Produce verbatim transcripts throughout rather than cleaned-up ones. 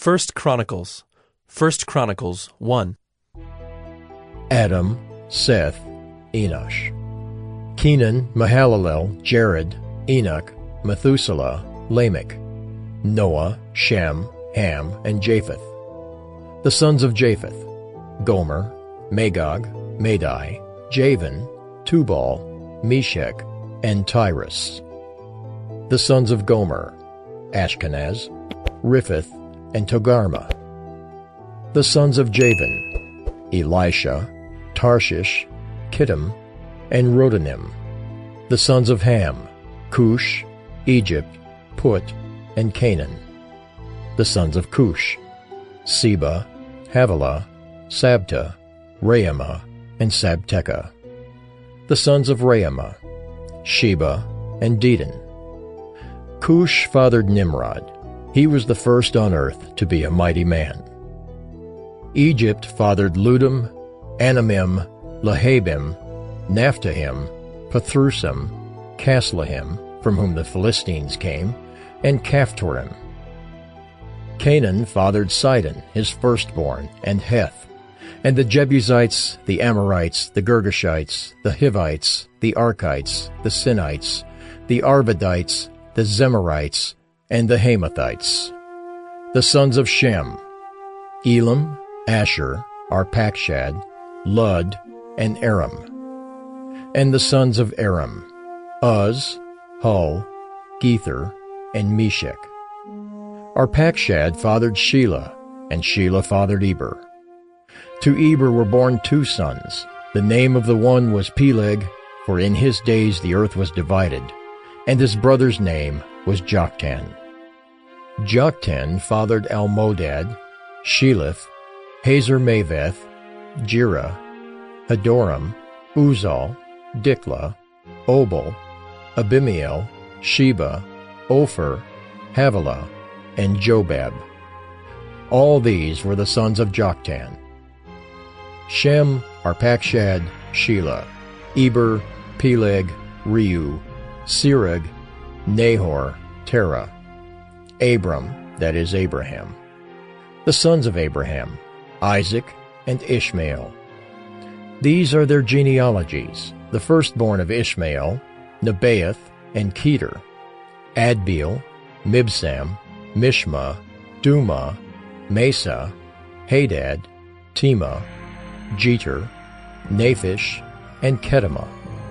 First Chronicles. First Chronicles one. Adam, Seth, Enosh. Kenan, Mahalalel, Jared, Enoch, Methuselah, Lamech, Noah, Shem, Ham, and Japheth. The sons of Japheth: Gomer, Magog, Madai, Javan, Tubal, Meshech, and Tyrus. The sons of Gomer: Ashkenaz, Riphath, and Togarmah. The sons of Javan: Elisha, Tarshish, Kittim, and Rodanim. The sons of Ham: Cush, Egypt, Put, and Canaan. The sons of Cush: Seba, Havilah, Sabta, Raamah, and Sabteca. The sons of Raamah: Sheba and Dedan. Cush fathered Nimrod. He was the first on earth to be a mighty man. Egypt fathered Ludum, Anamim, Lahabim, Naphtahim, Pathrusim, Casluhim, from whom the Philistines came, and Caphtorim. Canaan fathered Sidon, his firstborn, and Heth, and the Jebusites, the Amorites, the Girgashites, the Hivites, the Archites, the Sinites, the Arvadites, the Zemarites, and the Hamathites. The sons of Shem: Elam, Asher, Arpachshad, Lud, and Aram. And the sons of Aram: Uz, Hul, Gether, and Meshech. Arpachshad fathered Shelah, and Shelah fathered Eber. To Eber were born two sons. The name of the one was Peleg, for in his days the earth was divided, and his brother's name was Joktan. Joktan fathered Almodad, Sheleph, Hazar-Maveth, Jerah, Hadoram, Uzal, Diklah, Obal, Abimael, Sheba, Ophir, Havilah, and Jobab. All these were the sons of Joktan. Shem, Arpachshad, Shelah, Eber, Peleg, Reu, Serug, Nahor, Terah. Abram, that is Abraham. The sons of Abraham: Isaac and Ishmael. These are their genealogies: the firstborn of Ishmael, Nebaioth and Kedar, Adbeel, Mibsam, Mishma, Duma, Mesa, Hadad, Tema, Jeter, Naphish, and Kedemah.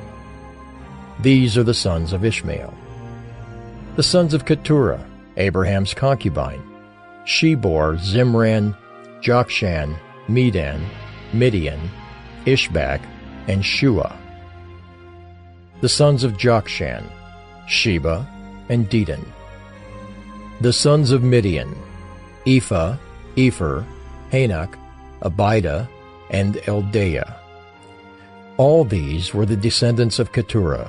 These are the sons of Ishmael. The sons of Keturah, Abraham's concubine: she bore Zimran, Jokshan, Medan, Midian, Ishbak, and Shua. The sons of Jokshan: Sheba and Dedan. The sons of Midian: Ephah, Epher, Hanok, Abida, and Eldaah. All these were the descendants of Keturah.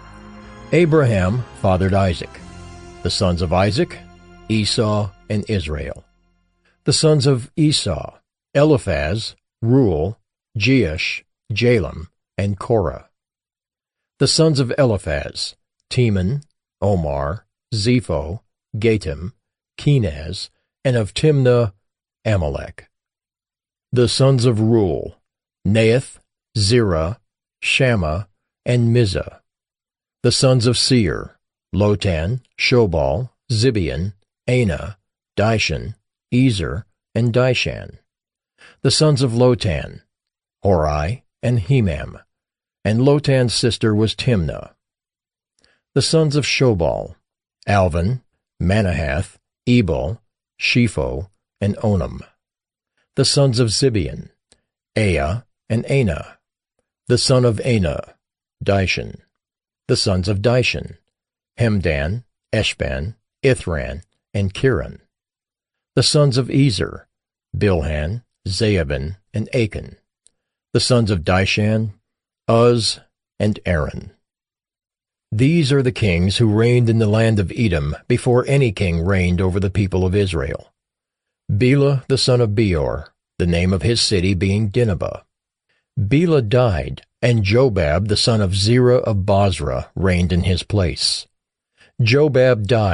Abraham fathered Isaac. The sons of Isaac: Esau and Israel. The sons of Esau: Eliphaz, Reuel, Jeush, Jalam, and Korah. The sons of Eliphaz: Teman, Omar, Zepho, Gatam, Kenaz, and of Timnah, Amalek. The sons of Reuel: Naath, Zerah, Shammah, and Mizah. The sons of Seir: Lotan, Shobal, Zibeon, Anah, Dishan, Ezer, and Dishan. The sons of Lotan: Hori and Hemam, and Lotan's sister was Timnah. The sons of Shobal: Alvan, Manahath, Ebal, Shepho, and Onam. The sons of Zibeon: Aya and Anah. The son of Anah: Dishan. The sons of Dishan: Hemdan, Eshban, Ithran, and Kiran. The sons of Ezer: Bilhan, Zaabin, and Achan. The sons of Dishan: Uz and Aaron. These are the kings who reigned in the land of Edom before any king reigned over the people of Israel. Bela the son of Beor, the name of his city being Dinhabah. Bela died, and Jobab the son of Zerah of Bozrah reigned in his place. Jobab died,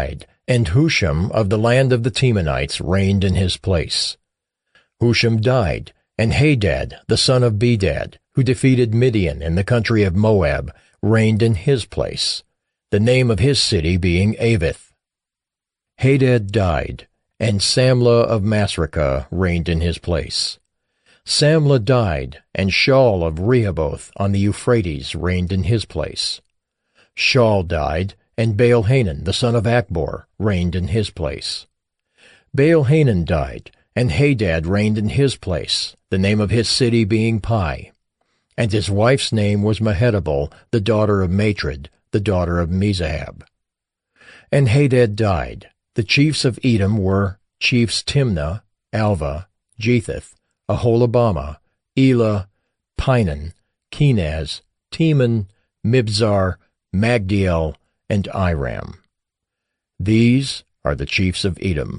And Husham of the land of the Temanites reigned in his place. Husham died, and Hadad, the son of Bedad, who defeated Midian in the country of Moab, reigned in his place, the name of his city being Avith. Hadad died, and Samlah of Masrekah reigned in his place. Samlah died, and Shaul of Rehoboth on the Euphrates reigned in his place. Shaul died, and Baal-Hanan the son of Akbor reigned in his place. Baal-Hanan died, and Hadad reigned in his place, the name of his city being Pai. And his wife's name was Mehetabel, the daughter of Matred, the daughter of Mezahab. And Hadad died. The chiefs of Edom were chiefs Timnah, Alva, Jetheth, Aholabama, Elah, Pinan, Kenaz, Teman, Mibzar, Magdiel, and Iram. These are the chiefs of Edom.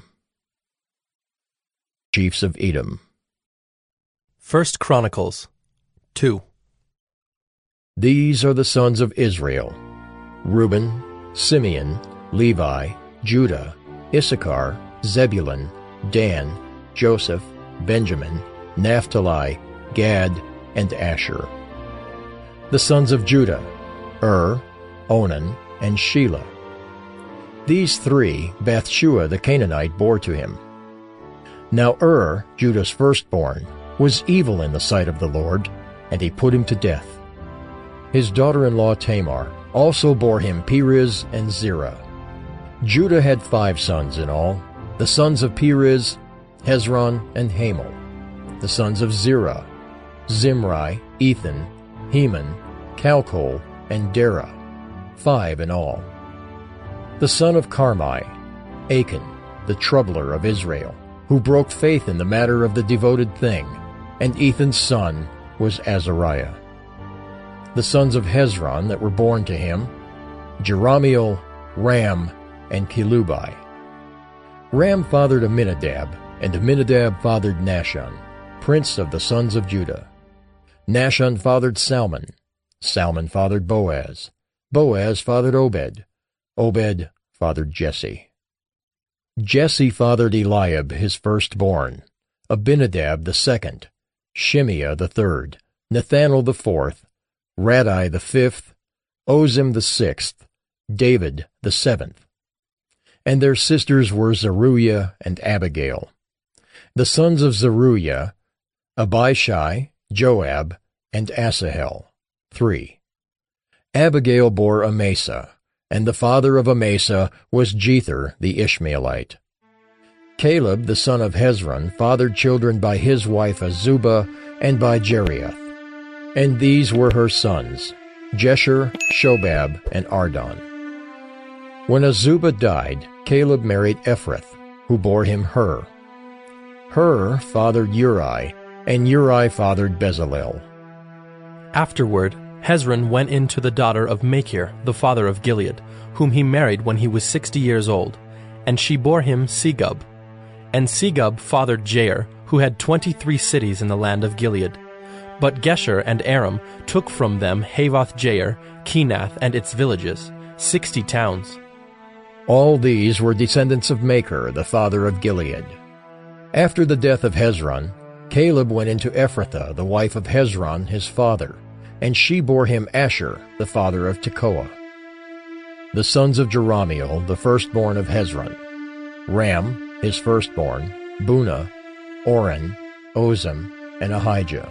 Chiefs of Edom. First Chronicles two. These are the sons of Israel: Reuben, Simeon, Levi, Judah, Issachar, Zebulun, Dan, Joseph, Benjamin, Naphtali, Gad, and Asher. The sons of Judah: Ur, Onan, and Shelah. These three Bathshua the Canaanite bore to him. Now Ur, Judah's firstborn, was evil in the sight of the Lord, and he put him to death. His daughter-in-law Tamar also bore him Perez and Zerah. Judah had five sons in all, the sons of Perez, Hezron, and Hamel. The sons of Zerah: Zimri, Ethan, Heman, Calcol, and Dara, five in all. The son of Carmi: Achan, the troubler of Israel, who broke faith in the matter of the devoted thing, and Ethan's son was Azariah. The sons of Hezron that were born to him: Jerahmeel, Ram, and Kelubai. Ram fathered Amminadab, and Amminadab fathered Nahshon, prince of the sons of Judah. Nahshon fathered Salmon. Salmon fathered Boaz. Boaz fathered Obed. Obed fathered Jesse. Jesse fathered Eliab his firstborn, Abinadab the second, Shimeah the third, Nethanel the fourth, Radai the fifth, Ozim the sixth, David the seventh. And their sisters were Zeruiah and Abigail. The sons of Zeruiah: Abishai, Joab, and Asahel, three. Abigail bore Amasa, and the father of Amasa was Jether the Ishmaelite. Caleb the son of Hezron fathered children by his wife Azubah and by Jeriath. And these were her sons, Jesher, Shobab, and Ardon. When Azubah died, Caleb married Ephrath, who bore him Hur. Hur fathered Uri, and Uri fathered Bezalel. Afterward, Hezron went in to the daughter of Machir, the father of Gilead, whom he married when he was sixty years old, and she bore him Segub. And Segub fathered Jair, who had twenty-three cities in the land of Gilead. But Gesher and Aram took from them Havoth-Jair, Kenath and its villages, sixty towns. All these were descendants of Machir, the father of Gilead. After the death of Hezron, Caleb went into Ephrathah, the wife of Hezron his father, and she bore him Asher, the father of Tekoa. The sons of Jerahmeel, the firstborn of Hezron: Ram, his firstborn, Bunah, Oren, Ozem, and Ahijah.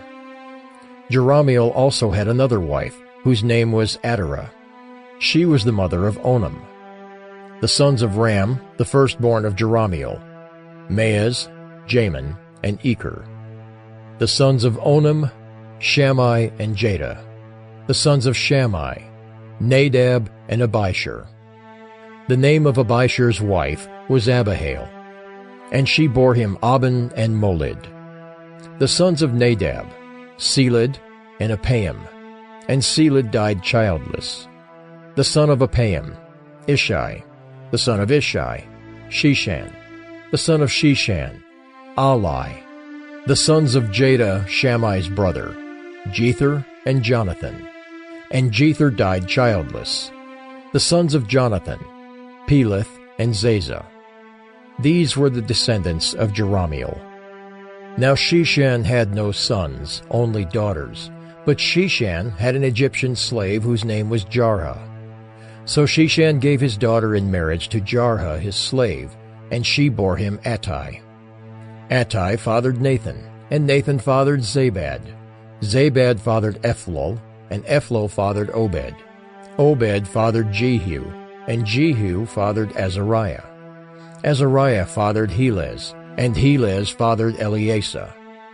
Jerahmeel also had another wife, whose name was Adarah. She was the mother of Onam. The sons of Ram, the firstborn of Jerahmeel: Maaz, Jamin, and Eker. The sons of Onam: Shammai and Jada. The sons of Shammai: Nadab and Abishur. The name of Abishur's wife was Abihail, and she bore him Aben and Molid. The sons of Nadab: Seled and Apaim, and Seled died childless. The son of Apaim: Ishai. The son of Ishai: Sheshan. The son of Sheshan: Ali. The sons of Jada, Shammai's brother: Jether and Jonathan. And Jether died childless. The sons of Jonathan: Peleth and Zaza. These were the descendants of Jerahmeel. Now Sheshan had no sons, only daughters, but Sheshan had an Egyptian slave whose name was Jarha. So Sheshan gave his daughter in marriage to Jarha his slave, and she bore him Attai. Attai fathered Nathan, and Nathan fathered Zabad. Zabad fathered Ephlol, and Ephlol fathered Obed. Obed fathered Jehu, and Jehu fathered Azariah. Azariah fathered Helez, and Helez fathered Eleasa.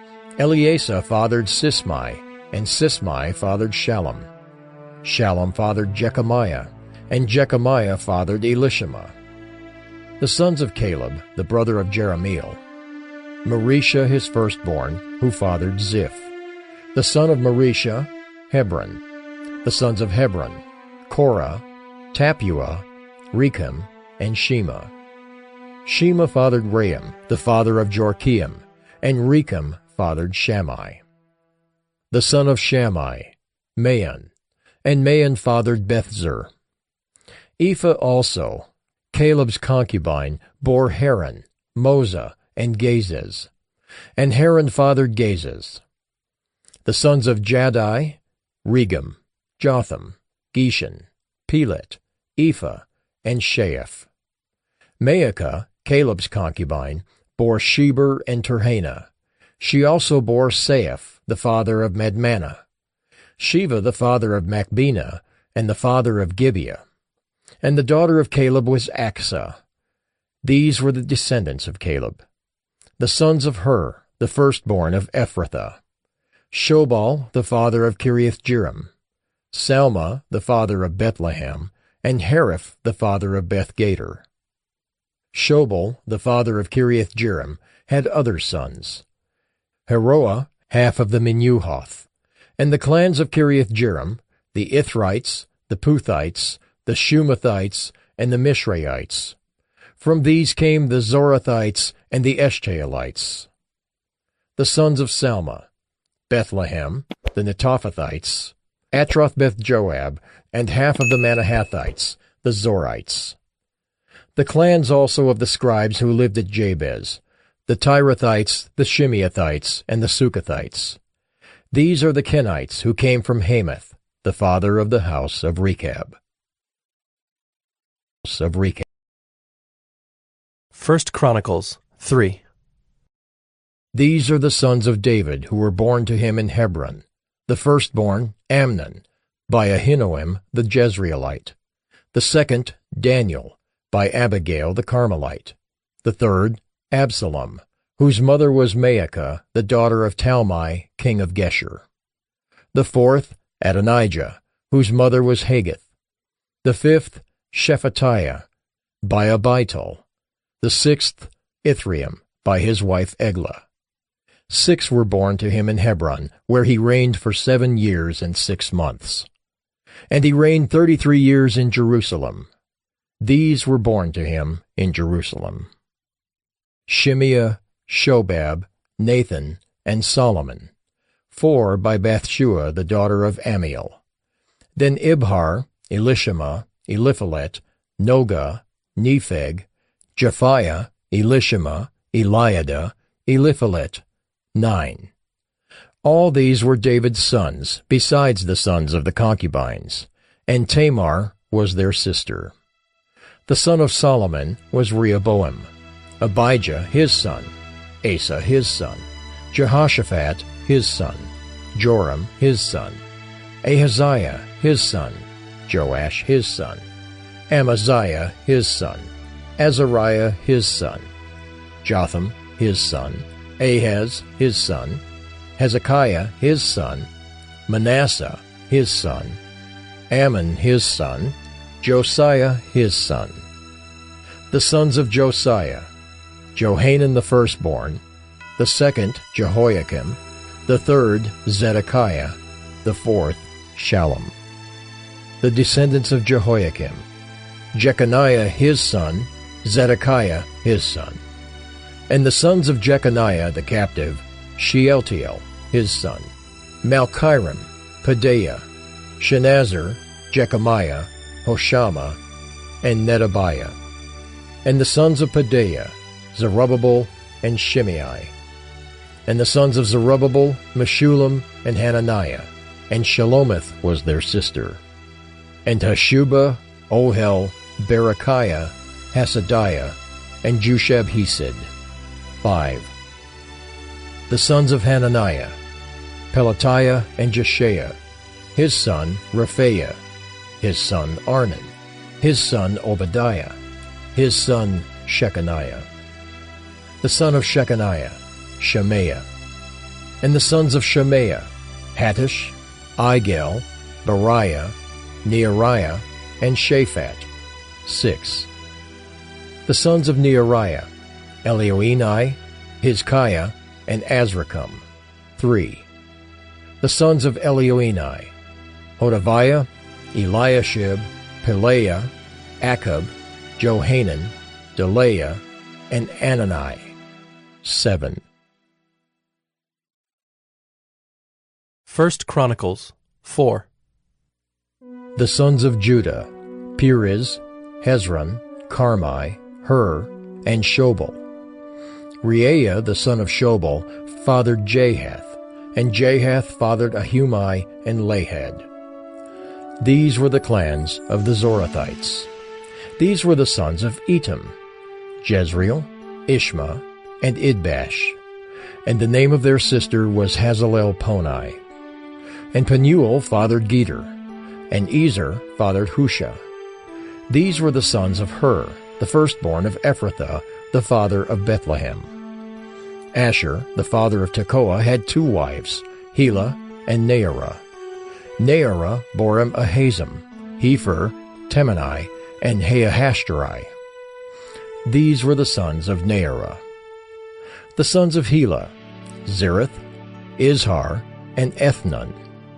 Eleasa fathered Sismai, and Sismai fathered Shallum. Shallum fathered Jechamiah, and Jechamiah fathered Elishama. The sons of Caleb, the brother of Jerahmeel: Marisha his firstborn, who fathered Ziph. The son of Marisha, Hebron. The sons of Hebron: Korah, Tapua, Rechem, and Shema. Shema fathered Ream, the father of Jorkeam, and Rechem fathered Shammai. The son of Shammai: Maon, and Maon fathered Bethzur. Ephah also, Caleb's concubine, bore Haran, Moza, and Gazez, and Haran fathered Gazez. The sons of Jaddai: Regem, Jotham, Geshan, Pelet, Ephah, and Sheaph. Maacah, Caleb's concubine, bore Sheber and Terhana. She also bore Saaph, the father of Madmanah, Sheva the father of Machbenah, and the father of Gibeah. And the daughter of Caleb was Achsah. These were the descendants of Caleb. The sons of Hur, the firstborn of Ephrathah: Shobal, the father of Kiriath-jearim, Salma, the father of Bethlehem, and Hariph, the father of Beth-gader. Shobal, the father of Kiriath-jearim, had other sons: Heroah, half of the Menuhoth. And the clans of Kiriath-jearim: the Ithrites, the Puthites, the Shumathites, and the Mishraites. From these came the Zorathites and the Eshtaolites. The sons of Salma: Bethlehem, the Netophathites, Atroth-beth-joab, and half of the Manahathites, the Zorites. The clans also of the scribes who lived at Jabez: the Tirathites, the Shimeathites, and the Sukathites. These are the Kenites who came from Hamath, the father of the house of Rechab. Of Rechab. First Chronicles three. These are the sons of David who were born to him in Hebron: the firstborn, Amnon, by Ahinoam the Jezreelite; the second, Daniel, by Abigail the Carmelite; the third, Absalom, whose mother was Maacah, the daughter of Talmai, king of Geshur; the fourth, Adonijah, whose mother was Haggith; the fifth, Shephatiah, by Abital; the sixth, Ithream, by his wife Eglah. Six were born to him in Hebron, where he reigned for seven years and six months. And he reigned thirty-three years in Jerusalem. These were born to him in Jerusalem: Shimeah, Shobab, Nathan, and Solomon, four by Bathshua the daughter of Amiel. Then Ibhar, Elishama, Eliphalet, Nogah, Nepheg, Japhiah, Elishama, Eliada, Eliphalet, nine. All these were David's sons, besides the sons of the concubines, and Tamar was their sister. The son of Solomon was Rehoboam, Abijah his son, Asa his son, Jehoshaphat his son, Joram his son, Ahaziah his son, Joash his son, Amaziah his son, Azariah his son, Jotham his son, Ahaz his son, Hezekiah his son, Manasseh his son, Ammon his son, Josiah his son. The sons of Josiah: Johanan the firstborn, the second Jehoiakim, the third Zedekiah, the fourth Shallum. The descendants of Jehoiakim: Jeconiah his son, Zedekiah his son. And the sons of Jeconiah the captive: Shealtiel his son, Malchiram, Pedaiah, Shenazar, Jechamiah, Hoshama, and Nedabiah. And the sons of Pedaiah, Zerubbabel and Shimei. And the sons of Zerubbabel, Meshullam and Hananiah, and Shelomith was their sister. And Hashubah, Ohel, Berechiah, Hasadiah, and Jushab-Hesed, five. The sons of Hananiah, Pelatiah and Jeshaiah, his son Rephaiah, his son Arnan, his son Obadiah, his son Shechaniah. The son of Shechaniah, Shemaiah. And the sons of Shemaiah, Hattush, Igel, Bariah, Neariah, and Shaphat, six. The sons of Neariah, Elioenai, Hizkiah, and Azrikam, three. The sons of Elioenai, Hodaviah, Eliashib, Pelaiah, Akub, Johanan, Delaiah, and Anani, seven. First Chronicles four. The sons of Judah, Perez, Hezron, Carmi, Hur, and Shobal. Reaiah the son of Shobal fathered Jahath, and Jahath fathered Ahumai and Lahad. These were the clans of the Zorathites. These were the sons of Etam, Jezreel, Ishma, and Idbash. And the name of their sister was Hazalelponi. And Penuel fathered Geter, and Ezer fathered Husha. These were the sons of Hur, the firstborn of Ephrathah, the father of Bethlehem. Asher, the father of Tekoa, had two wives, Helah and Naarah. Naarah bore him Ahazam, Hepher, Temani, and Haahashtari. These were the sons of Naarah. The sons of Helah, Zereth, Izhar, and Ethnon.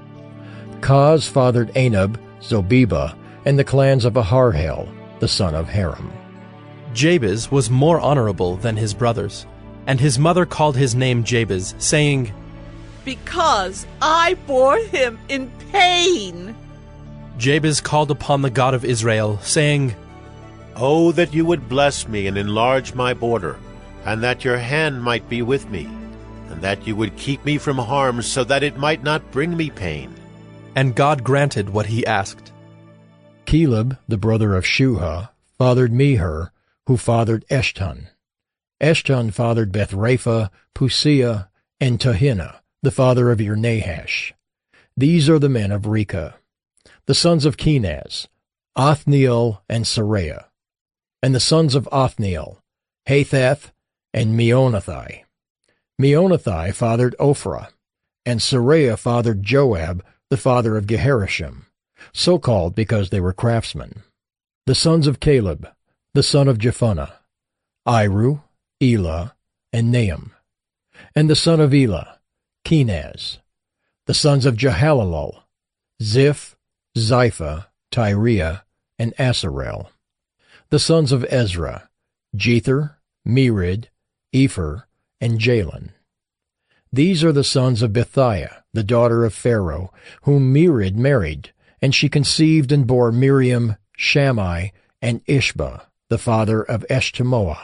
Kaz fathered Anab, Zobeba, and the clans of Aharhel, the son of Haram. Jabez was more honorable than his brothers, and his mother called his name Jabez, saying, Because I bore him in pain. Jabez called upon the God of Israel, saying, Oh, that you would bless me and enlarge my border, and that your hand might be with me, and that you would keep me from harm, so that it might not bring me pain. And God granted what he asked. Caleb, the brother of Shuha, fathered Meher, who fathered Eshton. Eshton fathered Bethrapha, Pusia, and Tahina, the father of Irnahash. These are the men of Reka. The sons of Kenaz, Othniel and Saraiah. And the sons of Othniel, Hathath and Meonothai. Meonothai fathered Ophrah, and Saraiah fathered Joab, the father of Geharashim, so called because they were craftsmen. The sons of Caleb, the son of Jephunneh, Iru, Elah, and Nahum. And the son of Elah, Kenaz. The sons of Jehalelel, Ziph, Ziphah, Tyriah, and Asarel. The sons of Ezra, Jether, Merid, Epher, and Jalen. These are the sons of Bethiah, the daughter of Pharaoh, whom Merid married, and she conceived and bore Miriam, Shammai, and Ishba, the father of Eshtemoa.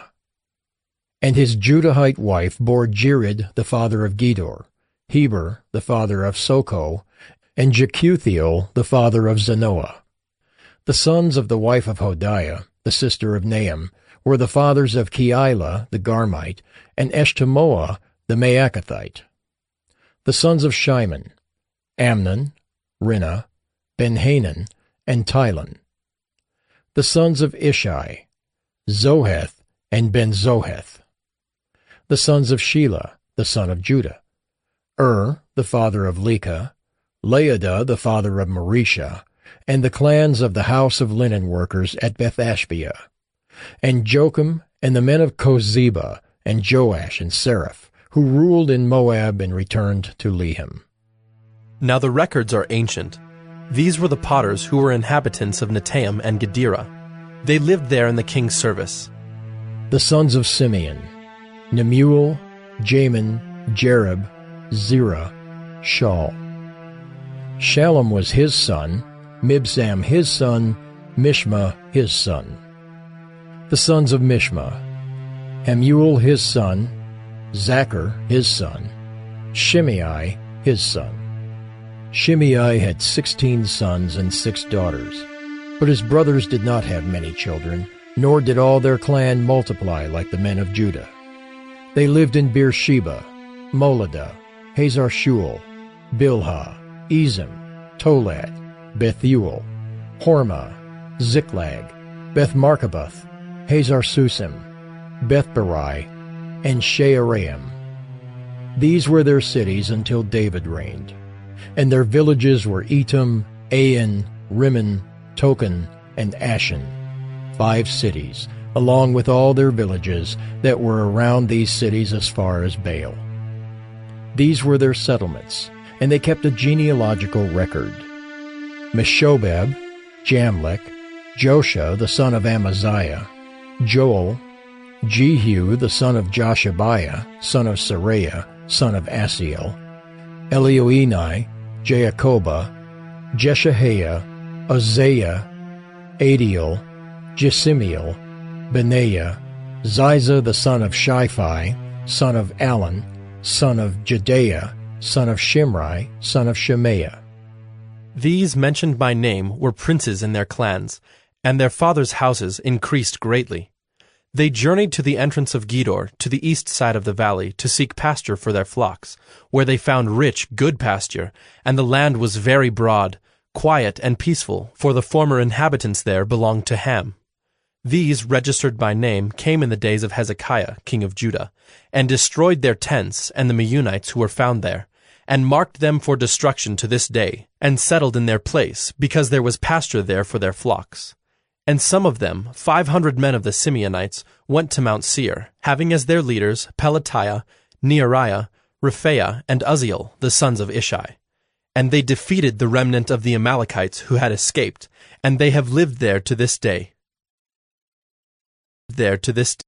And his Judahite wife bore Jered, the father of Gedor, Heber, the father of Soko, and Jekuthiel, the father of Zanoah. The sons of the wife of Hodiah, the sister of Nahum, were the fathers of Keilah, the Garmite, and Eshtemoa, the Maacathite. The sons of Shimon, Amnon, Rinnah, Ben-Hanan, and Tilon. The sons of Ishai, Zoheth and Ben-Zoheth. The sons of Shelah, the son of Judah, Ur, the father of Leka, Laadah, the father of Marisha, and the clans of the house of linen workers at Beth-Ashbea, and Jocham, and the men of Kozeba, and Joash and Seraph, who ruled in Moab and returned to Lehem. Now the records are ancient. These were the potters who were inhabitants of Netaim and Gedera. They lived there in the king's service. The sons of Simeon, Nemuel, Jamin, Jerib, Zerah, Shaul. Shallum was his son, Mibsam his son, Mishma his son. The sons of Mishma: Hamuel his son, Zachar his son, Shimei his son. Shimei had sixteen sons and six daughters, but his brothers did not have many children, nor did all their clan multiply like the men of Judah. They lived in Beersheba, Moladah, Hazar-Shual, Bilhah, Ezem, Tolad, Bethuel, Hormah, Ziklag, Beth-Marcaboth, Hazar-Susim, Beth-Barai, and Shearaim. These were their cities until David reigned, and their villages were Etam, Ain, Rimmon, Token, and Ashan, five cities, along with all their villages that were around these cities as far as Baal. These were their settlements, and they kept a genealogical record. Meshobab, Jamlech, Josha the son of Amaziah, Joel, Jehu the son of Joshabiah, son of Seraiah, son of Asiel, Elioenai, Jaakobah, Jeshahiah, Uzziah, Adiel, Jesimiel, Benaiah, Ziza the son of Shiphi, son of Alon, son of Jedaiah, son of Shimri, son of Shemaiah. These mentioned by name were princes in their clans, and their fathers' houses increased greatly. They journeyed to the entrance of Gedor, to the east side of the valley, to seek pasture for their flocks, where they found rich, good pasture, and the land was very broad, quiet and peaceful, for the former inhabitants there belonged to Ham. These, registered by name, came in the days of Hezekiah, king of Judah, and destroyed their tents and the Meunites who were found there, and marked them for destruction to this day, and settled in their place, because there was pasture there for their flocks. And some of them, five hundred men of the Simeonites, went to Mount Seir, having as their leaders Pelatiah, Neariah, Rephaiah, and Uzziel, the sons of Ishi. And they defeated the remnant of the Amalekites who had escaped, and they have lived there to this day. There to this day.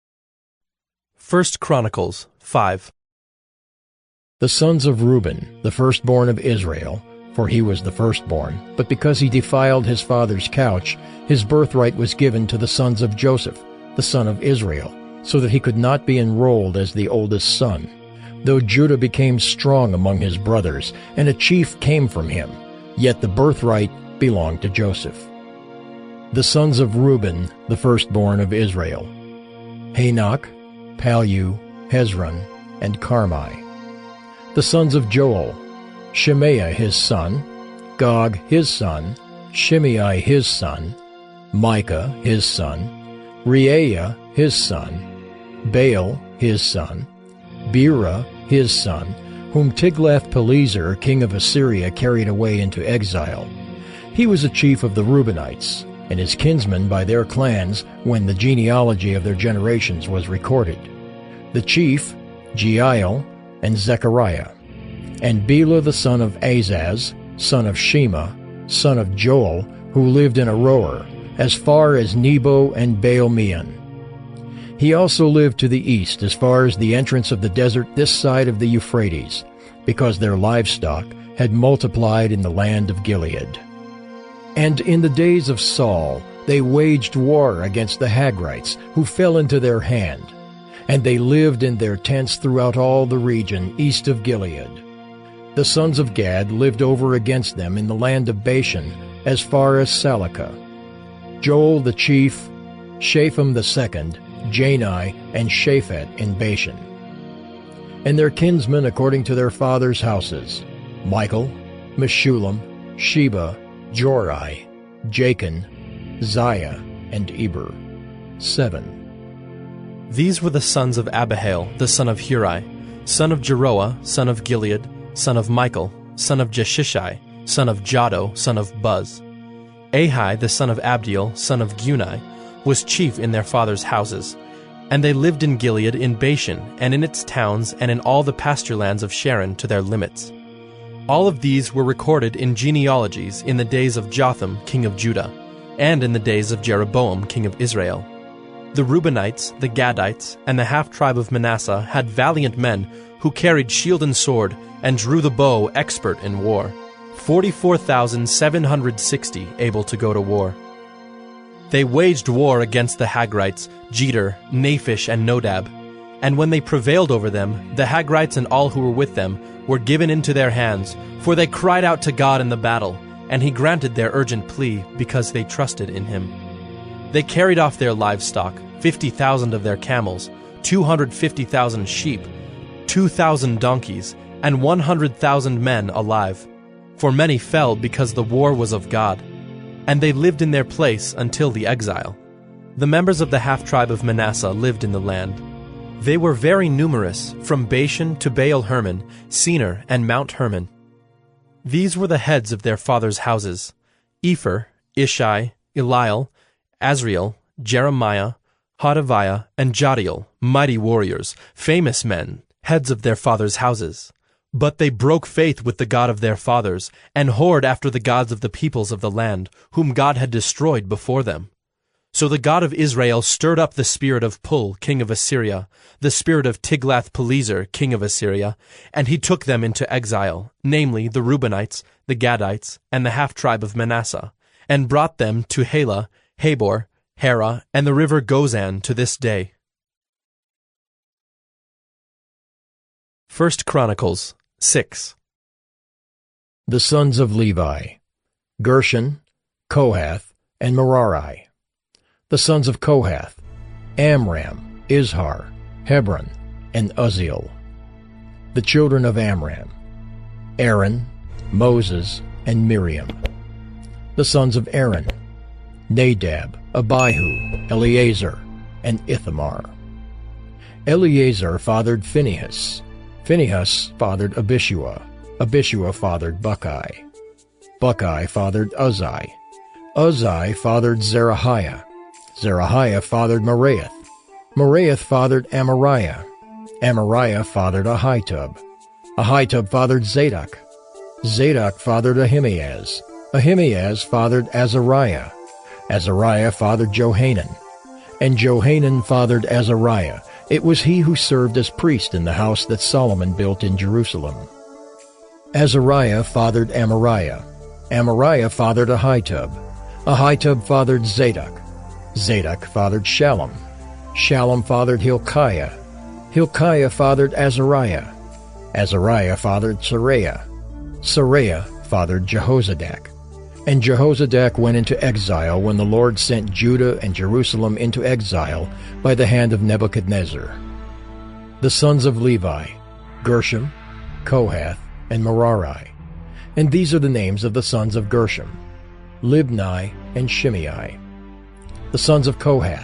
First Chronicles five. The sons of Reuben, the firstborn of Israel, for he was the firstborn, but because he defiled his father's couch, his birthright was given to the sons of Joseph, the son of Israel, so that he could not be enrolled as the oldest son. Though Judah became strong among his brothers, and a chief came from him, yet the birthright belonged to Joseph. The sons of Reuben, the firstborn of Israel: Hanok, Palu, Hezron, and Carmi. The sons of Joel: Shemaiah his son, Gog his son, Shimei his son, Micah his son, Reaiah his son, Baal his son, Bera his son, whom Tiglath-Pileser king of Assyria carried away into exile. He was a chief of the Reubenites, and his kinsmen by their clans when the genealogy of their generations was recorded. The chief, Jeiel, and Zechariah, and Bela the son of Azaz, son of Shema, son of Joel, who lived in Aroer, as far as Nebo and Baal-Meon. He also lived to the east as far as the entrance of the desert this side of the Euphrates, because their livestock had multiplied in the land of Gilead. And in the days of Saul they waged war against the Hagrites, who fell into their hand, and they lived in their tents throughout all the region east of Gilead. The sons of Gad lived over against them in the land of Bashan, as far as Salakah. Joel the chief, Shapham the second, Jani, and Shaphat in Bashan. And their kinsmen according to their fathers' houses: Michael, Meshullam, Sheba, Jorai, Jachin, Ziah, and Eber. Seven. These were the sons of Abihail, the son of Huri, son of Jeroah, son of Gilead, son of Michael, son of Jeshishai, son of Jado, son of Buz. Ahi, the son of Abdiel, son of Guni, was chief in their fathers' houses. And they lived in Gilead in Bashan, and in its towns, and in all the pasture lands of Sharon to their limits. All of these were recorded in genealogies in the days of Jotham, king of Judah, and in the days of Jeroboam, king of Israel. The Reubenites, the Gadites, and the half-tribe of Manasseh had valiant men who carried shield and sword, and drew the bow expert in war, forty-four thousand seven hundred sixty able to go to war. They waged war against the Hagrites, Jeter, Naphish, and Nodab. And when they prevailed over them, the Hagrites and all who were with them were given into their hands, for they cried out to God in the battle, and he granted their urgent plea because they trusted in him. They carried off their livestock, fifty thousand of their camels, two hundred fifty thousand sheep, two thousand donkeys, and one hundred thousand men alive. For many fell because the war was of God, and they lived in their place until the exile. The members of the half-tribe of Manasseh lived in the land. They were very numerous, from Bashan to Baal-Hermon, Senir, and Mount Hermon. These were the heads of their fathers' houses: Epher, Ishai, Eliel, Azriel, Jeremiah, Hodaviah, and Jadiel, mighty warriors, famous men, heads of their fathers' houses. But they broke faith with the God of their fathers, and whored after the gods of the peoples of the land, whom God had destroyed before them. So the God of Israel stirred up the spirit of Pul, king of Assyria, the spirit of Tiglath-Pileser, king of Assyria, and he took them into exile, namely the Reubenites, the Gadites, and the half-tribe of Manasseh, and brought them to Halah, Habor, Hara, and the river Gozan to this day. First Chronicles six. The sons of Levi: Gershon, Kohath, and Merari. The sons of Kohath: Amram, Izhar, Hebron, and Uzziel. The children of Amram: Aaron, Moses, and Miriam. The sons of Aaron: Nadab, Abihu, Eleazar, and Ithamar. Eleazar fathered Phinehas. Phinehas fathered Abishua. Abishua fathered Buckai. Buckai fathered Uzzi. Uzzi fathered Zerahiah. Zerahiah fathered Meraioth. Meraioth fathered Amariah. Amariah fathered Ahitub. Ahitub fathered Zadok. Zadok fathered Ahimaaz. Ahimaaz fathered Azariah. Azariah fathered Johanan. And Johanan fathered Azariah. It was he who served as priest in the house that Solomon built in Jerusalem. Azariah fathered Amariah. Amariah fathered Ahitub. Ahitub fathered Zadok. Zadok fathered Shallum. Shallum fathered Hilkiah. Hilkiah fathered Azariah. Azariah fathered Seraiah. Seraiah fathered Jehozadak. And Jehozadak went into exile when the Lord sent Judah and Jerusalem into exile by the hand of Nebuchadnezzar. The sons of Levi: Gershom, Kohath, and Merari. And these are the names of the sons of Gershom: Libni and Shimei. The sons of Kohath: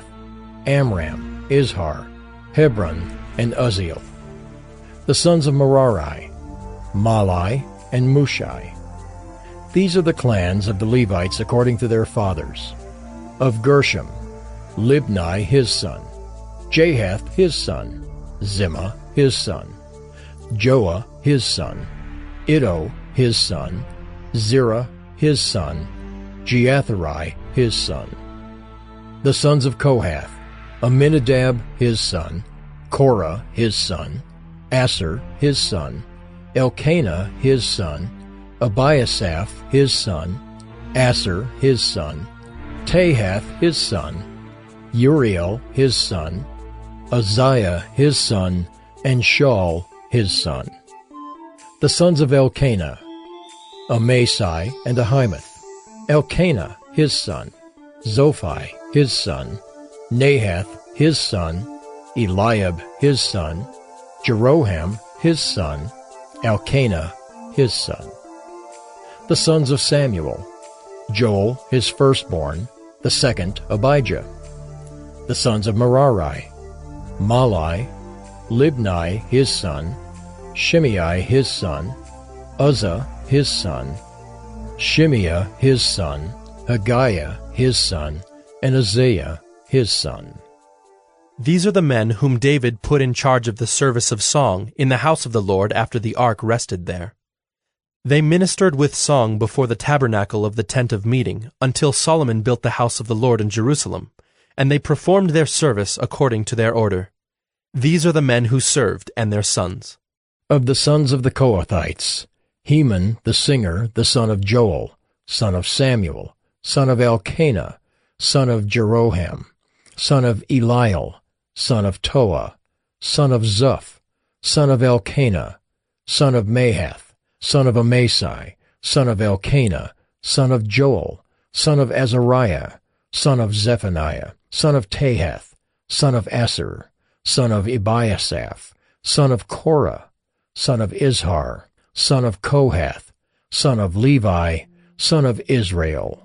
Amram, Izhar, Hebron, and Uzziel. The sons of Merari: Mahli and Mushai. These are the clans of the Levites according to their fathers. Of Gershom: Libni his son, Jahath his son, Zimmah his son, Joah his son, Iddo his son, Zerah his son, Jeatherai his son. The sons of Kohath: Aminadab his son, Korah his son, Asher his son, Elkanah his son, Abiasaph his son, Asher his son, Tahath his son, Uriel his son, Uzziah his son, and Shaul his son. The sons of Elkanah: Amasai and Ahimoth. Elkanah his son, Zophai his son, Nahath his son, Eliab his son, Jeroham his son, Elkanah his son. The sons of Samuel: Joel his firstborn, the second Abijah. The sons of Merari: Mahli, Libni his son, Shimei his son, Uzzah his son, Shimea his son, Haggiah his son, and Uzziah his son. These are the men whom David put in charge of the service of song in the house of the Lord after the ark rested there. They ministered with song before the tabernacle of the tent of meeting until Solomon built the house of the Lord in Jerusalem, and they performed their service according to their order. These are the men who served and their sons. Of the sons of the Kohathites: Heman the singer, the son of Joel, son of Samuel, son of Elkanah, son of Jeroham, son of Eliel, son of Toa, son of Zuph, son of Elkanah, son of Mahath, son of Amasai, son of Elkanah, son of Joel, son of Azariah, son of Zephaniah, son of Tahath, son of Asser, son of Ebiasaph, son of Korah, son of Izhar, son of Kohath, son of Levi, son of Israel.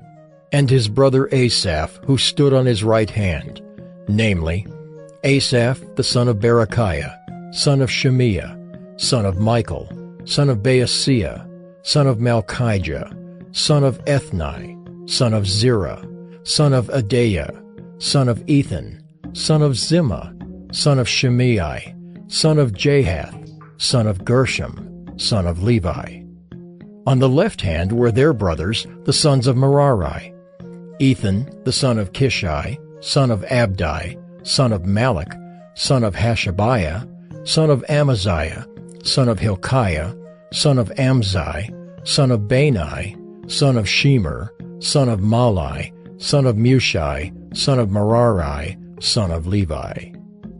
And his brother Asaph, who stood on his right hand, namely, Asaph the son of Berechiah, son of Shemiah, son of Michael, son of Baasiah, son of Malchijah, son of Ethni, son of Zerah, son of Adaiah, son of Ethan, son of Zimmah, son of Shimei, son of Jahath, son of Gershom, son of Levi. On the left hand were their brothers, the sons of Merari, Ethan, the son of Kishai, son of Abdi, son of Malach, son of Hashabiah, son of Amaziah, son of Hilkiah, son of Amzai, son of Bani, son of Shemer, son of Malai, son of Mushai, son of Merari, son of Levi.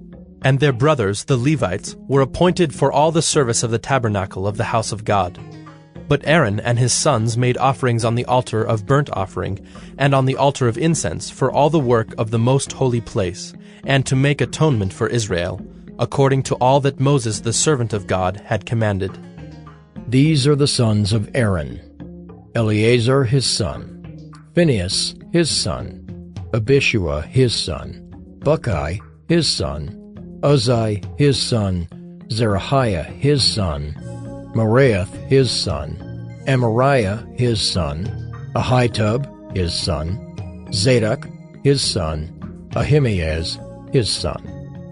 And their brothers, the Levites, were appointed for all the service of the tabernacle of the house of God. But Aaron and his sons made offerings on the altar of burnt offering, and on the altar of incense for all the work of the most holy place, and to make atonement for Israel, according to all that Moses the servant of God had commanded. These are the sons of Aaron: Eleazar his son, Phinehas his son, Abishua his son, Buckai his son, Uzzi his son, Zerahiah his son, Meraioth his son, Amariah his son, Ahitub his son, Zadok his son, Ahimaaz his son.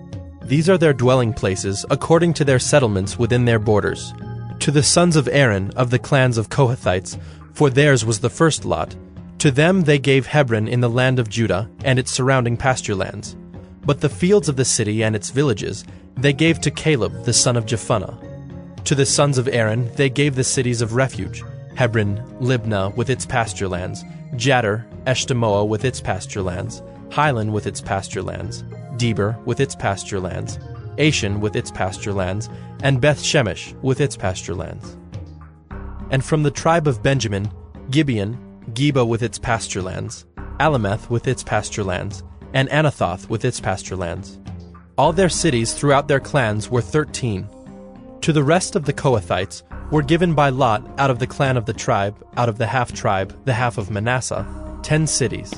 These are their dwelling places according to their settlements within their borders. To the sons of Aaron of the clans of Kohathites, for theirs was the first lot, to them they gave Hebron in the land of Judah and its surrounding pasture lands. But the fields of the city and its villages they gave to Caleb the son of Jephunneh. To the sons of Aaron they gave the cities of refuge, Hebron, Libnah with its pasture lands, Jattir, Eshtemoa with its pasture lands, Hilan with its pasture lands, Deber with its pasture lands, Ashan with its pasture lands, and Beth Shemesh with its pasture lands. And from the tribe of Benjamin, Gibeon, Geba with its pasture lands, Alameth with its pasture lands, and Anathoth with its pasture lands. All their cities throughout their clans were thirteen. To the rest of the Kohathites were given by lot out of the clan of the tribe, out of the half-tribe, the half of Manasseh, ten cities.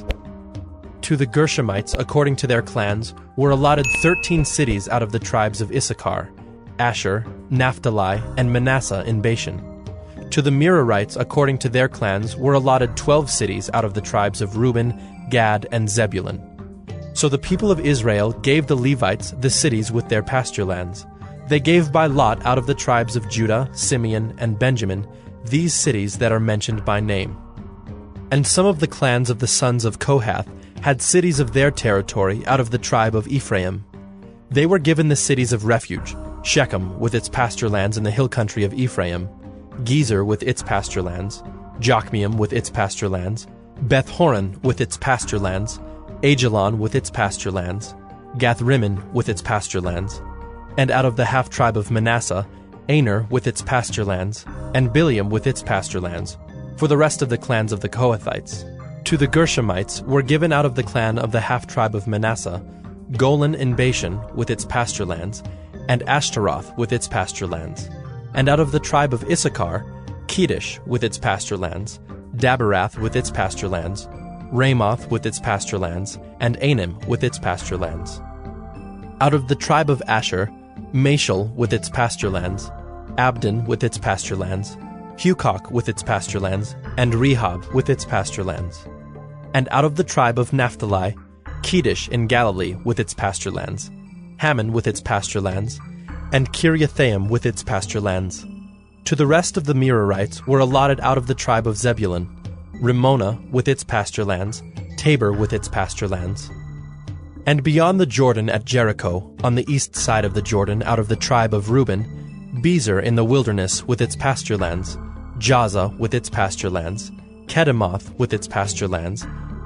To the Gershomites, according to their clans, were allotted thirteen cities out of the tribes of Issachar, Asher, Naphtali, and Manasseh in Bashan. To the Merarites, according to their clans, were allotted twelve cities out of the tribes of Reuben, Gad, and Zebulun. So the people of Israel gave the Levites the cities with their pasture lands. They gave by lot out of the tribes of Judah, Simeon, and Benjamin these cities that are mentioned by name. And some of the clans of the sons of Kohath had cities of their territory out of the tribe of Ephraim. They were given the cities of refuge, Shechem with its pasture lands in the hill country of Ephraim, Gezer with its pasture lands, Jokmeam with its pasture lands, Beth-horon with its pasture lands, Ajalon with its pasture lands, Gath-rimmon with its pasture lands, and out of the half-tribe of Manasseh, Aner with its pasture lands, and Bileam with its pasture lands, for the rest of the clans of the Kohathites. To the Gershomites were given out of the clan of the half-tribe of Manasseh, Golan in Bashan with its pasture lands, and Ashtaroth with its pasture lands. And out of the tribe of Issachar, Kedesh with its pasture lands, Daberath with its pasture lands, Ramoth with its pasture lands, and Anim with its pasture lands. Out of the tribe of Asher, Mashal with its pasture lands, Abdon with its pasture lands, Hukok with its pasture lands, and Rehob with its pasture lands. And out of the tribe of Naphtali, Kedesh in Galilee with its pasture lands, Hammon with its pasture lands, and Kiriathaim with its pasture lands. To the rest of the Merarites were allotted out of the tribe of Zebulun, Rimmona with its pasture lands, Tabor with its pasture lands. And beyond the Jordan at Jericho, on the east side of the Jordan out of the tribe of Reuben, Bezer in the wilderness with its pasture lands, Jaza with its pasture lands, Kedemoth with its pasture lands,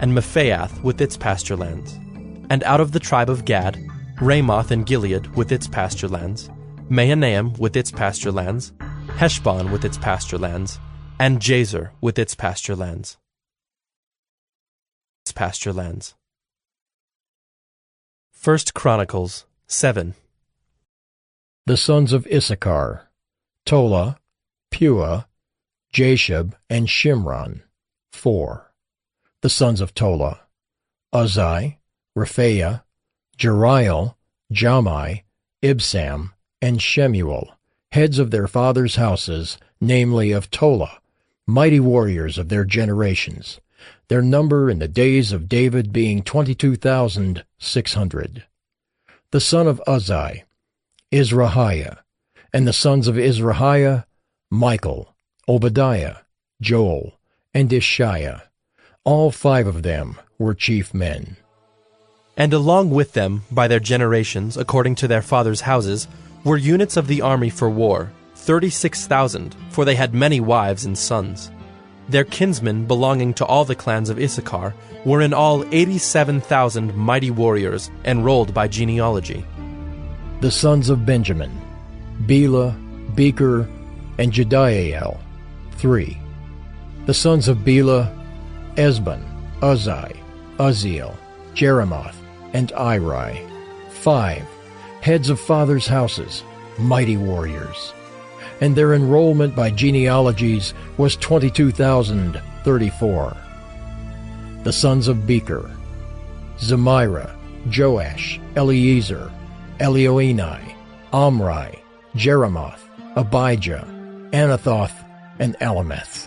and Mephaath with its pasture lands. And out of the tribe of Gad, Ramoth and Gilead with its pasture lands, Mahanaim with its pasture lands, Heshbon with its pasture lands, and Jazer with its pasture lands. Its pasture lands. First Chronicles seven. The sons of Issachar, Tola, Puah, Jashub, and Shimron, four. The sons of Tola, Uzai, Rephaiah, Jeriel, Jamai, Ibsam, and Shemuel, heads of their fathers' houses, namely of Tola, mighty warriors of their generations, their number in the days of David being twenty-two thousand six hundred. The son of Uzai, Izrahiah, and the sons of Izrahiah, Michael, Obadiah, Joel, and Ishiah. All five of them were chief men. And along with them, by their generations, according to their fathers' houses, were units of the army for war, thirty-six thousand, for they had many wives and sons. Their kinsmen, belonging to all the clans of Issachar, were in all eighty-seven thousand mighty warriors, enrolled by genealogy. The sons of Benjamin, Bela, Becher, and Jediael, three. The sons of Bela, Esbon, Uzai, Uzziel, Jeremoth, and Iri, five. Heads of fathers' houses, mighty warriors. And their enrollment by genealogies was twenty-two thousand thirty-four. The sons of Becher, Zemira, Joash, Eliezer, Elioenai, Omri, Jeremoth, Abijah, Anathoth, and Alameth.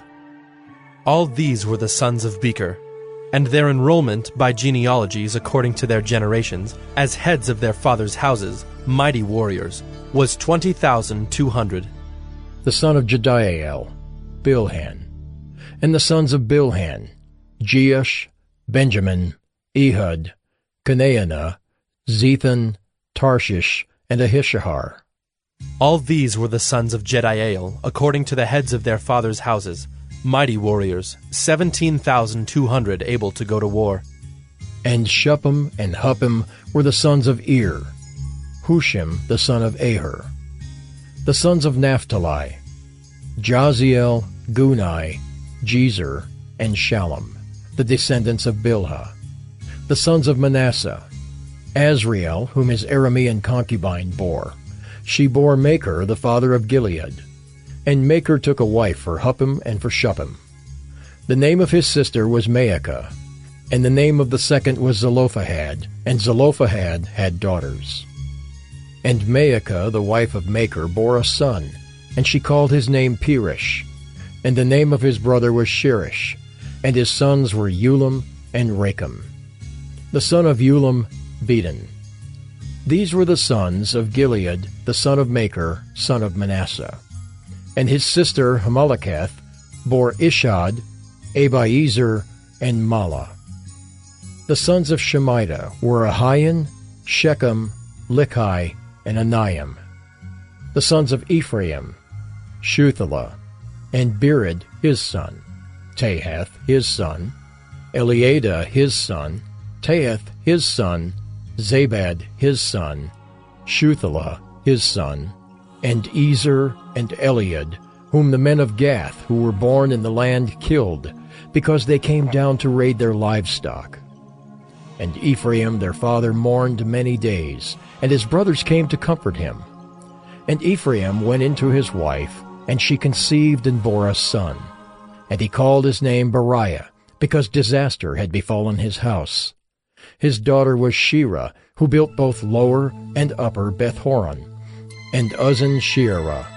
All these were the sons of Becher, and their enrollment by genealogies according to their generations, as heads of their fathers' houses, mighty warriors, was twenty thousand two hundred. The son of Jediael, Bilhan. And the sons of Bilhan, Jeush, Benjamin, Ehud, Kenaanah, Zethan, Tarshish, and Ahishahar. All these were the sons of Jediael, according to the heads of their fathers' houses, mighty warriors, seventeen thousand two hundred able to go to war. And Shuppim and Huppim were the sons of Ir, Hushim the son of Aher. The sons of Naphtali, Jaziel, Gunai, Jezer, and Shallum, the descendants of Bilhah. The sons of Manasseh, Azriel, whom his Aramean concubine bore. She bore Machir, the father of Gilead. And Machir took a wife for Huppim and for Shuppim. The name of his sister was Maacah, and the name of the second was Zelophehad, and Zelophehad had daughters. And Maacah, the wife of Machir, bore a son, and she called his name Perish. And the name of his brother was Sherish, and his sons were Ulam and Racham. The son of Ulam, Bedan. These were the sons of Gilead, the son of Machir, son of Manasseh. And his sister Hamaleketh bore Ishad, Abiezer, and Mala. The sons of Shemida were Ahian, Shechem, Lichai, and Anaim. The sons of Ephraim, Shuthelah, and Bered his son, Tahath his son, Eliada his son, Tahath his son, Zabad his son, Shuthelah his son, and Ezer and Eliad, whom the men of Gath who were born in the land killed, because they came down to raid their livestock. And Ephraim their father mourned many days, and his brothers came to comfort him. And Ephraim went into his wife, and she conceived and bore a son. And he called his name Beriah, because disaster had befallen his house. His daughter was Shira, who built both lower and upper Beth-horon, and Uzzen Sheerah.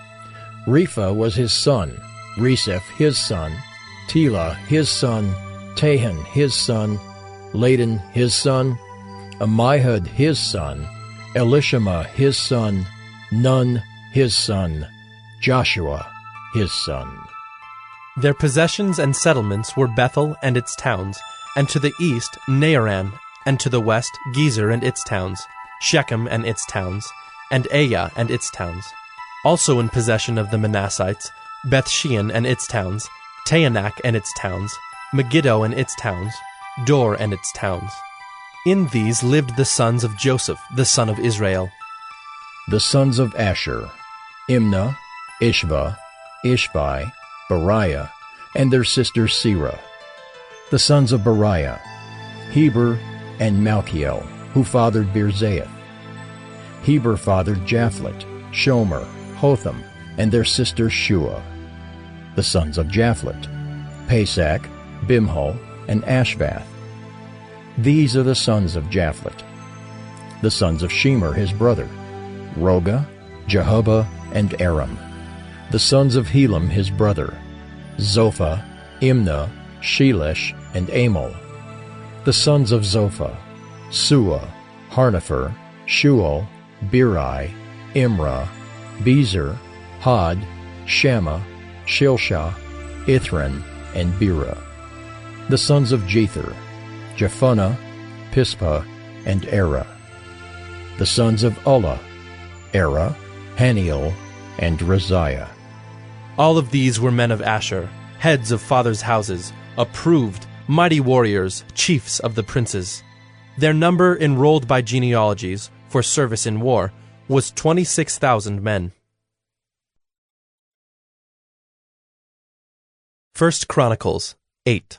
Repha was his son, Reseph his son, Tela his son, Tahan his son, Ladan his son, Ammihud his son, Elishama his son, Nun his son, Joshua his son. Their possessions and settlements were Bethel and its towns, and to the east Naaran, and to the west Gezer and its towns, Shechem and its towns, and Aiah and its towns. Also in possession of the Manassites, Beth-shean and its towns, Taanach and its towns, Megiddo and its towns, Dor and its towns. In these lived the sons of Joseph, the son of Israel. The sons of Asher, Imnah, Ishva, Ishvi, Beriah, and their sister Serah. The sons of Beriah, Heber and Malchiel, who fathered Birzaith. Heber fathered Japhlet, Shomer, Hotham, and their sister Shua. The sons of Japhlet, Pesach, Bimhal, and Ashvath. These are the sons of Japhlet. The sons of Shemer his brother, Roga, Jehubbah, and Aram. The sons of Helam his brother, Zophah, Imnah, Shelesh, and Amal. The sons of Zophah, Sua, Harnepher, Shual, Beri, Imrah, Bezer, Had, Shammah, Shilshah, Ithran, and Bera. The sons of Jether, Jephunneh, Pispa, and Era. The sons of Ulla, Era, Haniel, and Raziah. All of these were men of Asher, heads of fathers' houses, approved, mighty warriors, chiefs of the princes. Their number enrolled by genealogies for service in war was twenty-six thousand men. First Chronicles eight.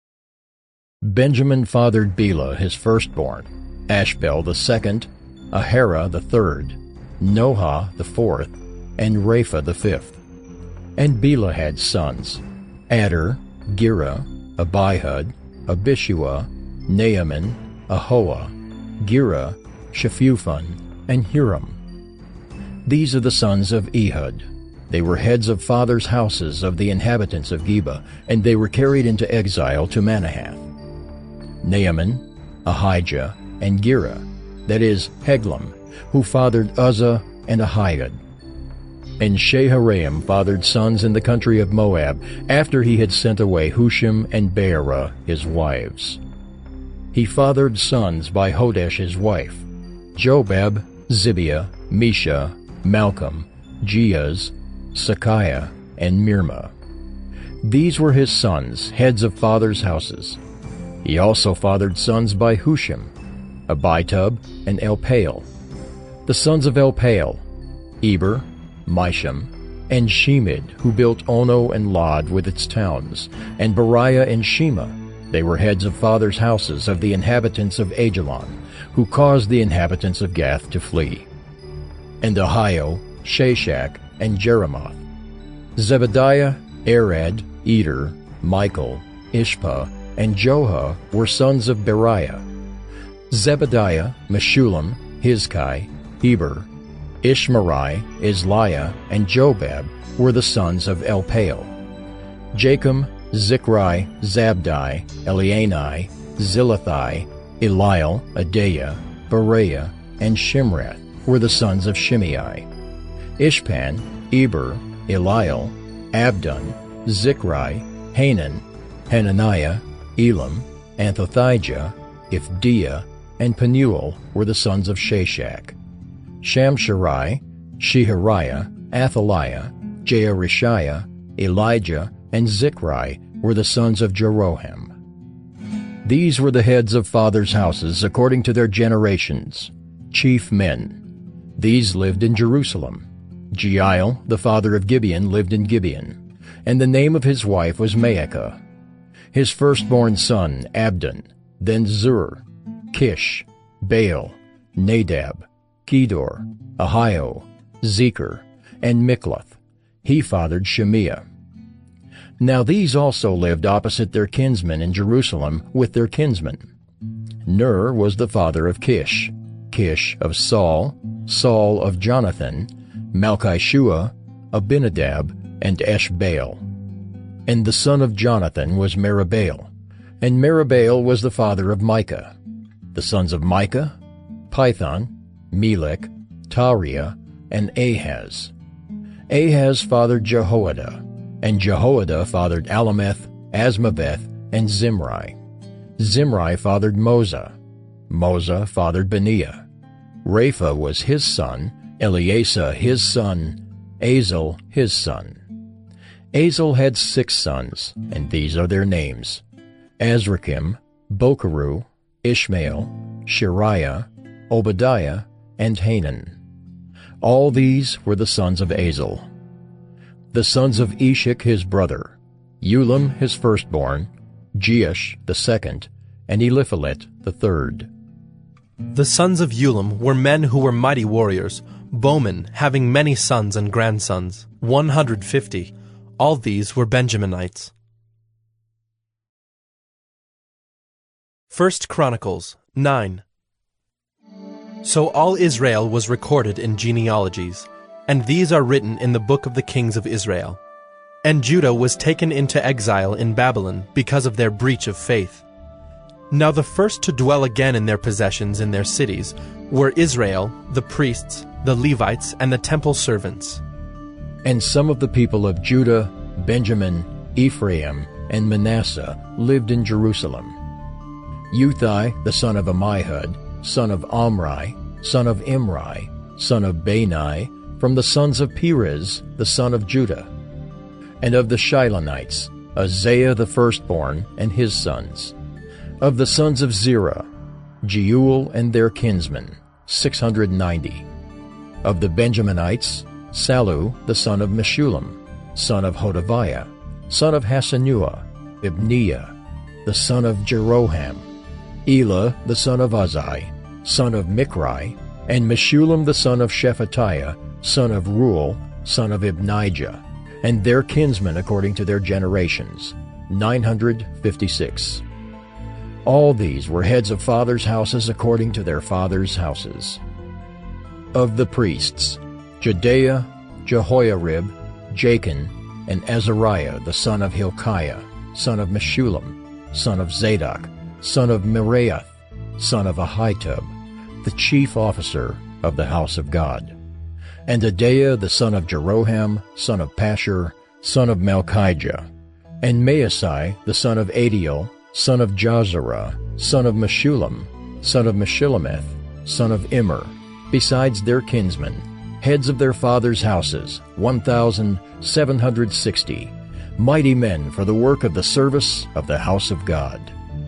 Benjamin fathered Bela his firstborn, Ashbel the second, Ahara the third, Nohah the fourth, and Rapha the fifth. And Bela had sons, Adar, Gera, Abihud, Abishua, Naaman, Ahoah, Gera, Shephuphon, and Huram. These are the sons of Ehud. They were heads of fathers' houses of the inhabitants of Geba, and they were carried into exile to Manahath. Naaman, Ahijah, and Gera, that is, Heglam, who fathered Uzzah and Ahiud. And Shaharaim fathered sons in the country of Moab, after he had sent away Hushim and Beerah his wives. He fathered sons by Hodesh his wife, Jobab, Zibiah, Mesha, Malcolm, Jeaz, Sakiah, and Mirma. These were his sons, heads of fathers' houses. He also fathered sons by Hushim, Abitub, and Elpaal. The sons of Elpaal, Eber, Misham, and Shemid, who built Ono and Lod with its towns, and Beriah and Shema. They were heads of fathers' houses of the inhabitants of Ajalon, who caused the inhabitants of Gath to flee. And Ahio, Shashak, and Jeremoth. Zebediah, Arad, Eder, Michael, Ishpa, and Joha were sons of Beriah. Zebediah, Meshullam, Hizkai, Heber, Ishmerai, Isliah, and Jobab were the sons of Elpaal. Jachim, Zichri, Zabdi, Elianai, Zilathai, Eliel, Adaiah, Bereah, and Shimrath were the sons of Shimei. Ishpan, Eber, Eliel, Abdon, Zichri, Hanan, Hananiah, Elam, Anthothijah, Ifdiah, and Penuel were the sons of Shashak. Shamsherai, Shehariah, Athaliah, Jearishiah, Elijah, and Zichri were the sons of Jeroham. These were the heads of fathers' houses according to their generations, chief men. These lived in Jerusalem. Jeiel, the father of Gibeon, lived in Gibeon, and the name of his wife was Maacah. His firstborn son, Abdon, then Zur, Kish, Baal, Nadab, Kedor, Ahio, Zecher, and Mikloth. He fathered Shemiah. Now these also lived opposite their kinsmen in Jerusalem with their kinsmen. Ner was the father of Kish, Kish of Saul, Saul of Jonathan, Malchishua, Abinadab, and Eshbaal. And the son of Jonathan was Meribaal, and Meribaal was the father of Micah. The sons of Micah, Python, Melech, Tariah, and Ahaz. Ahaz fathered Jehoiada, and Jehoiada fathered Alameth, Asmaveth, and Zimri. Zimri fathered Moza. Moza fathered Beniah. Rapha was his son, Eleasa his son, Azel his son. Azel had six sons, and these are their names: Azrachim, Bocheru, Ishmael, Shariah, Obadiah, and Hanan. All these were the sons of Azel. The sons of Eshek his brother, Ulam his firstborn, Jeush the second, and Eliphalet the third. The sons of Ulam were men who were mighty warriors, bowmen having many sons and grandsons, one hundred fifty. All these were Benjaminites. First Chronicles nine. So all Israel was recorded in genealogies, and these are written in the book of the kings of Israel. And Judah was taken into exile in Babylon because of their breach of faith. Now the first to dwell again in their possessions in their cities were Israel, the priests, the Levites, and the temple servants. And some of the people of Judah, Benjamin, Ephraim, and Manasseh lived in Jerusalem. Uthai the son of Ammihud, son of Omri, son of Imri, son of Bani, from the sons of Perez, the son of Judah. And of the Shilonites, Uzziah the firstborn, and his sons. Of the sons of Zerah, Jeuel and their kinsmen, six hundred ninety. Of the Benjaminites, Sallu the son of Meshullam, son of Hodaviah, son of Hasenuah, Ibniah, the son of Jeroham, Elah the son of Uzzi, son of Mikri, and Meshullam the son of Shephatiah, son of Ruel, son of Ibnijah, and their kinsmen according to their generations, nine hundred fifty-six. All these were heads of fathers' houses according to their fathers' houses. Of the priests, Jedaiah, Jehoiarib, Jachin, and Azariah the son of Hilkiah, son of Meshullam, son of Zadok, son of Meraioth, son of Ahitub, the chief officer of the house of God. And Adaiah the son of Jeroham, son of Pashur, son of Malchijah, and Maasai the son of Adiel, son of Jazarah, son of Meshullam, son of Meshillemeth, son of Immer, besides their kinsmen, heads of their fathers' houses, one thousand seven hundred sixty, mighty men for the work of the service of the house of God.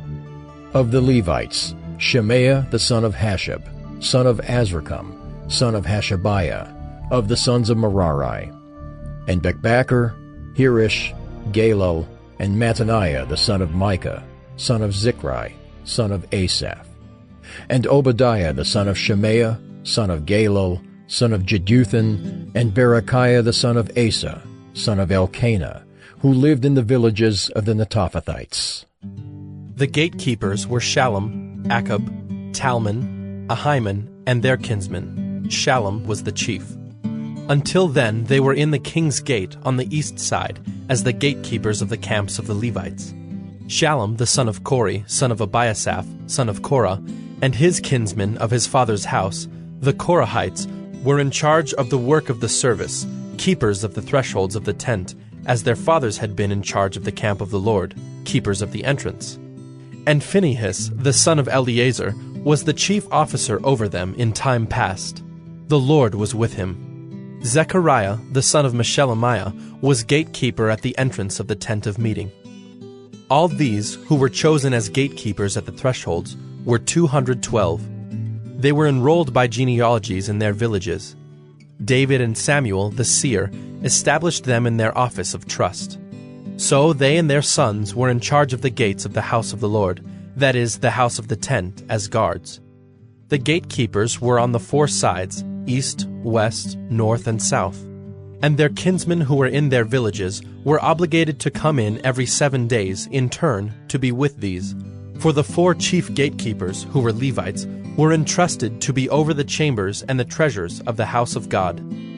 Of the Levites, Shemaiah the son of Hashab, son of Azrikam, son of Hashabiah, of the sons of Merari, and Bekbacher, Hirish, Galal, and Mattaniah the son of Micah, son of Zichri, son of Asaph, and Obadiah the son of Shemaiah, son of Galal, son of Jeduthun, and Berechiah the son of Asa, son of Elkanah, who lived in the villages of the Netophathites. The gatekeepers were Shallum, Akub, Talmon, Ahiman, and their kinsmen. Shallum was the chief. Until then they were in the king's gate on the east side as the gatekeepers of the camps of the Levites. Shallum the son of Kori, son of Abiasaph, son of Korah, and his kinsmen of his father's house, the Korahites, were in charge of the work of the service, keepers of the thresholds of the tent, as their fathers had been in charge of the camp of the Lord, keepers of the entrance. And Phinehas, the son of Eleazar, was the chief officer over them in time past. The Lord was with him. Zechariah, the son of Meshelemiah, was gatekeeper at the entrance of the tent of meeting. All these, who were chosen as gatekeepers at the thresholds, were two hundred twelve. They were enrolled by genealogies in their villages. David and Samuel, the seer, established them in their office of trust. So they and their sons were in charge of the gates of the house of the Lord, that is, the house of the tent, as guards. The gatekeepers were on the four sides, east, west, north, and south. And their kinsmen who were in their villages were obligated to come in every seven days in turn to be with these. For the four chief gatekeepers, who were Levites, were entrusted to be over the chambers and the treasures of the house of God.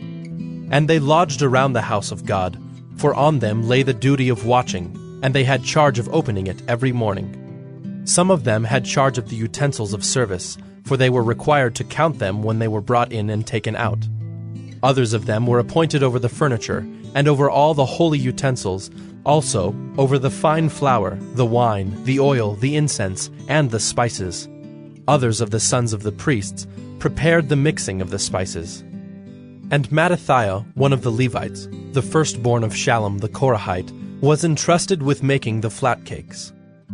And they lodged around the house of God, for on them lay the duty of watching, and they had charge of opening it every morning. Some of them had charge of the utensils of service, for they were required to count them when they were brought in and taken out. Others of them were appointed over the furniture, and over all the holy utensils, also over the fine flour, the wine, the oil, the incense, and the spices. Others of the sons of the priests prepared the mixing of the spices. And Mattithiah, one of the Levites, the firstborn of Shallum the Korahite, was entrusted with making the flat cakes.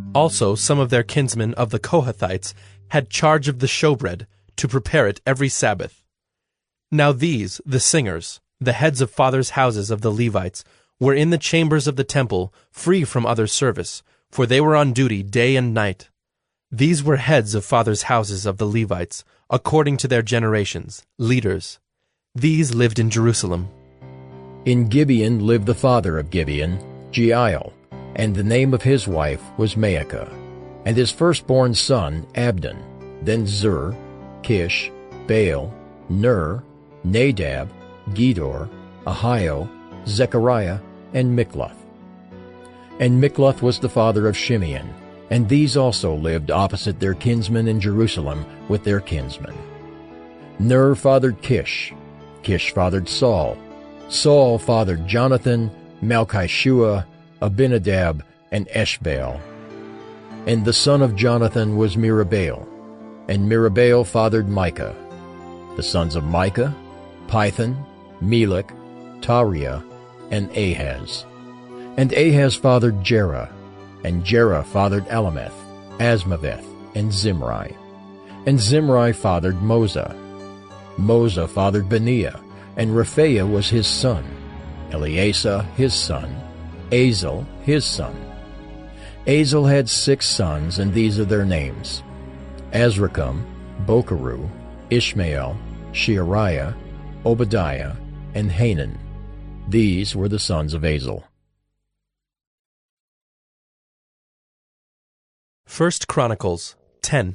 Also some of their kinsmen of the Kohathites had charge of the showbread, to prepare it every Sabbath. Now these, the singers, the heads of fathers' houses of the Levites, were in the chambers of the temple, free from other service, for they were on duty day and night. These were heads of fathers' houses of the Levites, according to their generations, leaders. These lived in Jerusalem. In Gibeon lived the father of Gibeon, Jeiel, and the name of his wife was Maacah, and his firstborn son Abdon, then Zur, Kish, Baal, Ner, Nadab, Gedor, Ahio, Zechariah, and Mikloth. And Mikloth was the father of Shimeon, and these also lived opposite their kinsmen in Jerusalem with their kinsmen. Ner fathered Kish, Kish fathered Saul, Saul fathered Jonathan, Malchishua, Abinadab, and Eshbaal. And the son of Jonathan was Merabaal, and Merabaal fathered Micah. The sons of Micah, Pithon, Melech, Tariah, and Ahaz. And Ahaz fathered Jerah, and Jerah fathered Alameth, Asmaveth, and Zimri. And Zimri fathered Moza. Moza fathered Beniah, and Rephaiah was his son, Eleasah his son, Azel his son. Azel had six sons, and these are their names: Azrikam, Bokeru, Ishmael, Sheariah, Obadiah, and Hanan. These were the sons of Azel. First Chronicles ten.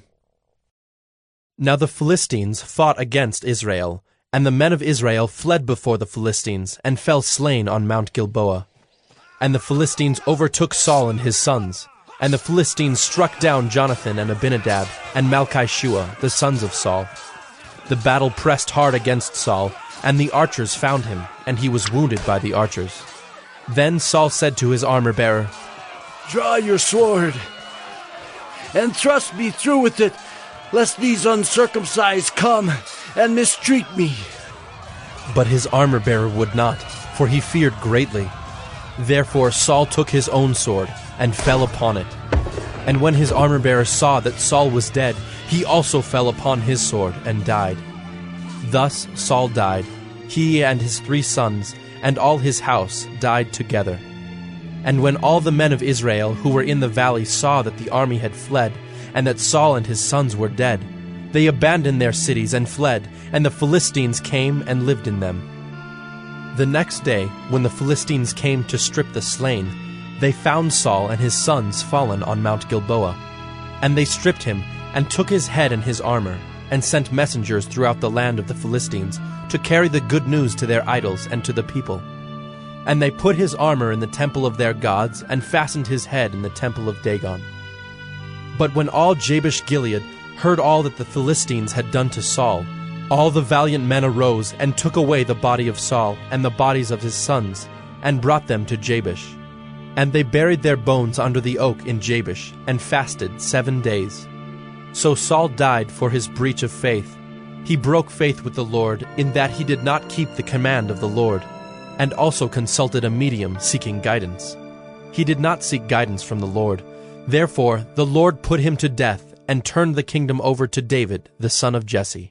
Now the Philistines fought against Israel, and the men of Israel fled before the Philistines, and fell slain on Mount Gilboa. And the Philistines overtook Saul and his sons, and the Philistines struck down Jonathan and Abinadab, and Malchishua, the sons of Saul. The battle pressed hard against Saul, and the archers found him, and he was wounded by the archers. Then Saul said to his armor-bearer, "Draw your sword, and thrust me through with it, lest these uncircumcised come and mistreat me." But his armor-bearer would not, for he feared greatly. Therefore Saul took his own sword, and fell upon it. And when his armor-bearer saw that Saul was dead, he also fell upon his sword, and died. Thus Saul died, he and his three sons, and all his house died together. And when all the men of Israel who were in the valley saw that the army had fled, and that Saul and his sons were dead, they abandoned their cities and fled, and the Philistines came and lived in them. The next day, when the Philistines came to strip the slain, they found Saul and his sons fallen on Mount Gilboa. And they stripped him, and took his head and his armor, and sent messengers throughout the land of the Philistines to carry the good news to their idols and to the people. And they put his armor in the temple of their gods, and fastened his head in the temple of Dagon. But when all Jabesh-Gilead heard all that the Philistines had done to Saul, all the valiant men arose and took away the body of Saul and the bodies of his sons, and brought them to Jabesh. And they buried their bones under the oak in Jabesh, and fasted seven days. So Saul died for his breach of faith. He broke faith with the Lord, in that he did not keep the command of the Lord, and also consulted a medium seeking guidance. He did not seek guidance from the Lord. Therefore the Lord put him to death, and turned the kingdom over to David, the son of Jesse.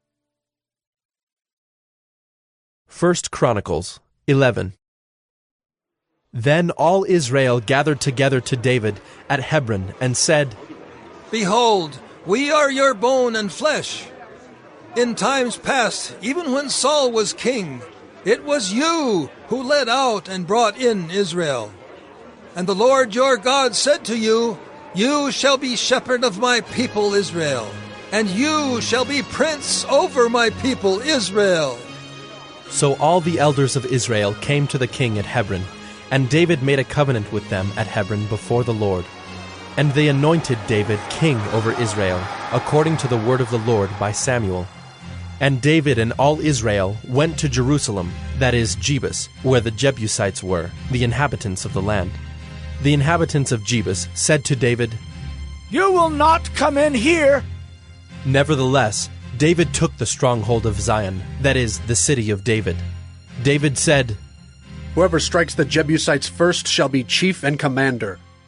First Chronicles eleven. Then all Israel gathered together to David at Hebron, and said, "Behold, we are your bone and flesh. In times past, even when Saul was king, it was you who led out and brought in Israel. And the Lord your God said to you, 'You shall be shepherd of my people Israel, and you shall be prince over my people Israel.'" So all the elders of Israel came to the king at Hebron, and David made a covenant with them at Hebron before the Lord. And they anointed David king over Israel, according to the word of the Lord by Samuel. And David and all Israel went to Jerusalem, that is, Jebus, where the Jebusites were, the inhabitants of the land. The inhabitants of Jebus said to David, "You will not come in here." Nevertheless, David took the stronghold of Zion, that is, the city of David. David said, "Whoever strikes the Jebusites first shall be chief and commander."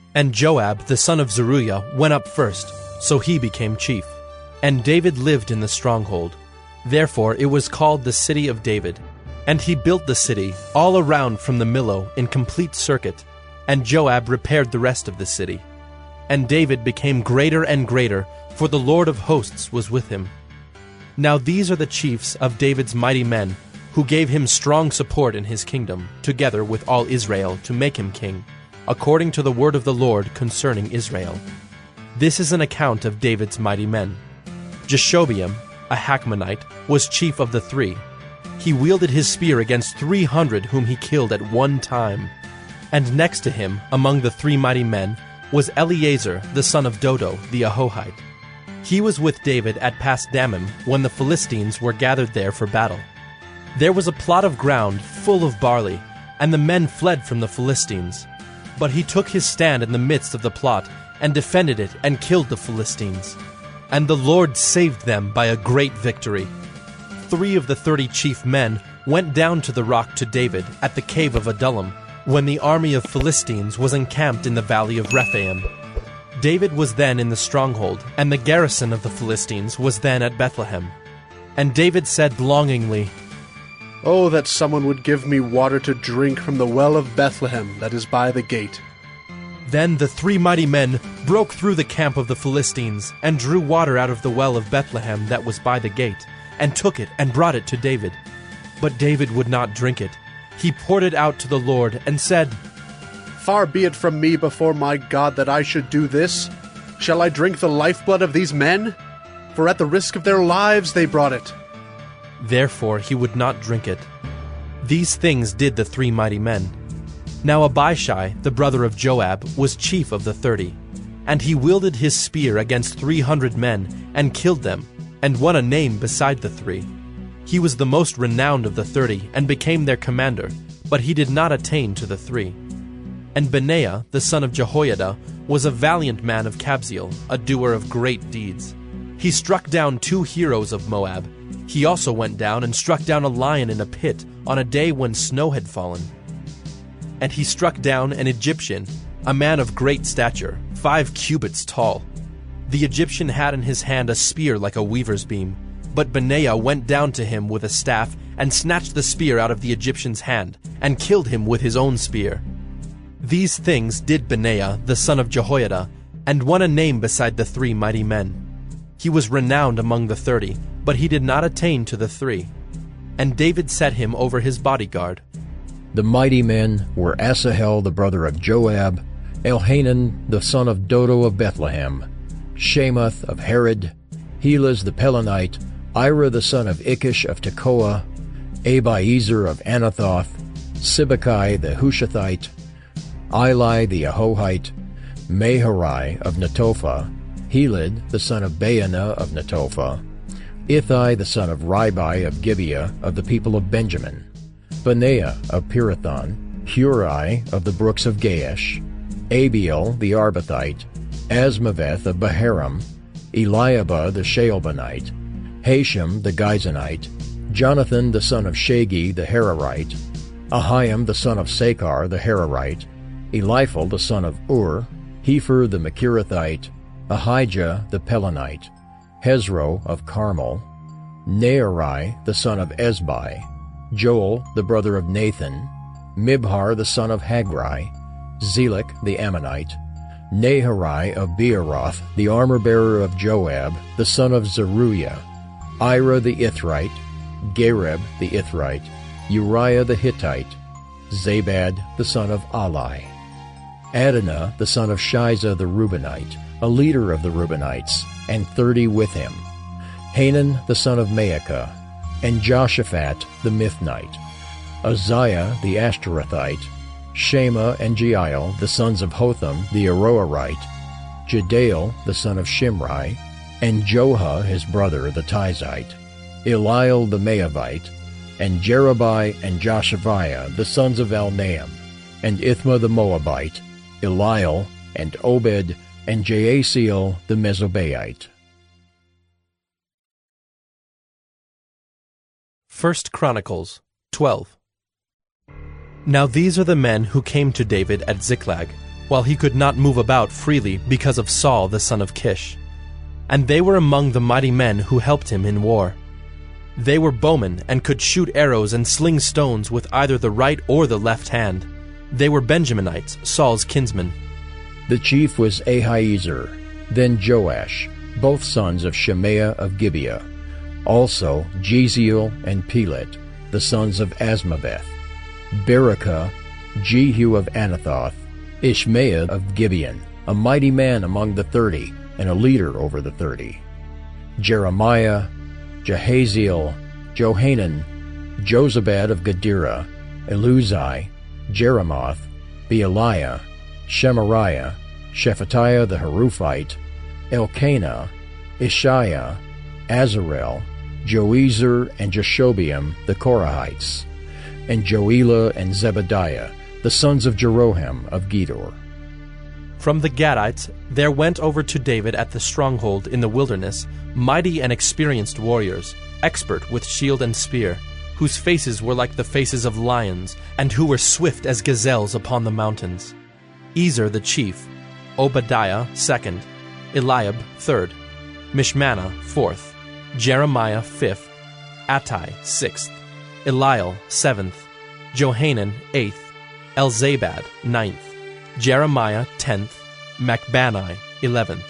And Joab the son of Zeruiah went up first, so he became chief. And David lived in the stronghold. Therefore it was called the City of David. And he built the city all around from the Millo in complete circuit, and Joab repaired the rest of the city. And David became greater and greater, for the Lord of hosts was with him. Now these are the chiefs of David's mighty men, who gave him strong support in his kingdom, together with all Israel, to make him king, according to the word of the Lord concerning Israel. This is an account of David's mighty men. Jeshobeam, a Hachmonite, was chief of the three. He wielded his spear against three hundred whom he killed at one time. And next to him, among the three mighty men, was Eleazar the son of Dodo the Ahohite. He was with David at Pasdammim when the Philistines were gathered there for battle. There was a plot of ground full of barley, and the men fled from the Philistines. But he took his stand in the midst of the plot, and defended it, and killed the Philistines. And the Lord saved them by a great victory. Three of the thirty chief men went down to the rock to David at the cave of Adullam, when the army of Philistines was encamped in the valley of Rephaim. David was then in the stronghold, and the garrison of the Philistines was then at Bethlehem. And David said longingly, "Oh, that someone would give me water to drink from the well of Bethlehem that is by the gate." Then the three mighty men broke through the camp of the Philistines, and drew water out of the well of Bethlehem that was by the gate, and took it and brought it to David. But David would not drink it. He poured it out to the Lord, and said, "Far be it from me before my God that I should do this. Shall I drink the lifeblood of these men? For at the risk of their lives they brought it." Therefore he would not drink it. These things did the three mighty men. Now Abishai, the brother of Joab, was chief of the thirty. And he wielded his spear against three hundred men, and killed them, and won a name beside the three. He was the most renowned of the thirty, and became their commander, but he did not attain to the three. And Benaiah, the son of Jehoiada, was a valiant man of Kabzeel, a doer of great deeds. He struck down two heroes of Moab. He also went down and struck down a lion in a pit on a day when snow had fallen. And he struck down an Egyptian, a man of great stature, five cubits tall. The Egyptian had in his hand a spear like a weaver's beam. But Benaiah went down to him with a staff, and snatched the spear out of the Egyptian's hand, and killed him with his own spear. These things did Benaiah, the son of Jehoiada, and won a name beside the three mighty men. He was renowned among the thirty, but he did not attain to the three. And David set him over his bodyguard. The mighty men were Asahel the brother of Joab, Elhanan the son of Dodo of Bethlehem, Shemoth of Herod, Helaz the Pelonite, Ira the son of Ikish of Tekoa, Abiezer of Anathoth, Sibbecai the Hushathite, Eli the Ahohite, Maharai of Netophah, Helid the son of Baanah of Netophah, Ithai the son of Ribai of Gibeah of the people of Benjamin, Benaiah of Pirathon, Hurai of the brooks of Gaash, Abiel the Arbathite, Asmaveth of Baharam, Eliabah the Shaalbonite, Hashem the Gizonite, Jonathan the son of Shagi the Hararite, Ahiam the son of Sakar the Hararite, Eliphal the son of Ur, Hefer the Machirathite, Ahijah the Pelonite, Hezro of Carmel, Nearai the son of Ezbai, Joel the brother of Nathan, Mibhar the son of Hagri, Zelek the Ammonite, Naharai of Beeroth, the armor-bearer of Joab, the son of Zeruiah, Ira the Ithrite, Gareb the Ithrite, Uriah the Hittite, Zabad the son of Ali, Adonah the son of Shiza the Reubenite, a leader of the Reubenites, and thirty with him, Hanan the son of Maacah, and Joshaphat the Mithnite, Uzziah the Ashtarothite, Shema and Jeiel the sons of Hotham the Aroerite, Jediel the son of Shimri, and Joha his brother the Tizite, Eliel the Maavite, and Jerubai and Joshaviah the sons of Elnaam, and Ithma the Moabite, Eliel, and Obed, and Jaasiel the Mezobaite. First Chronicles twelve. Now these are the men who came to David at Ziklag, while he could not move about freely because of Saul the son of Kish. And they were among the mighty men who helped him in war. They were bowmen and could shoot arrows and sling stones with either the right or the left hand. They were Benjaminites, Saul's kinsmen. The chief was Ahiezer, then Joash, both sons of Shemaiah of Gibeah. Also Jeziel and Pelet, the sons of Asmaveth. Berekah, Jehu of Anathoth, Ishmael of Gibeon, a mighty man among the thirty, and a leader over the thirty. Jeremiah, Jahaziel, Johanan, Jozabad of Gedera, Eluzai, Jeremoth, Bealiah, Shemariah, Shephatiah the Haruphite, Elkanah, Ishiah, Azarel, Joezer and Jashobeam the Korahites, and Joelah and Zebadiah, the sons of Jeroham of Gedor. From the Gadites there went over to David at the stronghold in the wilderness mighty and experienced warriors, expert with shield and spear, whose faces were like the faces of lions, and who were swift as gazelles upon the mountains. Ezer the chief, Obadiah second, Eliab third, Mishmannah fourth, Jeremiah fifth, Attai sixth, Eliel seventh, Johanan eighth, Elzabad ninth, Jeremiah tenth, Macbanai eleventh.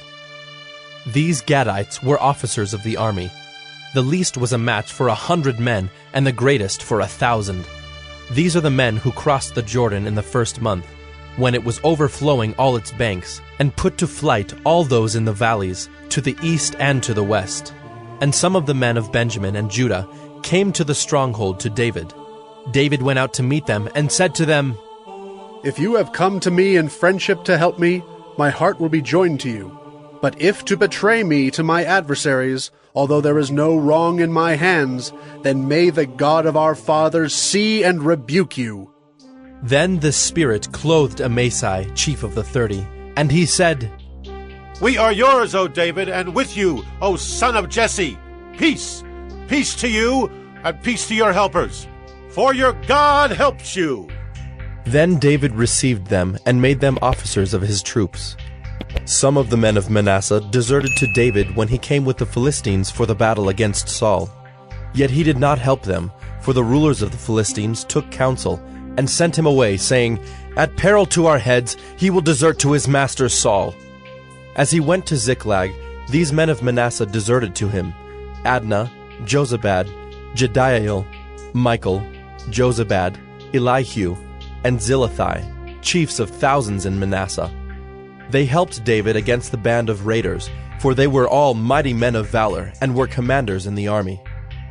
These Gadites were officers of the army. The least was a match for a hundred men, and the greatest for a thousand. These are the men who crossed the Jordan in the first month, when it was overflowing all its banks, and put to flight all those in the valleys, to the east and to the west. And some of the men of Benjamin and Judah came to the stronghold to David. David went out to meet them, and said to them, If you have come to me in friendship to help me, my heart will be joined to you. But if to betray me to my adversaries, although there is no wrong in my hands, then may the God of our fathers see and rebuke you. Then the Spirit clothed Amasai, chief of the thirty, and he said, We are yours, O David, and with you, O son of Jesse. Peace, peace to you, and peace to your helpers, for your God helps you. Then David received them and made them officers of his troops. Some of the men of Manasseh deserted to David when he came with the Philistines for the battle against Saul. Yet he did not help them, for the rulers of the Philistines took counsel and sent him away, saying, At peril to our heads he will desert to his master Saul. As he went to Ziklag, these men of Manasseh deserted to him: Adnah, Jozabad, Jediael, Michael, Jozabad, Elihu, and Zillethai, chiefs of thousands in Manasseh. They helped David against the band of raiders, for they were all mighty men of valor, and were commanders in the army.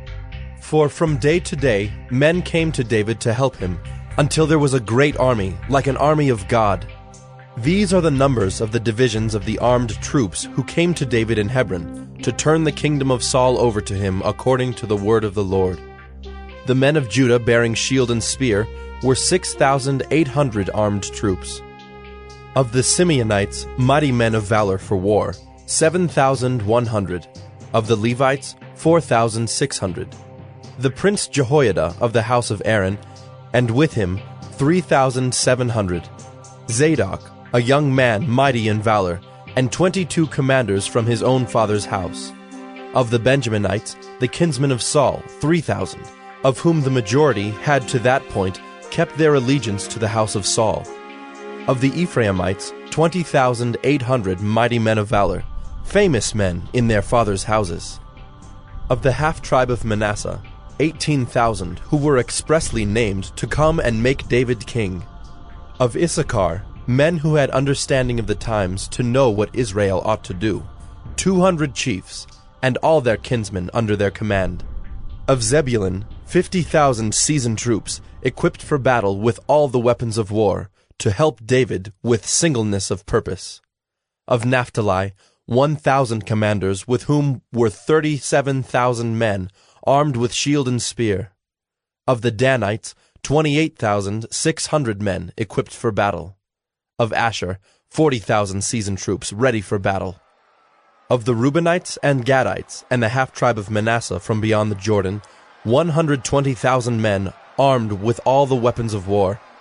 For from day to day men came to David to help him, until there was a great army, like an army of God. These are the numbers of the divisions of the armed troops who came to David in Hebron, to turn the kingdom of Saul over to him according to the word of the Lord. The men of Judah bearing shield and spear were six thousand eight hundred armed troops. Of the Simeonites, mighty men of valor for war, seven thousand one hundred. Of the Levites, four thousand six hundred. The prince Jehoiada of the house of Aaron, and with him three thousand seven hundred. Zadok, a young man mighty in valor, and twenty-two commanders from his own father's house. Of the Benjaminites, the kinsmen of Saul, three thousand, of whom the majority had to that point kept their allegiance to the house of Saul. Of the Ephraimites, twenty thousand eight hundred mighty men of valor, famous men in their fathers' houses. Of the half-tribe of Manasseh, eighteen thousand, who were expressly named to come and make David king. Of Issachar, men who had understanding of the times to know what Israel ought to do, two hundred chiefs, and all their kinsmen under their command. Of Zebulun, fifty thousand seasoned troops, equipped for battle with all the weapons of war, to help David with singleness of purpose. Of Naphtali, one thousand commanders, with whom were thirty-seven thousand men, armed with shield and spear. Of the Danites, twenty-eight thousand six hundred men, equipped for battle. Of Asher, forty thousand seasoned troops, ready for battle. Of the Reubenites and Gadites, and the half-tribe of Manasseh from beyond the Jordan, one hundred twenty thousand men, armed with all the weapons of war.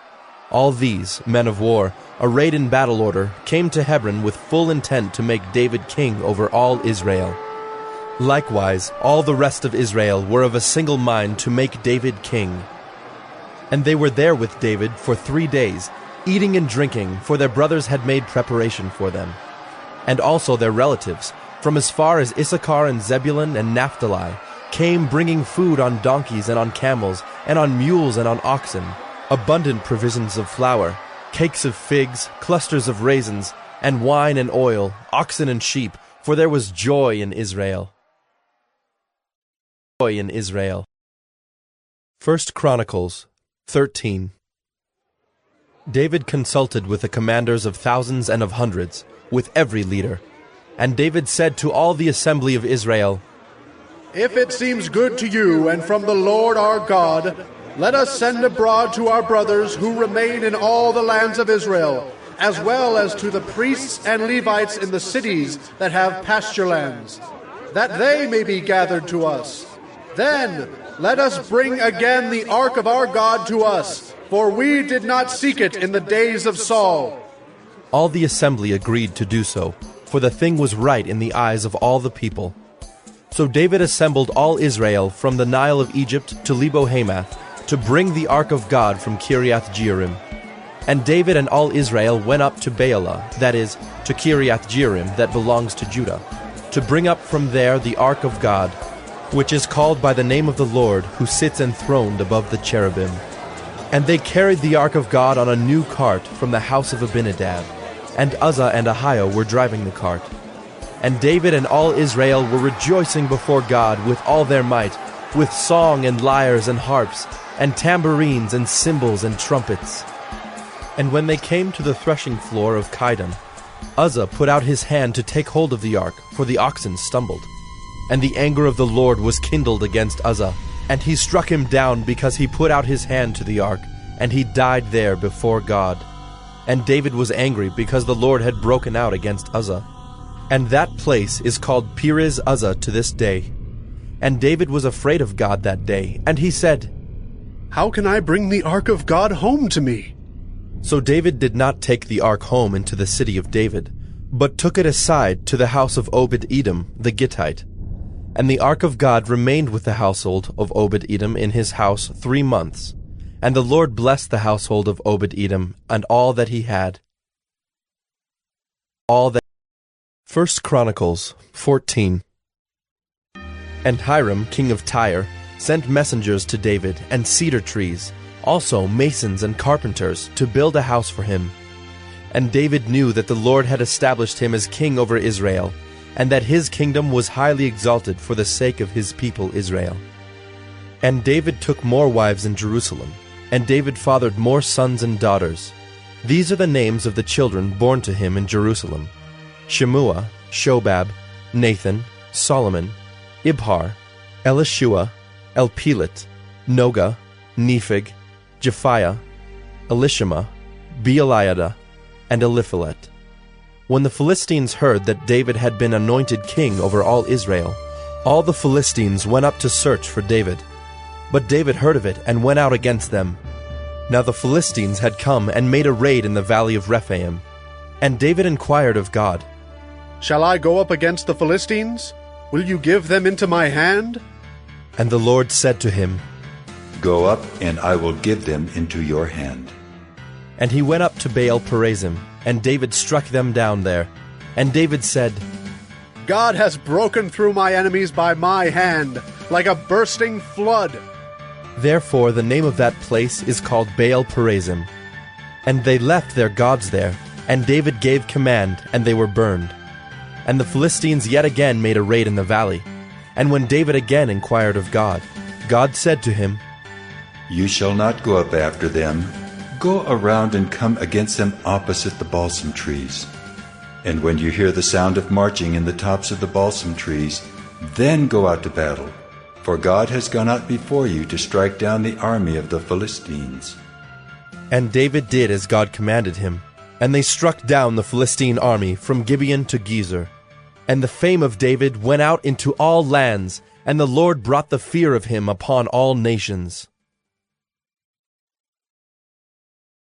All these, men of war, arrayed in battle order, came to Hebron with full intent to make David king over all Israel. Likewise, all the rest of Israel were of a single mind to make David king. And they were there with David for three days, eating and drinking, for their brothers had made preparation for them. And also their relatives, from as far as Issachar and Zebulun and Naphtali, came bringing food on donkeys and on camels, and on mules and on oxen, abundant provisions of flour, cakes of figs, clusters of raisins, and wine and oil, oxen and sheep, for there was joy in Israel. Joy in Israel. First Chronicles thirteen. David consulted with the commanders of thousands and of hundreds, with every leader. And David said to all the assembly of Israel, If it seems good to you and from the Lord our God, let us send abroad to our brothers who remain in all the lands of Israel, as well as to the priests and Levites in the cities that have pasture lands, that they may be gathered to us. Then let us bring again the ark of our God to us, for we did not seek it in the days of Saul. All the assembly agreed to do so, for the thing was right in the eyes of all the people. So David assembled all Israel from the Nile of Egypt to Lebo-Hamath, to bring the ark of God from Kiriath-Jearim. And David and all Israel went up to Baalah, that is, to Kiriath-Jearim, that belongs to Judah, to bring up from there the ark of God, which is called by the name of the Lord, who sits enthroned above the cherubim. And they carried the ark of God on a new cart from the house of Abinadab, and Uzzah and Ahio were driving the cart. And David and all Israel were rejoicing before God with all their might, with song and lyres and harps, and tambourines and cymbals and trumpets. And when they came to the threshing floor of Chidon, Uzzah put out his hand to take hold of the ark, for the oxen stumbled. And the anger of the Lord was kindled against Uzzah, and he struck him down because he put out his hand to the ark, and he died there before God. And David was angry because the Lord had broken out against Uzzah. And that place is called Perez Uzzah to this day. And David was afraid of God that day, and he said, How can I bring the ark of God home to me? So David did not take the ark home into the city of David, but took it aside to the house of Obed-Edom the Gittite. And the ark of God remained with the household of Obed-Edom in his house three months. And the Lord blessed the household of Obed-Edom and all that he had. All that. First Chronicles fourteen. And Hiram, king of Tyre, sent messengers to David and cedar trees, also masons and carpenters, to build a house for him. And David knew that the Lord had established him as king over Israel, and that his kingdom was highly exalted for the sake of his people Israel. And David took more wives in Jerusalem, and David fathered more sons and daughters. These are the names of the children born to him in Jerusalem: Shemua, Shobab, Nathan, Solomon, Ibhar, Elishua, Elpelet, Noga, Nepheg, Japhiah, Elishama, Beeliada, and Eliphalet. When the Philistines heard that David had been anointed king over all Israel, all the Philistines went up to search for David. But David heard of it and went out against them. Now the Philistines had come and made a raid in the valley of Rephaim. And David inquired of God, Shall I go up against the Philistines? Will you give them into my hand? And the Lord said to him, Go up, and I will give them into your hand. And he went up to Baal Perazim, and David struck them down there. And David said, God has broken through my enemies by my hand, like a bursting flood. Therefore the name of that place is called Baal Perazim. And they left their gods there, and David gave command, and they were burned. And the Philistines yet again made a raid in the valley. And when David again inquired of God, God said to him, You shall not go up after them. Go around and come against them opposite the balsam trees. And when you hear the sound of marching in the tops of the balsam trees, then go out to battle. For God has gone out before you to strike down the army of the Philistines. And David did as God commanded him. And they struck down the Philistine army from Gibeon to Gezer. And the fame of David went out into all lands, and the Lord brought the fear of him upon all nations.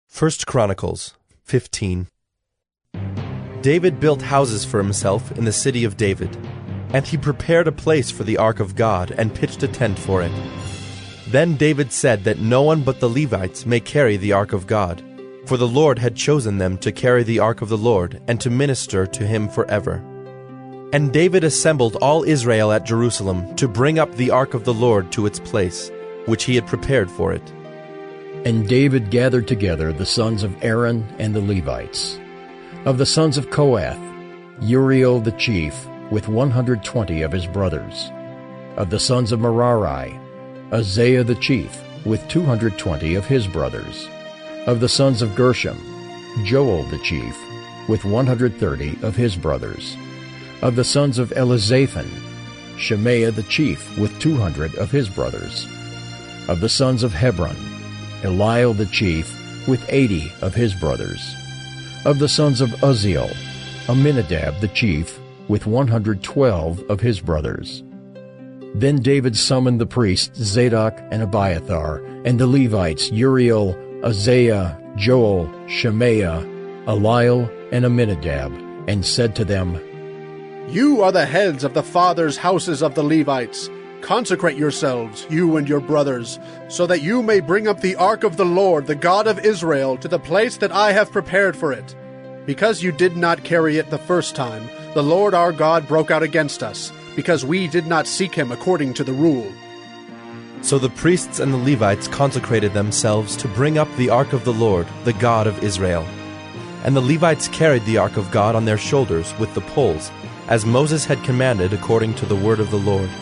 First Chronicles fifteen. David built houses for himself in the city of David, and he prepared a place for the ark of God and pitched a tent for it. Then David said that no one but the Levites may carry the ark of God, for the Lord had chosen them to carry the ark of the Lord and to minister to him forever. And David assembled all Israel at Jerusalem to bring up the ark of the Lord to its place, which he had prepared for it. And David gathered together the sons of Aaron and the Levites. Of the sons of Kohath, Uriel the chief, with one hundred twenty of his brothers. Of the sons of Merari, Isaiah the chief, with two hundred twenty of his brothers. Of the sons of Gershom, Joel the chief, with one hundred thirty of his brothers. Of the sons of Elizaphan, Shemaiah the chief, with two hundred of his brothers. Of the sons of Hebron, Eliel the chief, with eighty of his brothers. Of the sons of Uzziel, Aminadab the chief, with one hundred twelve of his brothers. Then David summoned the priests Zadok and Abiathar, and the Levites Uriel, Isaiah, Joel, Shemaiah, Eliel, and Aminadab, and said to them, You are the heads of the fathers' houses of the Levites. Consecrate yourselves, you and your brothers, so that you may bring up the ark of the Lord, the God of Israel, to the place that I have prepared for it. Because you did not carry it the first time, the Lord our God broke out against us, because we did not seek him according to the rule. So the priests and the Levites consecrated themselves to bring up the ark of the Lord, the God of Israel. And the Levites carried the ark of God on their shoulders with the poles, as Moses had commanded according to the word of the Lord.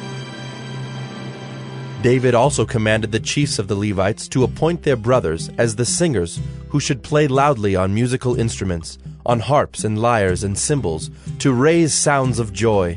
David also commanded the chiefs of the Levites to appoint their brothers as the singers who should play loudly on musical instruments, on harps and lyres and cymbals, to raise sounds of joy.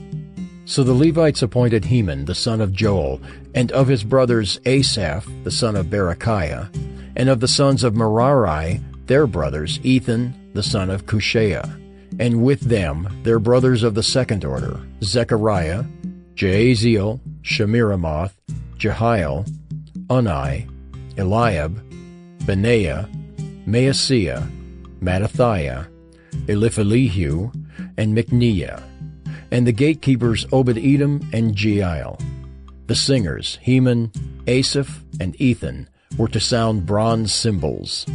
So the Levites appointed Heman the son of Joel, and of his brothers Asaph the son of Berechiah, and of the sons of Merari their brothers Ethan the son of Cushiah, and with them their brothers of the second order, Zechariah, Jaaziel, Shemiramoth, Jehiel, Unai, Eliab, Benaiah, Maaseiah, Mattathiah, Eliphelehu, and Micneiah, and the gatekeepers Obed-Edom and Jeiel. The singers, Heman, Asaph, and Ethan, were to sound bronze cymbals.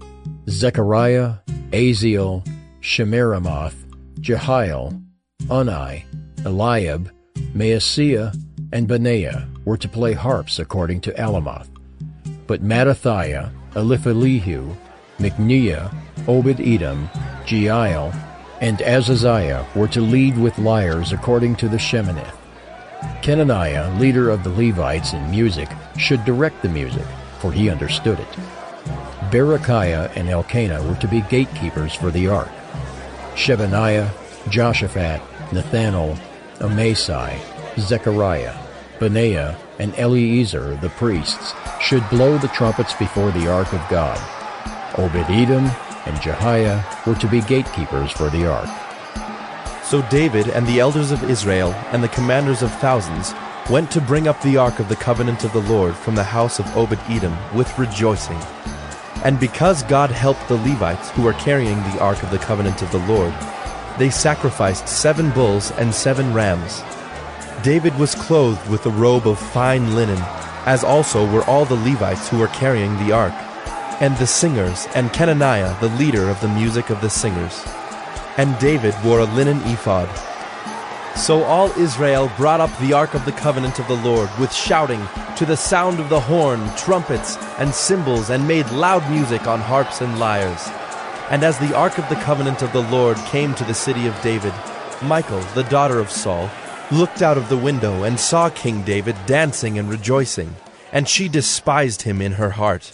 Zechariah, Aziel, Shemiramoth, Jehiel, Unai, Eliab, Maaseiah, and Benaiah were to play harps according to Alamoth. But Mattathiah, Eliphelehu, Micneiah, Obed-Edom, Jeiel, and Azaziah were to lead with lyres according to the Sheminith. Kenaniah, leader of the Levites in music, should direct the music, for he understood it. Berechiah and Elkanah were to be gatekeepers for the ark. Shebaniah, Joshaphat, Nethanel, Amasai, Zechariah, Benaiah, and Eleazar the priests should blow the trumpets before the ark of God. Obed-Edom and Jehiah were to be gatekeepers for the ark. So David and the elders of Israel and the commanders of thousands went to bring up the ark of the covenant of the Lord from the house of Obed-Edom with rejoicing. And because God helped the Levites who were carrying the ark of the covenant of the Lord, they sacrificed seven bulls and seven rams. David was clothed with a robe of fine linen, as also were all the Levites who were carrying the ark, and the singers, and Kenaniah the leader of the music of the singers. And David wore a linen ephod. So all Israel brought up the ark of the covenant of the Lord with shouting, to the sound of the horn, trumpets, and cymbals, and made loud music on harps and lyres. And as the ark of the covenant of the Lord came to the city of David, Michal, the daughter of Saul, looked out of the window and saw King David dancing and rejoicing, and she despised him in her heart.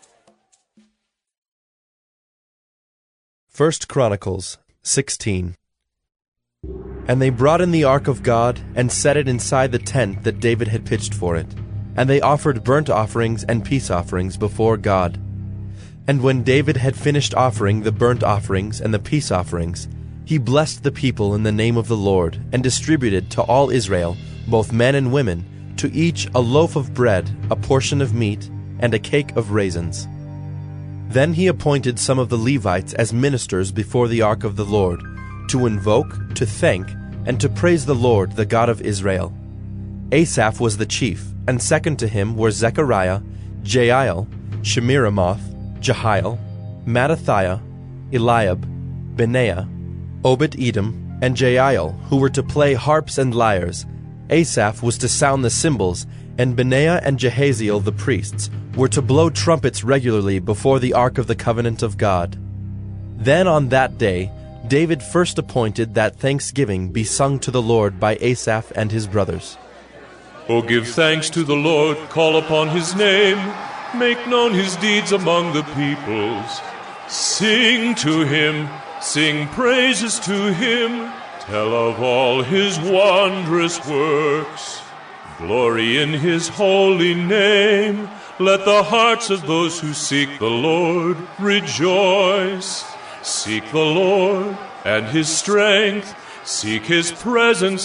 First Chronicles sixteen. And they brought in the ark of God and set it inside the tent that David had pitched for it, and they offered burnt offerings and peace offerings before God. And when David had finished offering the burnt offerings and the peace offerings, he blessed the people in the name of the Lord, and distributed to all Israel, both men and women, to each a loaf of bread, a portion of meat, and a cake of raisins. Then he appointed some of the Levites as ministers before the ark of the Lord, to invoke, to thank, and to praise the Lord, the God of Israel. Asaph was the chief, and second to him were Zechariah, Jeiel, Shemiramoth, Jehiel, Mattithiah, Eliab, Benaiah, Obed-Edom, and Jeiel, who were to play harps and lyres. Asaph was to sound the cymbals, and Benaiah and Jehaziel the priests were to blow trumpets regularly before the ark of the covenant of God. Then on that day David first appointed that thanksgiving be sung to the Lord by Asaph and his brothers. O give thanks to the Lord, call upon his name, make known his deeds among the peoples. Sing to him, sing praises to him, tell of all his wondrous works. Glory in his holy name, let the hearts of those who seek the Lord rejoice. Seek the Lord and his strength, seek his presence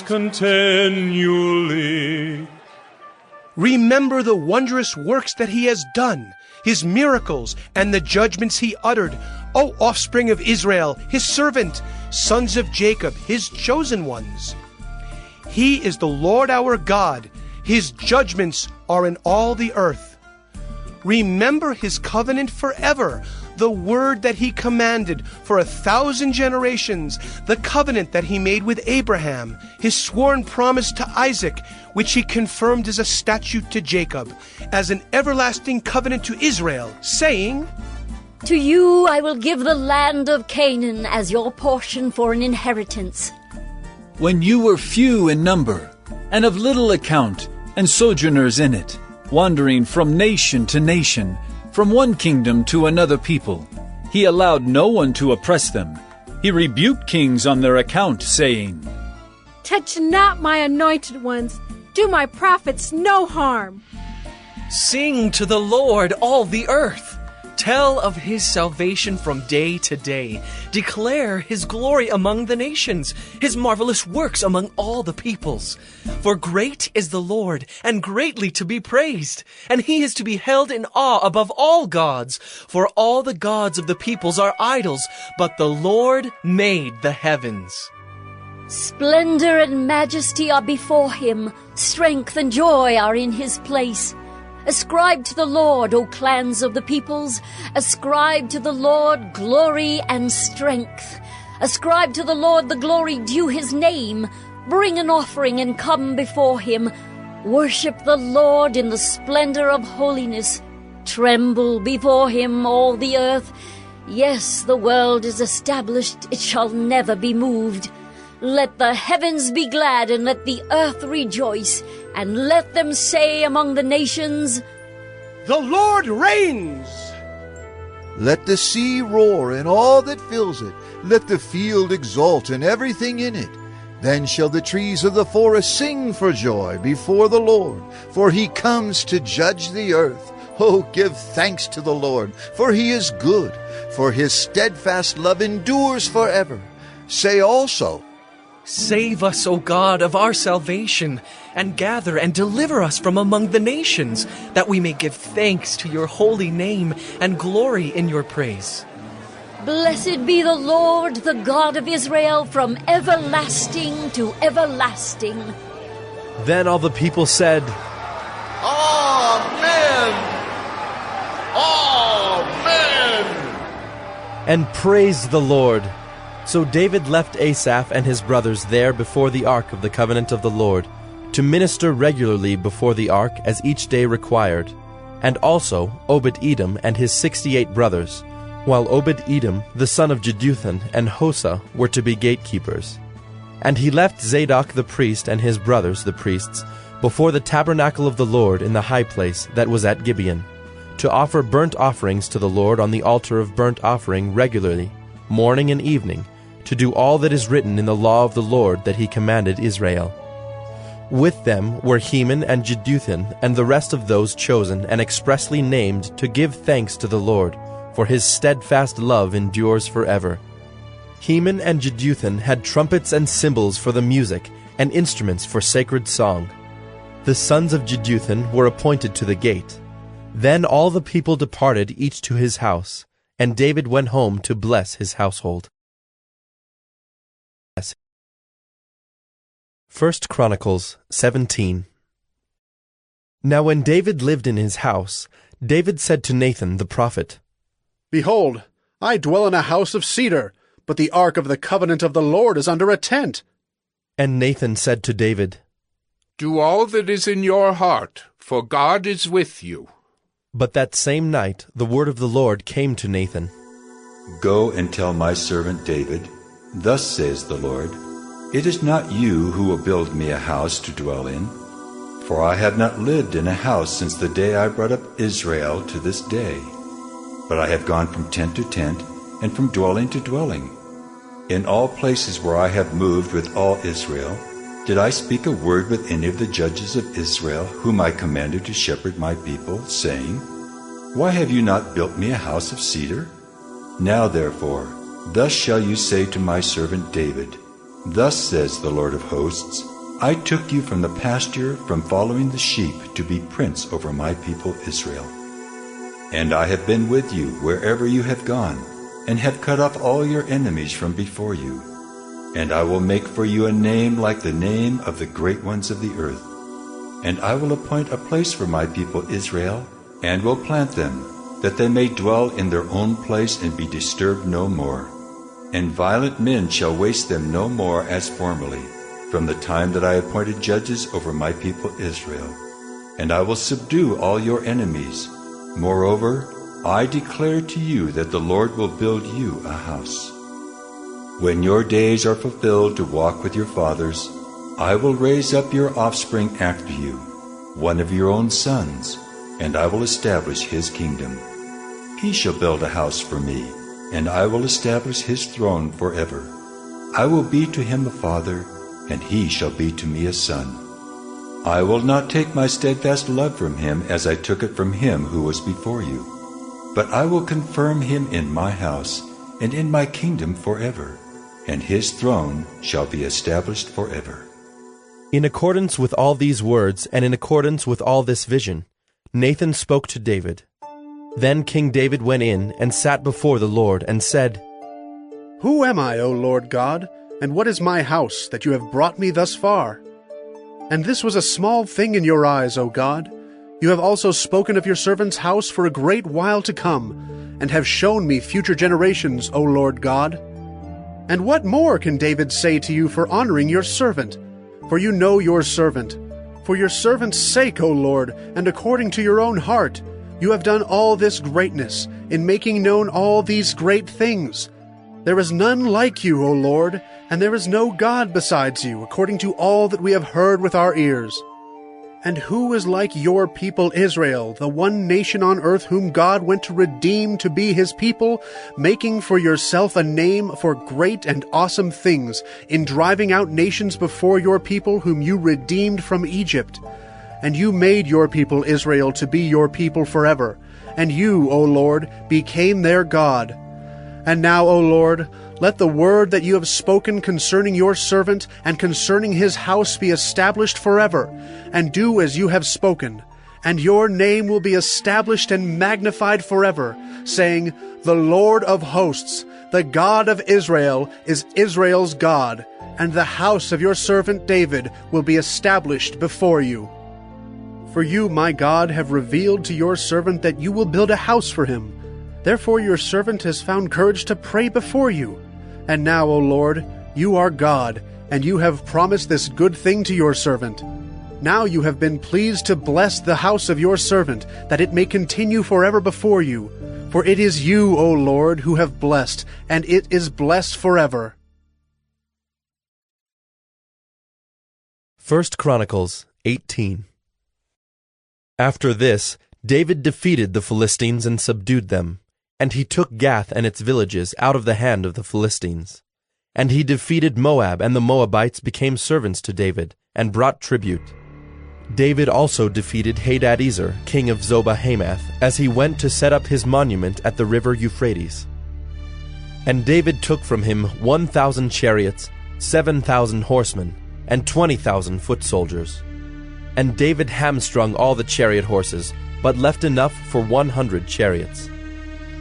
continually. Remember the wondrous works that he has done, his miracles, and the judgments he uttered, O offspring of Israel, his servant, sons of Jacob, his chosen ones. He is the Lord our God, his judgments are in all the earth. Remember his covenant forever, the word that he commanded for a thousand generations, the covenant that he made with Abraham, his sworn promise to Isaac, which he confirmed as a statute to Jacob, as an everlasting covenant to Israel, saying, To you I will give the land of Canaan as your portion for an inheritance. When you were few in number, and of little account, and sojourners in it, wandering from nation to nation, from one kingdom to another people, he allowed no one to oppress them. He rebuked kings on their account, saying, Touch not my anointed ones, do my prophets no harm. Sing to the Lord, all the earth. Tell of his salvation from day to day. Declare his glory among the nations, his marvelous works among all the peoples. For great is the Lord, and greatly to be praised, and he is to be held in awe above all gods. For all the gods of the peoples are idols, but the Lord made the heavens. Splendor and majesty are before him, strength and joy are in his place. Ascribe to the Lord, O clans of the peoples. Ascribe to the Lord glory and strength. Ascribe to the Lord the glory due his name. Bring an offering and come before him. Worship the Lord in the splendor of holiness. Tremble before him, all the earth. Yes, the world is established, it shall never be moved. Let the heavens be glad, and let the earth rejoice, and let them say among the nations, The Lord reigns! Let the sea roar and all that fills it. Let the field exult and everything in it. Then shall the trees of the forest sing for joy before the Lord, for he comes to judge the earth. Oh, give thanks to the Lord, for he is good, for his steadfast love endures forever. Say also, Save us, O God, of our salvation, and gather and deliver us from among the nations, that we may give thanks to your holy name and glory in your praise. Blessed be the Lord, the God of Israel, from everlasting to everlasting. Then all the people said, Amen! Amen! and praised the Lord. So David left Asaph and his brothers there before the ark of the covenant of the Lord, to minister regularly before the ark as each day required, and also Obed-Edom and his sixty-eight brothers, while Obed-Edom the son of Jeduthun and Hosah were to be gatekeepers. And he left Zadok the priest and his brothers the priests before the tabernacle of the Lord in the high place that was at Gibeon, to offer burnt offerings to the Lord on the altar of burnt offering regularly, morning and evening, to do all that is written in the law of the Lord that he commanded Israel. With them were Heman and Jeduthun and the rest of those chosen and expressly named to give thanks to the Lord, for his steadfast love endures forever. Heman and Jeduthun had trumpets and cymbals for the music, and instruments for sacred song. The sons of Jeduthun were appointed to the gate. Then all the people departed each to his house, and David went home to bless his household. First Chronicles seventeen. Now when David lived in his house, David said to Nathan the prophet, Behold, I dwell in a house of cedar, but the ark of the covenant of the Lord is under a tent. And Nathan said to David, Do all that is in your heart, for God is with you. But that same night the word of the Lord came to Nathan. Go and tell my servant David, Thus says the Lord, It is not you who will build me a house to dwell in, for I have not lived in a house since the day I brought up Israel to this day. But I have gone from tent to tent, and from dwelling to dwelling. In all places where I have moved with all Israel, did I speak a word with any of the judges of Israel, whom I commanded to shepherd my people, saying, Why have you not built me a house of cedar? Now therefore, thus shall you say to my servant David, Thus says the Lord of hosts, I took you from the pasture, from following the sheep, to be prince over my people Israel. And I have been with you wherever you have gone, and have cut off all your enemies from before you. And I will make for you a name like the name of the great ones of the earth. And I will appoint a place for my people Israel, and will plant them, that they may dwell in their own place and be disturbed no more. And violent men shall waste them no more as formerly, from the time that I appointed judges over my people Israel. And I will subdue all your enemies. Moreover, I declare to you that the Lord will build you a house. When your days are fulfilled to walk with your fathers, I will raise up your offspring after you, one of your own sons, and I will establish his kingdom. He shall build a house for me, and I will establish his throne forever. I will be to him a father, and he shall be to me a son. I will not take my steadfast love from him as I took it from him who was before you. But I will confirm him in my house and in my kingdom forever, and his throne shall be established forever. In accordance with all these words, and in accordance with all this vision, Nathan spoke to David. Then King David went in and sat before the Lord and said, Who am I, O Lord God, and what is my house, that you have brought me thus far? And this was a small thing in your eyes, O God. You have also spoken of your servant's house for a great while to come, and have shown me future generations, O Lord God. And what more can David say to you for honoring your servant? For you know your servant. For your servant's sake, O Lord, and according to your own heart, you have done all this greatness, in making known all these great things. There is none like you, O Lord, and there is no God besides you, according to all that we have heard with our ears. And who is like your people Israel, the one nation on earth whom God went to redeem to be his people, making for yourself a name for great and awesome things, in driving out nations before your people whom you redeemed from Egypt? And you made your people Israel to be your people forever, and you, O Lord, became their God. And now, O Lord, let the word that you have spoken concerning your servant and concerning his house be established forever, and do as you have spoken. And your name will be established and magnified forever, saying, The Lord of hosts, the God of Israel, is Israel's God, and the house of your servant David will be established before you. For you, my God, have revealed to your servant that you will build a house for him. Therefore your servant has found courage to pray before you. And now, O Lord, you are God, and you have promised this good thing to your servant. Now you have been pleased to bless the house of your servant, that it may continue forever before you. For it is you, O Lord, who have blessed, and it is blessed forever. First Chronicles eighteen. After this, David defeated the Philistines and subdued them. And he took Gath and its villages out of the hand of the Philistines. And he defeated Moab, and the Moabites became servants to David, and brought tribute. David also defeated Hadadezer, king of Zobah-Hamath, as he went to set up his monument at the river Euphrates. And David took from him one thousand chariots, seven thousand horsemen, and twenty thousand foot soldiers. And David hamstrung all the chariot horses, but left enough for one hundred chariots.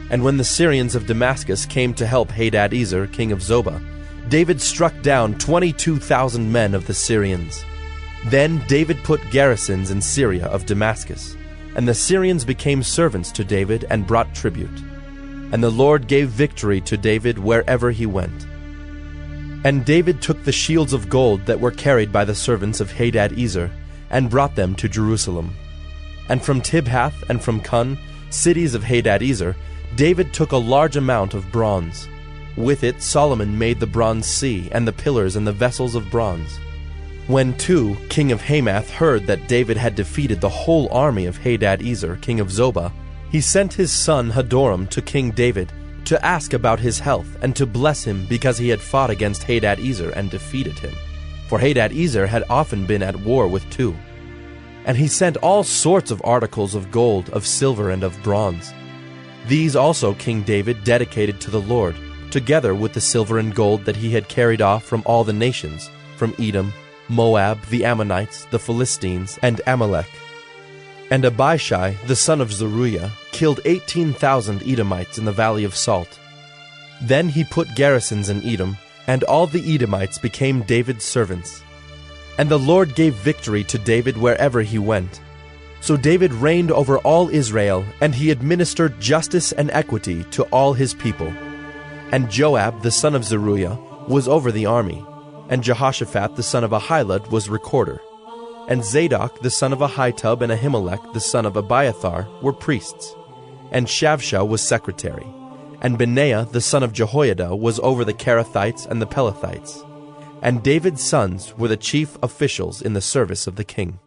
And when the Syrians of Damascus came to help Hadad-ezer, king of Zobah, David struck down twenty-two thousand men of the Syrians. Then David put garrisons in Syria of Damascus, and the Syrians became servants to David and brought tribute. And the Lord gave victory to David wherever he went. And David took the shields of gold that were carried by the servants of Hadad-ezer, and brought them to Jerusalem. And from Tibhath and from Cun, cities of Hadad-ezer, David took a large amount of bronze. With it Solomon made the bronze sea, and the pillars and the vessels of bronze. When Tu, king of Hamath, heard that David had defeated the whole army of Hadad-ezer, king of Zobah, he sent his son Hadoram to King David to ask about his health and to bless him because he had fought against Hadad-ezer and defeated him. For Hadad-ezer had often been at war with Tu. And he sent all sorts of articles of gold, of silver, and of bronze. These also King David dedicated to the Lord, together with the silver and gold that he had carried off from all the nations, from Edom, Moab, the Ammonites, the Philistines, and Amalek. And Abishai, the son of Zeruiah, killed eighteen thousand Edomites in the valley of Salt. Then he put garrisons in Edom, and all the Edomites became David's servants. And the Lord gave victory to David wherever he went. So David reigned over all Israel, and he administered justice and equity to all his people. And Joab, the son of Zeruiah, was over the army, and Jehoshaphat, the son of Ahilud, was recorder. And Zadok, the son of Ahitub, and Ahimelech, the son of Abiathar, were priests. And Shavsha was secretary. And Benaiah, the son of Jehoiada, was over the Kerethites and the Pelethites. And David's sons were the chief officials in the service of the king.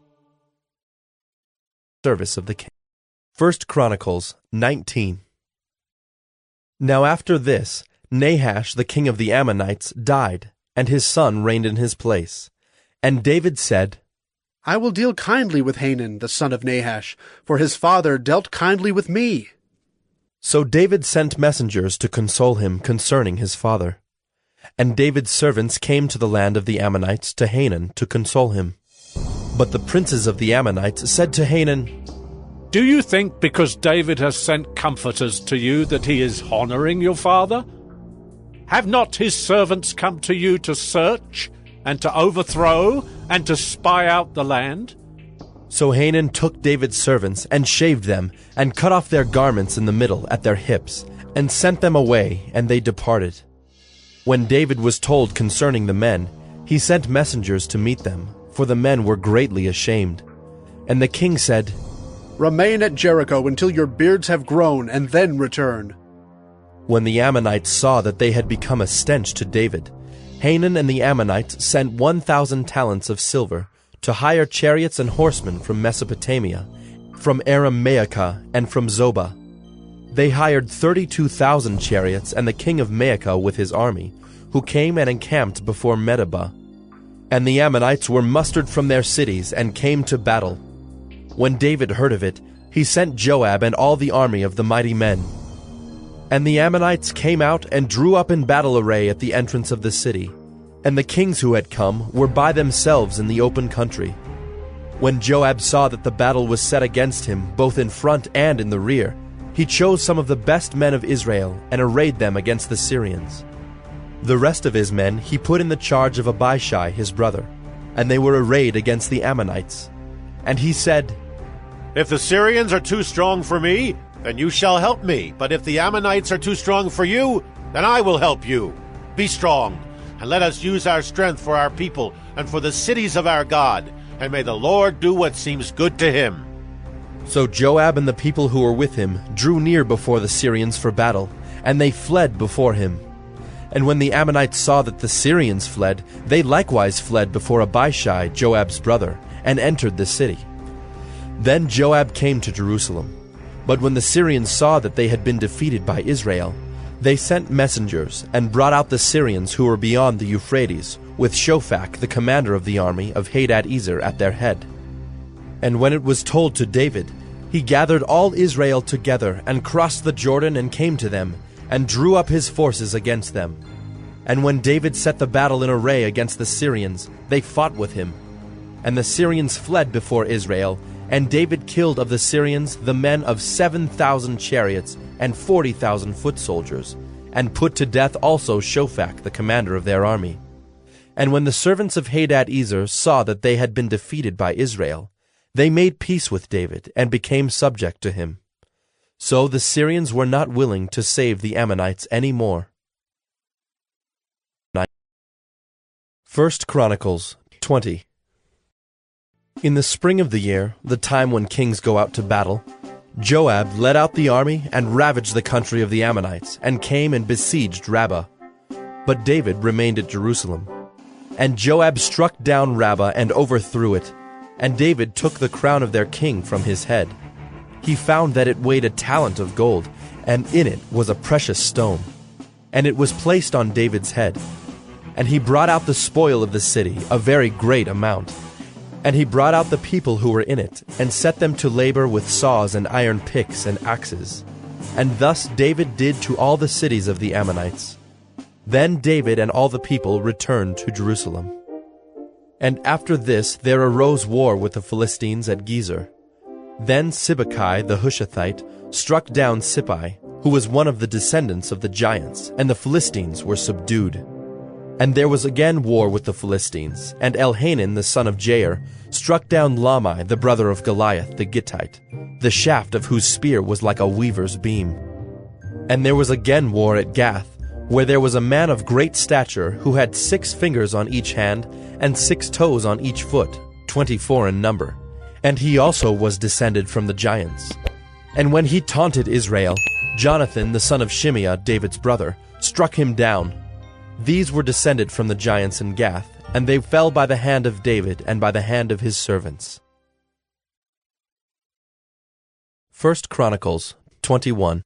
Service of the king. First Chronicles nineteen. Now after this, Nahash, the king of the Ammonites, died, and his son reigned in his place. And David said, I will deal kindly with Hanun, the son of Nahash, for his father dealt kindly with me. So David sent messengers to console him concerning his father. And David's servants came to the land of the Ammonites to Hanun to console him. But the princes of the Ammonites said to Hanun, Do you think because David has sent comforters to you that he is honoring your father? Have not his servants come to you to search, and to overthrow, and to spy out the land? So Hanun took David's servants, and shaved them, and cut off their garments in the middle at their hips, and sent them away, and they departed. When David was told concerning the men, he sent messengers to meet them, for the men were greatly ashamed. And the king said, Remain at Jericho until your beards have grown, and then return. When the Ammonites saw that they had become a stench to David, Hanun and the Ammonites sent one thousand talents of silver to hire chariots and horsemen from Mesopotamia, from Aram-Maacah, and from Zobah. They hired thirty-two thousand chariots and the king of Maacah with his army, who came and encamped before Medeba. And the Ammonites were mustered from their cities and came to battle. When David heard of it, he sent Joab and all the army of the mighty men. And the Ammonites came out and drew up in battle array at the entrance of the city, and the kings who had come were by themselves in the open country. When Joab saw that the battle was set against him, both in front and in the rear, he chose some of the best men of Israel and arrayed them against the Syrians. The rest of his men he put in the charge of Abishai his brother, and they were arrayed against the Ammonites. And he said, If the Syrians are too strong for me, then you shall help me. But if the Ammonites are too strong for you, then I will help you. Be strong, and let us use our strength for our people and for the cities of our God, and may the Lord do what seems good to him. So Joab and the people who were with him drew near before the Syrians for battle, and they fled before him. And when the Ammonites saw that the Syrians fled, they likewise fled before Abishai, Joab's brother, and entered the city. Then Joab came to Jerusalem. But when the Syrians saw that they had been defeated by Israel, they sent messengers and brought out the Syrians who were beyond the Euphrates, with Shophach, the commander of the army of Hadad-ezer, at their head. And when it was told to David, he gathered all Israel together and crossed the Jordan and came to them, and drew up his forces against them. And when David set the battle in array against the Syrians, they fought with him. And the Syrians fled before Israel, and David killed of the Syrians the men of seven thousand chariots and forty thousand foot soldiers, and put to death also Shophak, the commander of their army. And when the servants of Hadad-ezer saw that they had been defeated by Israel, they made peace with David and became subject to him. So the Syrians were not willing to save the Ammonites any more. First Chronicles twenty. In the spring of the year, the time when kings go out to battle, Joab led out the army and ravaged the country of the Ammonites, and came and besieged Rabbah. But David remained at Jerusalem. And Joab struck down Rabbah and overthrew it, and David took the crown of their king from his head. He found that it weighed a talent of gold, and in it was a precious stone. And it was placed on David's head. And he brought out the spoil of the city, a very great amount. And he brought out the people who were in it, and set them to labor with saws and iron picks and axes. And thus David did to all the cities of the Ammonites. Then David and all the people returned to Jerusalem. And after this there arose war with the Philistines at Gezer. Then Sibbecai the Hushathite struck down Sippai, who was one of the descendants of the giants, and the Philistines were subdued. And there was again war with the Philistines, and Elhanan the son of Jair struck down Lahmi the brother of Goliath the Gittite, the shaft of whose spear was like a weaver's beam. And there was again war at Gath, where there was a man of great stature who had six fingers on each hand and six toes on each foot, twenty-four in number. And he also was descended from the giants. And when he taunted Israel, Jonathan the son of Shimeah, David's brother, struck him down. These were descended from the giants in Gath, and they fell by the hand of David and by the hand of his servants. First Chronicles twenty-one.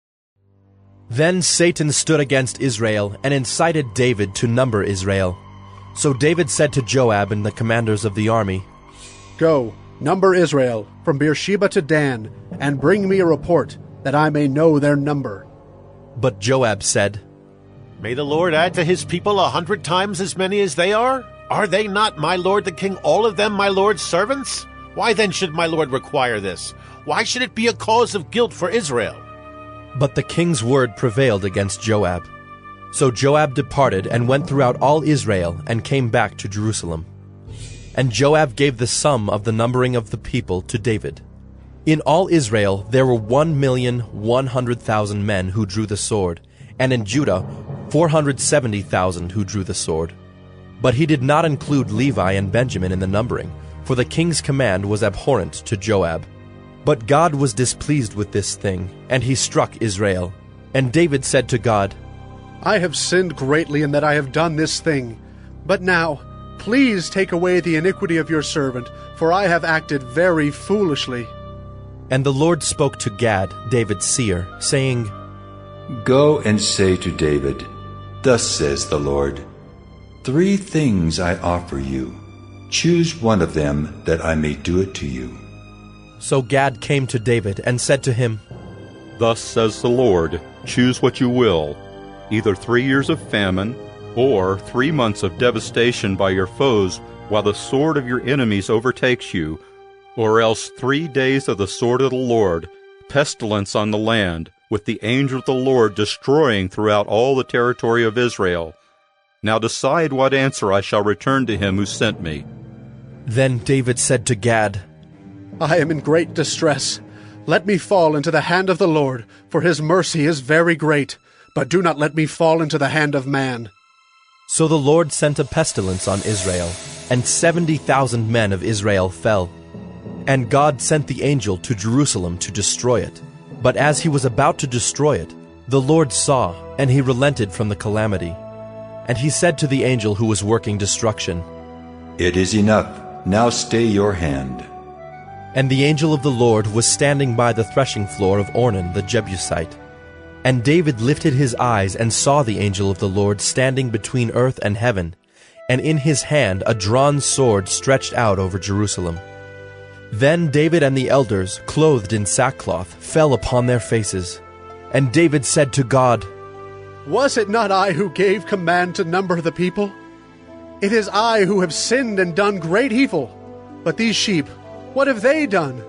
Then Satan stood against Israel and incited David to number Israel. So David said to Joab and the commanders of the army, Go, number Israel from Beersheba to Dan, and bring me a report, that I may know their number. But Joab said, May the Lord add to his people a hundred times as many as they are? Are they not, my lord the king, all of them my lord's servants? Why then should my lord require this? Why should it be a cause of guilt for Israel? But the king's word prevailed against Joab. So Joab departed and went throughout all Israel and came back to Jerusalem. And Joab gave the sum of the numbering of the people to David. In all Israel there were one million one hundred thousand men who drew the sword, and in Judah four hundred seventy thousand who drew the sword. But he did not include Levi and Benjamin in the numbering, for the king's command was abhorrent to Joab. But God was displeased with this thing, and he struck Israel. And David said to God, I have sinned greatly in that I have done this thing. But now, please take away the iniquity of your servant, for I have acted very foolishly. And the Lord spoke to Gad, David's seer, saying, Go and say to David, Thus says the Lord, Three things I offer you. Choose one of them, that I may do it to you. So Gad came to David and said to him, Thus says the Lord, choose what you will, either three years of famine, or three months of devastation by your foes, while the sword of your enemies overtakes you, or else three days of the sword of the Lord, pestilence on the land, with the angel of the Lord destroying throughout all the territory of Israel. Now decide what answer I shall return to him who sent me. Then David said to Gad, I am in great distress. Let me fall into the hand of the Lord, for his mercy is very great. But do not let me fall into the hand of man. So the Lord sent a pestilence on Israel, and seventy thousand men of Israel fell. And God sent the angel to Jerusalem to destroy it. But as he was about to destroy it, the Lord saw, and he relented from the calamity. And he said to the angel who was working destruction, It is enough. Now stay your hand. And the angel of the Lord was standing by the threshing floor of Ornan the Jebusite. And David lifted his eyes and saw the angel of the Lord standing between earth and heaven, and in his hand a drawn sword stretched out over Jerusalem. Then David and the elders, clothed in sackcloth, fell upon their faces. And David said to God, Was it not I who gave command to number the people? It is I who have sinned and done great evil. But these sheep, what have they done?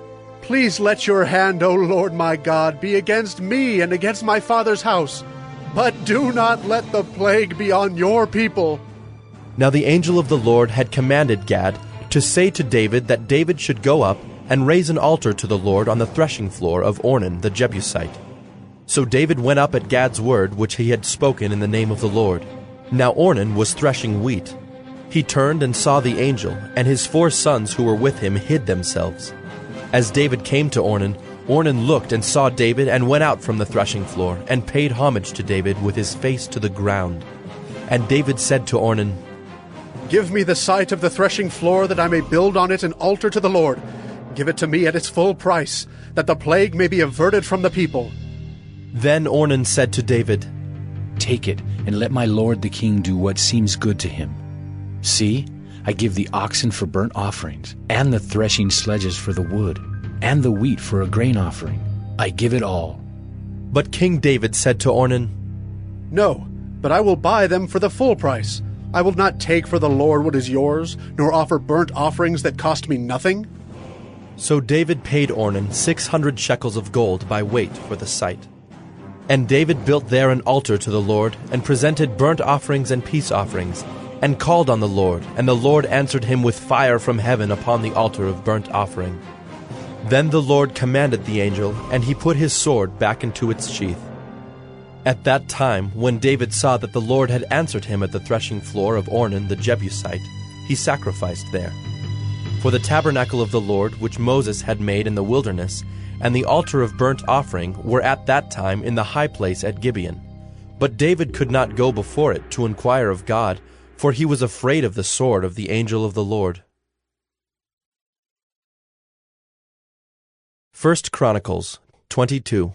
Please let your hand, O Lord my God, be against me and against my father's house, but do not let the plague be on your people. Now the angel of the Lord had commanded Gad to say to David that David should go up and raise an altar to the Lord on the threshing floor of Ornan the Jebusite. So David went up at Gad's word which he had spoken in the name of the Lord. Now Ornan was threshing wheat. He turned and saw the angel, and his four sons who were with him hid themselves. As David came to Ornan, Ornan looked and saw David and went out from the threshing floor and paid homage to David with his face to the ground. And David said to Ornan, Give me the site of the threshing floor that I may build on it an altar to the Lord. Give it to me at its full price, that the plague may be averted from the people. Then Ornan said to David, Take it, and let my lord the king do what seems good to him. See, I give the oxen for burnt offerings, and the threshing sledges for the wood, and the wheat for a grain offering. I give it all. But King David said to Ornan, No, but I will buy them for the full price. I will not take for the Lord what is yours, nor offer burnt offerings that cost me nothing. So David paid Ornan six hundred shekels of gold by weight for the site. And David built there an altar to the Lord, and presented burnt offerings and peace offerings, and called on the Lord, and the Lord answered him with fire from heaven upon the altar of burnt offering. Then the Lord commanded the angel, and he put his sword back into its sheath. At that time, when David saw that the Lord had answered him at the threshing floor of Ornan the Jebusite, he sacrificed there. For the tabernacle of the Lord, which Moses had made in the wilderness, and the altar of burnt offering were at that time in the high place at Gibeon. But David could not go before it to inquire of God, for he was afraid of the sword of the angel of the Lord. First Chronicles twenty-two.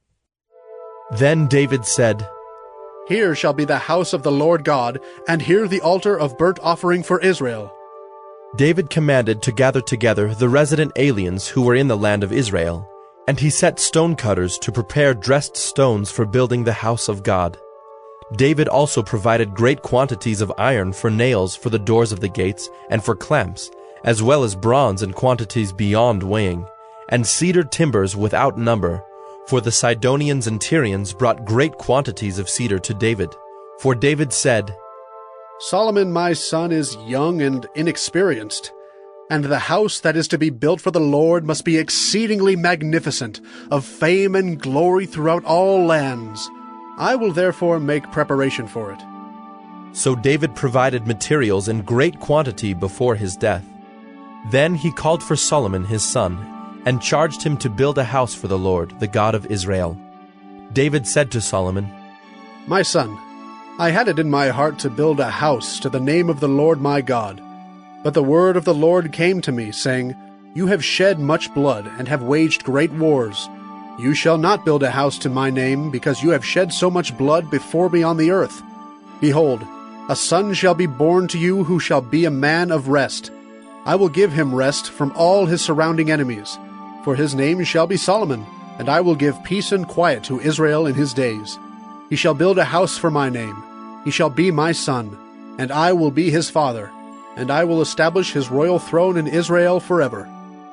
Then David said, Here shall be the house of the Lord God, and here the altar of burnt offering for Israel. David commanded to gather together the resident aliens who were in the land of Israel, and he set stonecutters to prepare dressed stones for building the house of God. David also provided great quantities of iron for nails for the doors of the gates and for clamps, as well as bronze in quantities beyond weighing, and cedar timbers without number, for the Sidonians and Tyrians brought great quantities of cedar to David. For David said, Solomon my son is young and inexperienced, and the house that is to be built for the Lord must be exceedingly magnificent, of fame and glory throughout all lands. I will therefore make preparation for it. So David provided materials in great quantity before his death. Then he called for Solomon his son, and charged him to build a house for the Lord, the God of Israel. David said to Solomon, My son, I had it in my heart to build a house to the name of the Lord my God. But the word of the Lord came to me, saying, You have shed much blood, and have waged great wars. You shall not build a house to my name, because you have shed so much blood before me on the earth. Behold, a son shall be born to you who shall be a man of rest. I will give him rest from all his surrounding enemies. For his name shall be Solomon, and I will give peace and quiet to Israel in his days. He shall build a house for my name. He shall be my son, and I will be his father, and I will establish his royal throne in Israel forever.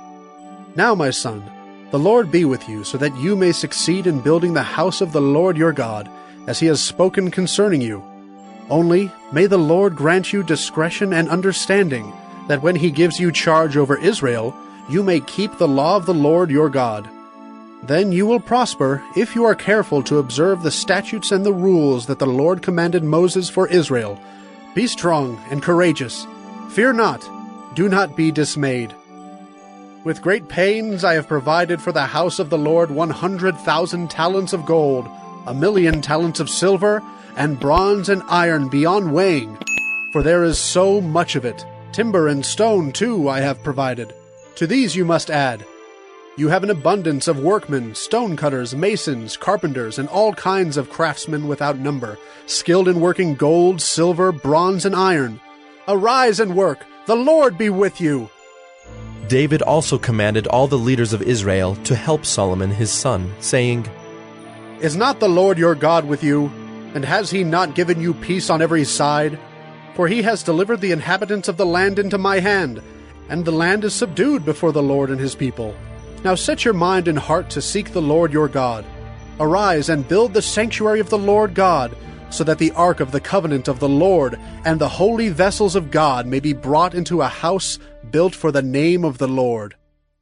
Now, my son, the Lord be with you, so that you may succeed in building the house of the Lord your God, as he has spoken concerning you. Only may the Lord grant you discretion and understanding, that when he gives you charge over Israel, you may keep the law of the Lord your God. Then you will prosper if you are careful to observe the statutes and the rules that the Lord commanded Moses for Israel. Be strong and courageous. Fear not. Do not be dismayed. With great pains I have provided for the house of the Lord one hundred thousand talents of gold, a million talents of silver, and bronze and iron beyond weighing, for there is so much of it. Timber and stone, too, I have provided. To these you must add. You have an abundance of workmen, stonecutters, masons, carpenters, and all kinds of craftsmen without number, skilled in working gold, silver, bronze, and iron. Arise and work. The Lord be with you. David also commanded all the leaders of Israel to help Solomon his son, saying, Is not the Lord your God with you? And has he not given you peace on every side? For he has delivered the inhabitants of the land into my hand, and the land is subdued before the Lord and his people. Now set your mind and heart to seek the Lord your God. Arise and build the sanctuary of the Lord God, so that the ark of the covenant of the Lord and the holy vessels of God may be brought into a house built for the name of the Lord.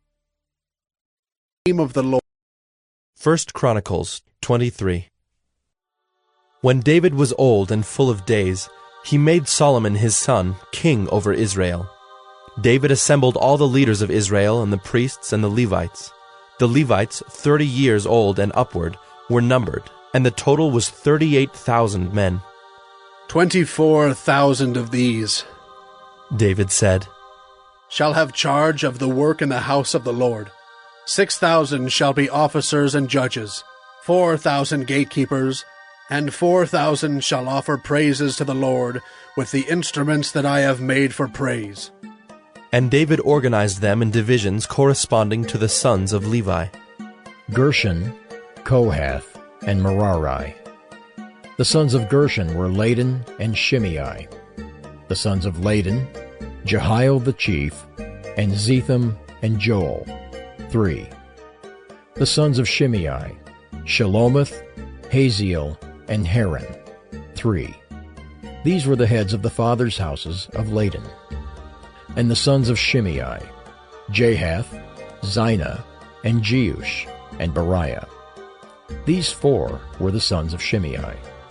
Name of the Lord. First Chronicles twenty-three. When David was old and full of days, he made Solomon his son king over Israel. David assembled all the leaders of Israel and the priests and the Levites. The Levites, thirty years old and upward, were numbered, and the total was thirty-eight thousand men. Twenty-four thousand of these, David said, shall have charge of the work in the house of the Lord. Six thousand shall be officers and judges, four thousand gatekeepers, and four thousand shall offer praises to the Lord with the instruments that I have made for praise. And David organized them in divisions corresponding to the sons of Levi. Gershon, Kohath, and Merari. The sons of Gershon were Ladan and Shimei. The sons of Ladan, Jehiel the chief, and Zetham and Joel, three. The sons of Shimei, Shelomith, Haziel, and Haran, three. These were the heads of the fathers' houses of Ladan. And the sons of Shimei, Jahath, Zina, and Jeush, and Beriah. These four were the sons of Shimei.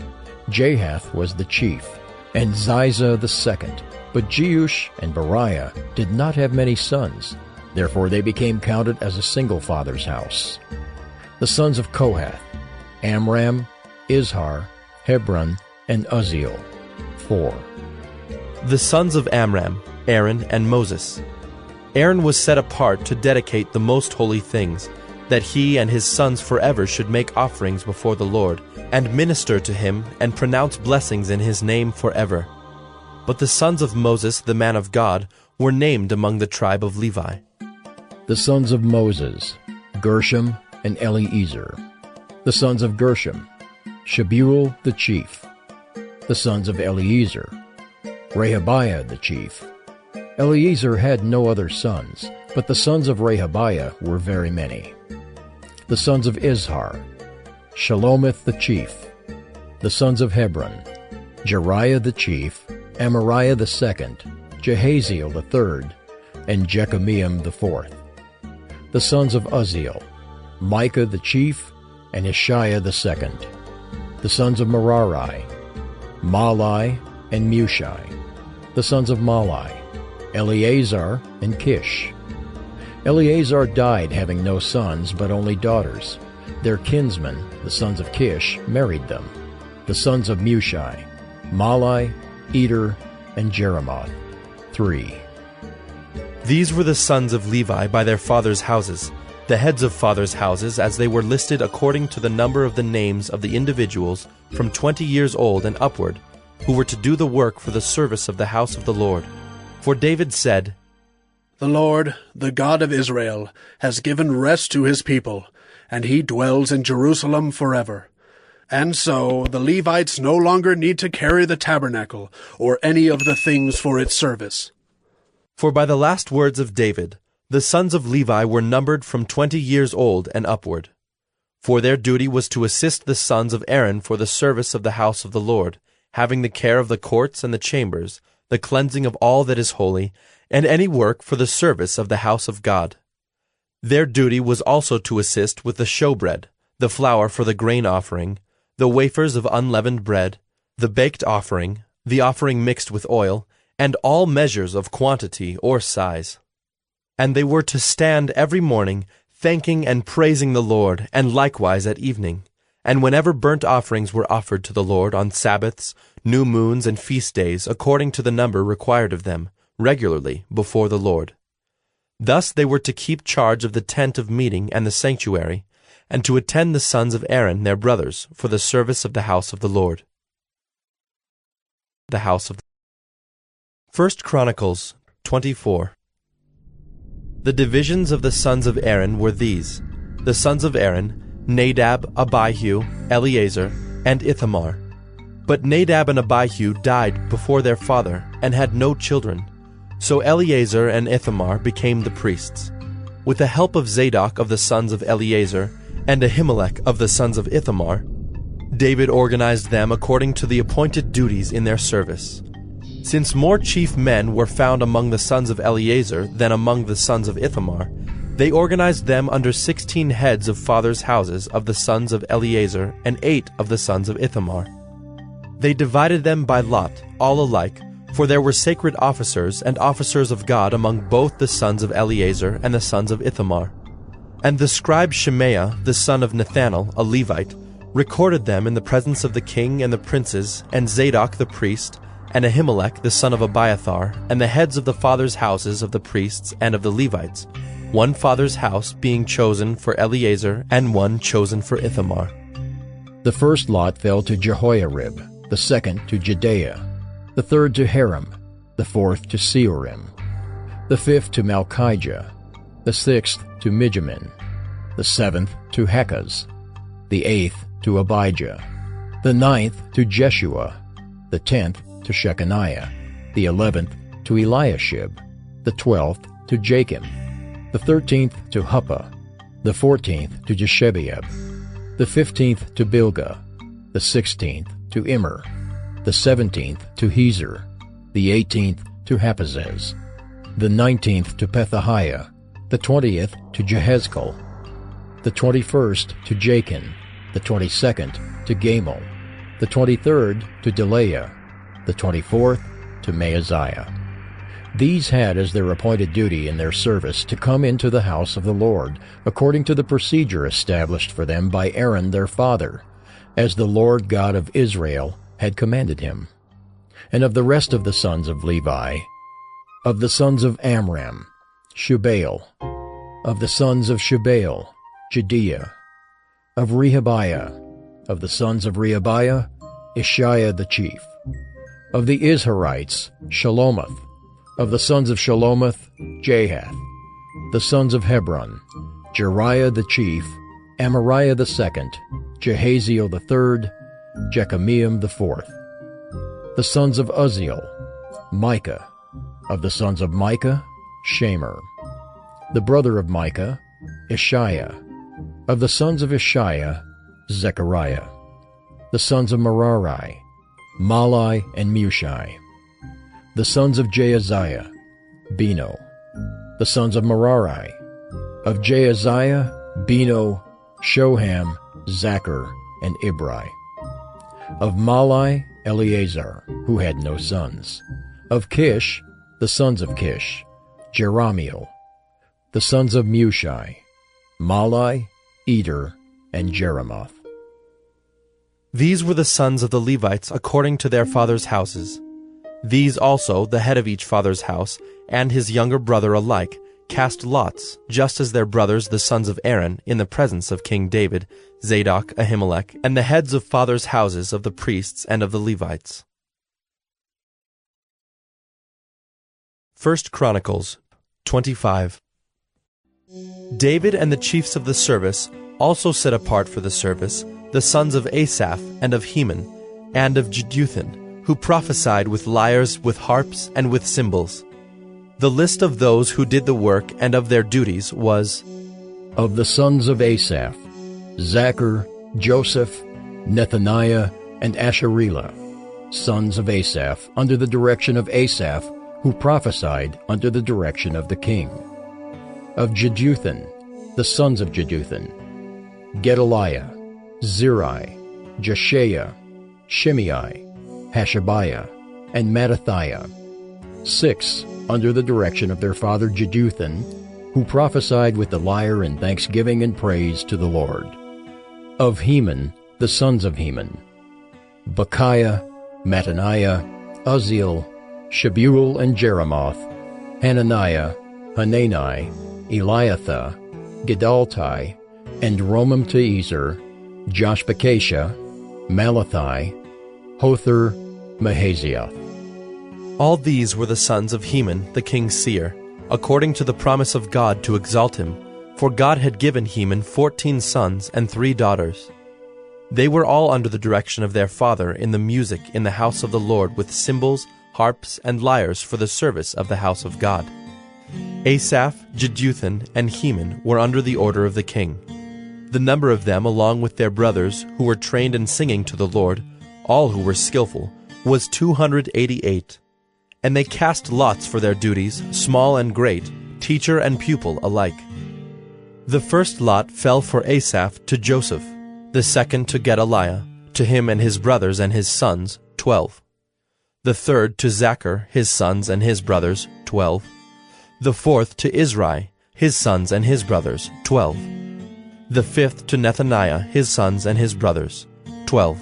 Jahath was the chief, and Ziza the second. But Jeush and Beriah did not have many sons, therefore they became counted as a single father's house. The sons of Kohath, Amram, Izhar, Hebron, and Uzziel, four. The sons of Amram, Aaron and Moses. Aaron was set apart to dedicate the most holy things, that he and his sons forever should make offerings before the Lord, and minister to him, and pronounce blessings in his name forever. But the sons of Moses, the man of God, were named among the tribe of Levi. The sons of Moses, Gershom and Eliezer. The sons of Gershom, Shebuel the chief. The sons of Eliezer, Rehabiah the chief. Eliezer had no other sons, but the sons of Rehabiah were very many. The sons of Izhar, Shelomith the chief. The sons of Hebron, Jeriah the chief, Amariah the second, Jehaziel the third, and Jekameam the fourth. The sons of Uzziel, Micah the chief, and Ishiah the second. The sons of Merari, Malai and Mushai. The sons of Malai, Eleazar and Kish. Eleazar died having no sons, but only daughters. Their kinsmen, the sons of Kish, married them. The sons of Mushai, Malai, Eder, and Jeremoth, three. These were the sons of Levi by their fathers' houses, the heads of fathers' houses, as they were listed according to the number of the names of the individuals from twenty years old and upward, who were to do the work for the service of the house of the Lord. For David said, The Lord, the God of Israel, has given rest to his people, and he dwells in Jerusalem forever. And so the Levites no longer need to carry the tabernacle or any of the things for its service. For by the last words of David, the sons of Levi were numbered from twenty years old and upward. For their duty was to assist the sons of Aaron for the service of the house of the Lord, having the care of the courts and the chambers, the cleansing of all that is holy, and any work for the service of the house of God. Their duty was also to assist with the showbread, the flour for the grain offering, the wafers of unleavened bread, the baked offering, the offering mixed with oil, and all measures of quantity or size. And they were to stand every morning, thanking and praising the Lord, and likewise at evening, and whenever burnt offerings were offered to the Lord on Sabbaths, new moons, and feast days, according to the number required of them, regularly before the Lord. Thus they were to keep charge of the tent of meeting and the sanctuary, and to attend the sons of Aaron, their brothers, for the service of the house of the Lord. The house of the First Chronicles twenty-four. The divisions of the sons of Aaron were these: the sons of Aaron, Nadab, Abihu, Eleazar, and Ithamar. But Nadab and Abihu died before their father, and had no children. So Eleazar and Ithamar became the priests. with the help of Zadok of the sons of Eleazar, and Ahimelech of the sons of Ithamar, David organized them according to the appointed duties in their service. Since more chief men were found among the sons of Eleazar than among the sons of Ithamar, they organized them under sixteen heads of fathers' houses of the sons of Eleazar and eight of the sons of Ithamar. They divided them by lot, all alike, for there were sacred officers and officers of God among both the sons of Eleazar and the sons of Ithamar. And the scribe Shemaiah, the son of Nethanel, a Levite, recorded them in the presence of the king and the princes, and Zadok the priest, and Ahimelech the son of Abiathar, and the heads of the fathers' houses of the priests and of the Levites, one father's house being chosen for Eleazar, and one chosen for Ithamar. The first lot fell to Jehoiarib, the second to Jedaiah, the third to Haram, the fourth to Seorim, the fifth to Malchijah, the sixth to Mijamin, the seventh to Hakaz, the eighth to Abijah, the ninth to Jeshua, the tenth to Shechaniah, the eleventh to Eliashib, the twelfth to Jachim, the thirteenth to Huppah, the fourteenth to Jeshebeab, the fifteenth to Bilgah, the sixteenth to Immer, the seventeenth to Hezer, the eighteenth to Haphazez, the nineteenth to Pethahiah, the twentieth to Jehezkel, the twenty-first to Jachin, the twenty-second to Gamal, the twenty-third to Delaiah, the twenty-fourth to Maaziah. These had as their appointed duty in their service to come into the house of the Lord, according to the procedure established for them by Aaron their father, as the Lord God of Israel had commanded him. And of the rest of the sons of Levi, of the sons of Amram, Shubael, of the sons of Shubael, Jediah, of Rehabiah, of the sons of Rehabiah, Ishiah the chief, of the Izharites, Shelomoth, of the sons of Shelomoth, Jahath, the sons of Hebron, Jeriah the chief, Amariah the second, Jehaziel the third, Jekameam the fourth, the sons of Uzziel, Micah, of the sons of Micah, Shamer, the brother of Micah, Ishiah, of the sons of Ishiah, Zechariah, the sons of Merari, Malai and Mushai, the sons of Jaaziah, Beno, the sons of Merari, of Jaaziah, Beno, Shoham, Zachar, and Ibri, of Malai, Eleazar, who had no sons, of Kish, the sons of Kish, Jerahmeel, the sons of Mushai, Malai, Eder, and Jeremoth. These were the sons of the Levites according to their fathers' houses. These also, the head of each father's house, and his younger brother alike, cast lots, just as their brothers the sons of Aaron, in the presence of King David, Zadok, Ahimelech, and the heads of fathers' houses of the priests and of the Levites. First Chronicles twenty-five. David and the chiefs of the service also set apart for the service the sons of Asaph and of Heman and of Jeduthun, who prophesied with lyres, with harps, and with cymbals. The list of those who did the work and of their duties was: of the sons of Asaph, Zachar, Joseph, Nethaniah, and Asherelah, sons of Asaph, under the direction of Asaph, who prophesied under the direction of the king. Of Jeduthun, the sons of Jeduthun, Gedaliah, Zeri, Jeshaiah, Shimei, Hashabiah, and Mattathiah, six under the direction of their father Jeduthun, who prophesied with the lyre in thanksgiving and praise to the Lord. Of Heman, the sons of Heman, Bechiah, Mattaniah, Uzziel, Shebuel and Jeremoth, Hananiah, Hanani, Eliathah, Gedaltai, and Romamti-Ezer, Joshbekashah, Malathi, Hothar, Mahazioth. All these were the sons of Heman the king's seer, according to the promise of God to exalt him, for God had given Heman fourteen sons and three daughters. They were all under the direction of their father in the music in the house of the Lord with cymbals, harps, and lyres for the service of the house of God. Asaph, Jeduthun, and Heman were under the order of the king. The number of them, along with their brothers, who were trained in singing to the Lord, all who were skillful, was two hundred eighty-eight. And they cast lots for their duties, small and great, teacher and pupil alike. The first lot fell for Asaph to Joseph, the second to Gedaliah, to him and his brothers and his sons, twelve. The third to Zachar, his sons and his brothers, twelve. The fourth to Izri, his sons and his brothers, twelve. The fifth to Nethaniah, his sons and his brothers, twelve.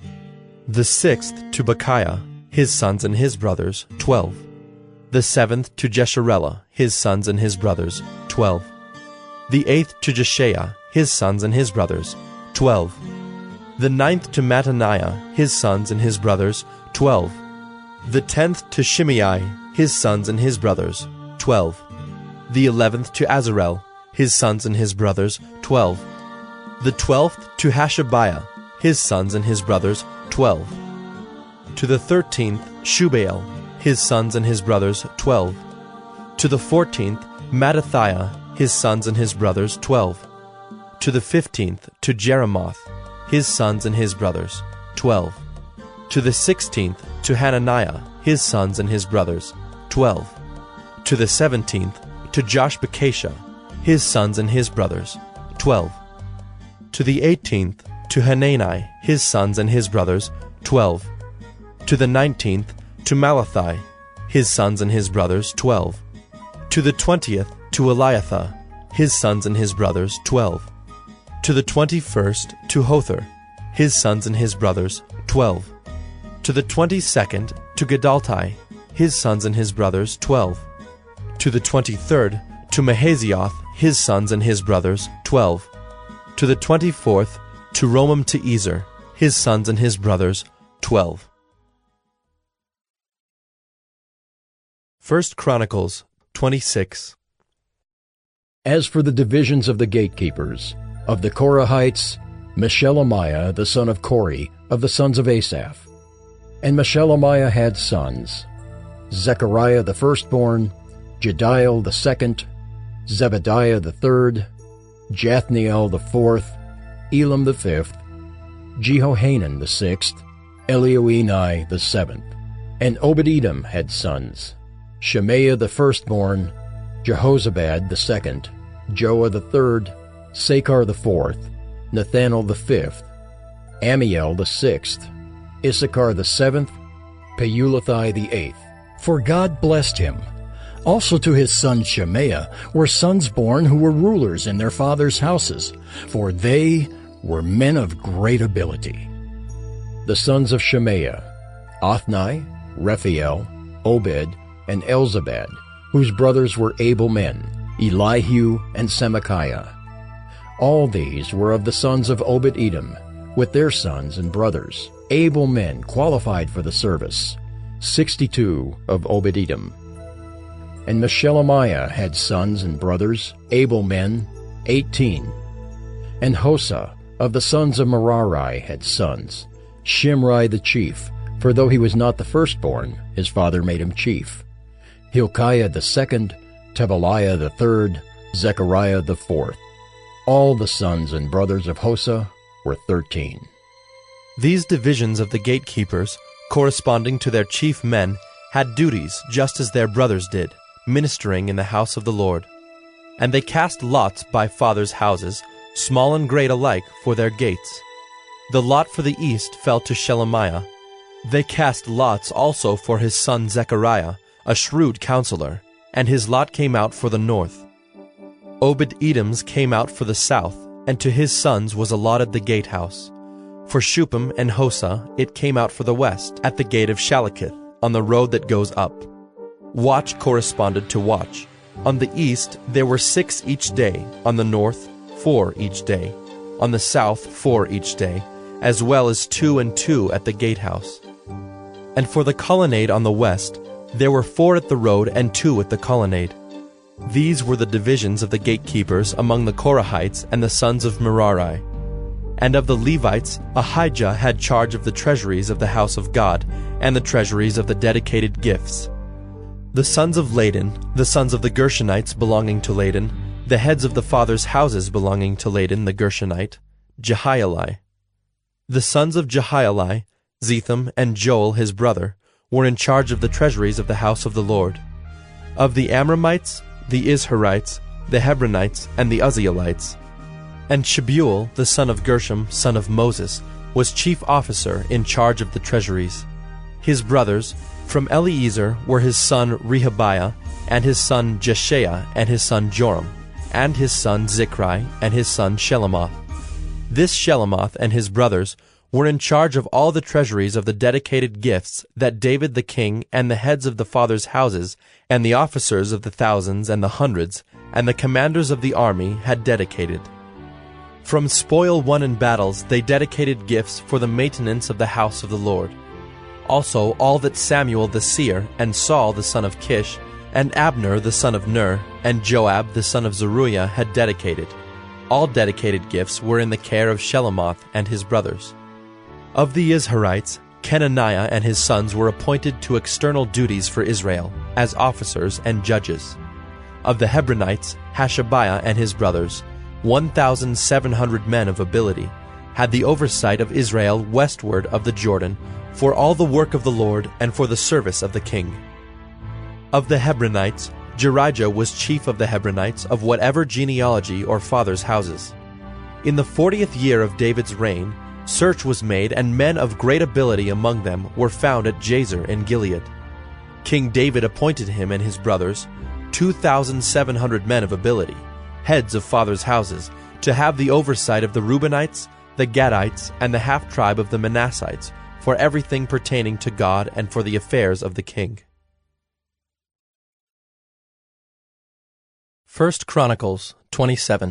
The sixth to Bechiah, his sons and his brothers, twelve. The seventh to Jesharela, his sons and his brothers, twelve. The eighth to Jeshaiah, his sons and his brothers, twelve. The ninth to Mattaniah, his sons and his brothers, twelve. The tenth to Shimei, his sons and his brothers, twelve. The eleventh to Azarel, his sons and his brothers, twelve. The twelfth to Hashabiah, his sons and his brothers, twelve. To the thirteenth Shubael, his sons and his brothers, twelve. To the fourteenth Mattathiah, his sons and his brothers, twelve. To the fifteenth to Jeremoth, his sons and his brothers, twelve. To the sixteenth to Hananiah, his sons and his brothers, twelve. To the seventeenth to Joshbekashah, his sons and his brothers, twelve. To the eighteenth to Hanani, his sons and his brothers, twelve. To the nineteenth to Malathi, his sons and his brothers, twelve. To the twentieth to Eliathah, his sons and his brothers, twelve. To the twenty-first to Hothar, his sons and his brothers, twelve. To the twenty-second to Gedalti, his sons and his brothers, twelve. To the twenty-third to Mahazioth, his sons and his brothers, twelve. To the twenty-fourth to Romamti-Ezer, his sons and his brothers, twelve. First Chronicles twenty-six. As for the divisions of the gatekeepers, of the Korahites, Meshelemiah the son of Kori, of the sons of Asaph. And Meshelemiah had sons, Zechariah the firstborn, Jediel the second, Zebediah the third, Jathniel the fourth, Elam the fifth, Jehohanan the sixth, Elioenai the seventh. And Obed-Edom had sons, Shemaiah the firstborn, Jehozabad the second, Joah the third, Sakar the fourth, Nathanael the fifth, Amiel the sixth, Issachar the seventh, Peulathai the eighth. For God blessed him. Also to his son Shemaiah were sons born who were rulers in their fathers' houses, for they were men of great ability. The sons of Shemaiah, Othni, Rephael, Obed, and Elzabad, whose brothers were able men, Elihu and Semachiah. All these were of the sons of Obed-Edom, with their sons and brothers, able men qualified for the service, sixty-two of Obed-Edom. And Meshelemiah had sons and brothers, able men, eighteen. And Hosa of the sons of Merari had sons, Shimri the chief, for though he was not the firstborn, his father made him chief. Hilkiah the second, Tebaliah the third, Zechariah the fourth. All the sons and brothers of Hosa were thirteen. These divisions of the gatekeepers, corresponding to their chief men, had duties just as their brothers did, ministering in the house of the Lord. And they cast lots by fathers' houses, small and great alike, for their gates. The lot for the east fell to Shelemiah. They cast lots also for his son Zechariah, a shrewd counselor, and his lot came out for the north. Obed-Edom's came out for the south, and to his sons was allotted the gatehouse. For Shuppim and Hosa it came out for the west, at the gate of Shalakith, on the road that goes up. Watch corresponded to watch. On the east there were six each day, on the north four each day, on the south four each day, as well as two and two at the gatehouse. And for the colonnade on the west, there were four at the road and two at the colonnade. These were the divisions of the gatekeepers among the Korahites and the sons of Merari. And of the Levites, Ahijah had charge of the treasuries of the house of God, and the treasuries of the dedicated gifts. The sons of Laden, the sons of the Gershonites belonging to Laden, the heads of the fathers' houses belonging to Laden the Gershonite, Jehieli. The sons of Jehieli, Zetham and Joel his brother, were in charge of the treasuries of the house of the Lord. Of the Amramites, the Izharites, the Hebronites, and the Uzzielites. And Shebuel, the son of Gershom, son of Moses, was chief officer in charge of the treasuries. His brothers, from Eliezer, were his son Rehabiah, and his son Jeshaiah, and his son Joram, and his son Zichri, and his son Shelomoth. This Shelomoth and his brothers were in charge of all the treasuries of the dedicated gifts that David the king and the heads of the fathers' houses, and the officers of the thousands and the hundreds, and the commanders of the army had dedicated. From spoil won in battles they dedicated gifts for the maintenance of the house of the Lord. Also all that Samuel the seer, and Saul the son of Kish, and Abner the son of Ner, and Joab the son of Zeruiah had dedicated. All dedicated gifts were in the care of Shelomoth and his brothers. Of the Izharites, Kenaniah and his sons were appointed to external duties for Israel, as officers and judges. Of the Hebronites, Hashabiah and his brothers, one thousand seven hundred men of ability, had the oversight of Israel westward of the Jordan, for all the work of the Lord and for the service of the king. Of the Hebronites, Jerijah was chief of the Hebronites of whatever genealogy or fathers' houses. In the fortieth year of David's reign, search was made, and men of great ability among them were found at Jazer in Gilead. King David appointed him and his brothers, two thousand seven hundred men of ability, heads of fathers' houses, to have the oversight of the Reubenites, the Gadites, and the half-tribe of the Manassites, for everything pertaining to God and for the affairs of the king. First Chronicles twenty-seven.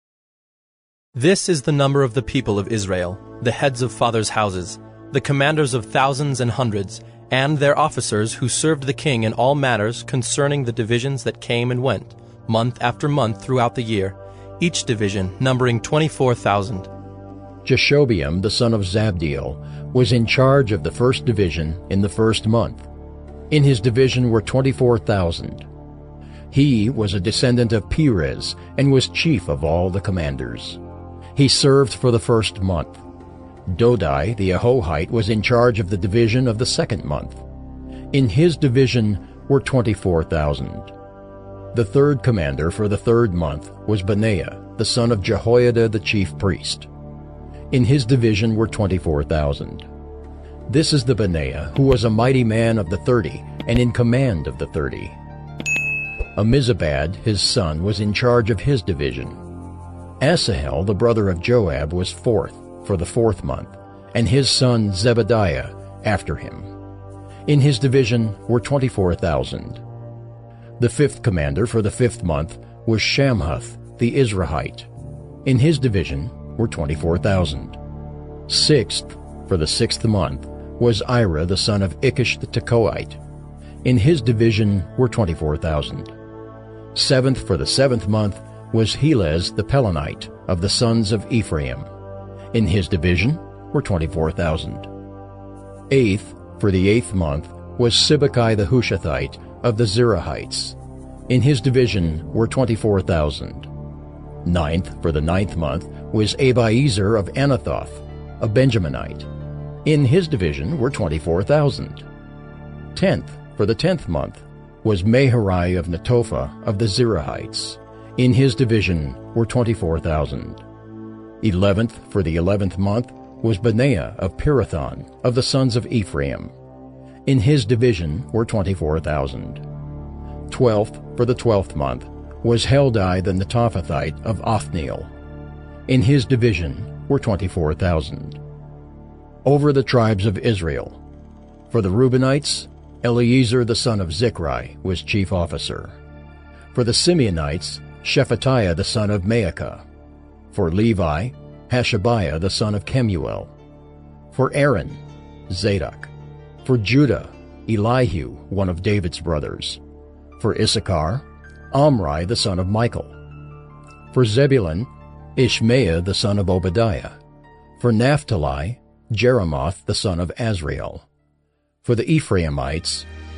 This is the number of the people of Israel, the heads of fathers' houses, the commanders of thousands and hundreds, and their officers who served the king in all matters concerning the divisions that came and went, month after month throughout the year, each division numbering twenty-four thousand. Jeshobeam the son of Zabdiel was in charge of the first division in the first month. In his division were twenty-four thousand. He was a descendant of Perez and was chief of all the commanders. He served for the first month. Dodai the Ahohite was in charge of the division of the second month. In his division were twenty-four thousand. The third commander for the third month was Benaiah, the son of Jehoiada the chief priest. In his division were twenty-four thousand. This is the Benaiah who was a mighty man of the thirty, and in command of the thirty. Amizabad, his son, was in charge of his division. Asahel, the brother of Joab, was fourth for the fourth month, and his son Zebadiah after him. In his division were twenty-four thousand. The fifth commander for the fifth month was Shamhuth the Izrahite. In his division were twenty-four thousand. Sixth for the sixth month was Ira the son of Ikish the Tekoite. In his division were twenty-four thousand. Seventh for the seventh month was Helez the Pelonite of the sons of Ephraim. In his division were twenty-four thousand. Eighth for the eighth month was Sibbecai the Hushathite of the Zerahites. In his division were twenty-four thousand. Ninth for the ninth month was Abiezer of Anathoth, a Benjaminite. In his division were twenty-four thousand. Tenth for the tenth month was Meharai of Netophah of the Zerahites. In his division were twenty-four thousand. Eleventh for the eleventh month was Benaiah of Pirathon of the sons of Ephraim. In his division were twenty-four thousand. Twelfth for the twelfth month was Heldai the Netophathite of Othniel. In his division were twenty-four thousand. Over the tribes of Israel, for the Reubenites, Eliezer the son of Zichri was chief officer. For the Simeonites, Shephatiah the son of Maacah. For Levi, Hashabiah the son of Kemuel. For Aaron, Zadok. For Judah, Elihu, one of David's brothers. For Issachar, Omri the son of Michael. For Zebulun, Ishmael the son of Obadiah. For Naphtali, Jeremoth the son of Azriel. For the Ephraimites,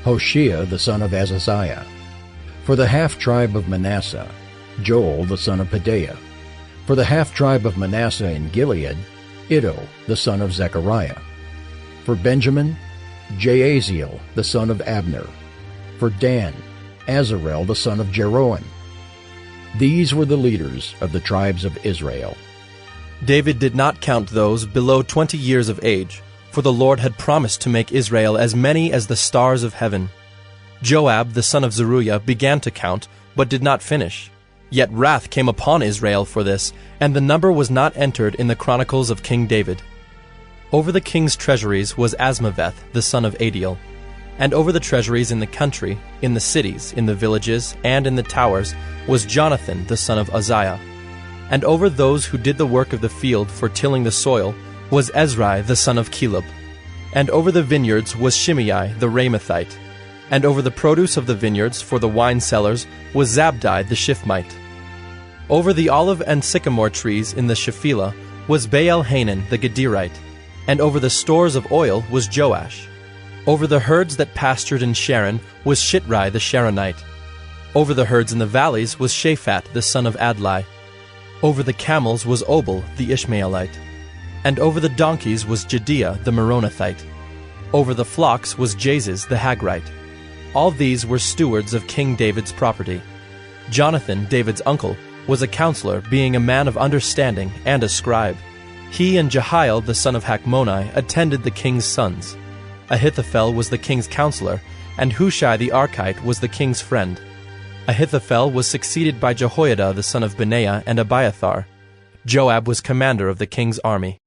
Hoshea the son of Azaziah. For the half-tribe of Manasseh, Joel the son of Pedaiah. For the half-tribe of Manasseh in Gilead, Iddo the son of Zechariah. For Benjamin, Jaaziel the son of Abner. For Dan, Azarel the son of Jeroham. These were the leaders of the tribes of Israel. David did not count those below twenty years of age, for the Lord had promised to make Israel as many as the stars of heaven. Joab the son of Zeruiah began to count, but did not finish. Yet wrath came upon Israel for this, and the number was not entered in the chronicles of King David. Over the king's treasuries was Asmaveth the son of Adiel. And over the treasuries in the country, in the cities, in the villages, and in the towers, was Jonathan the son of Uzziah. And over those who did the work of the field for tilling the soil was Ezrai the son of Caleb. And over the vineyards was Shimei the Ramathite. And over the produce of the vineyards for the wine cellars was Zabdi the Shifmite. Over the olive and sycamore trees in the Shephelah was Baal-Hanan the Gederite. And over the stores of oil was Joash. Over the herds that pastured in Sharon was Shitrai the Sharonite. Over the herds in the valleys was Shaphat the son of Adlai. Over the camels was Obal the Ishmaelite. And over the donkeys was Jediah the Meronothite. Over the flocks was Jaziz the Hagrite. All these were stewards of King David's property. Jonathan, David's uncle, was a counselor, being a man of understanding and a scribe. He and Jehiel the son of Hachmoni attended the king's sons. Ahithophel was the king's counselor, and Hushai the Archite was the king's friend. Ahithophel was succeeded by Jehoiada the son of Benaiah and Abiathar. Joab was commander of the king's army.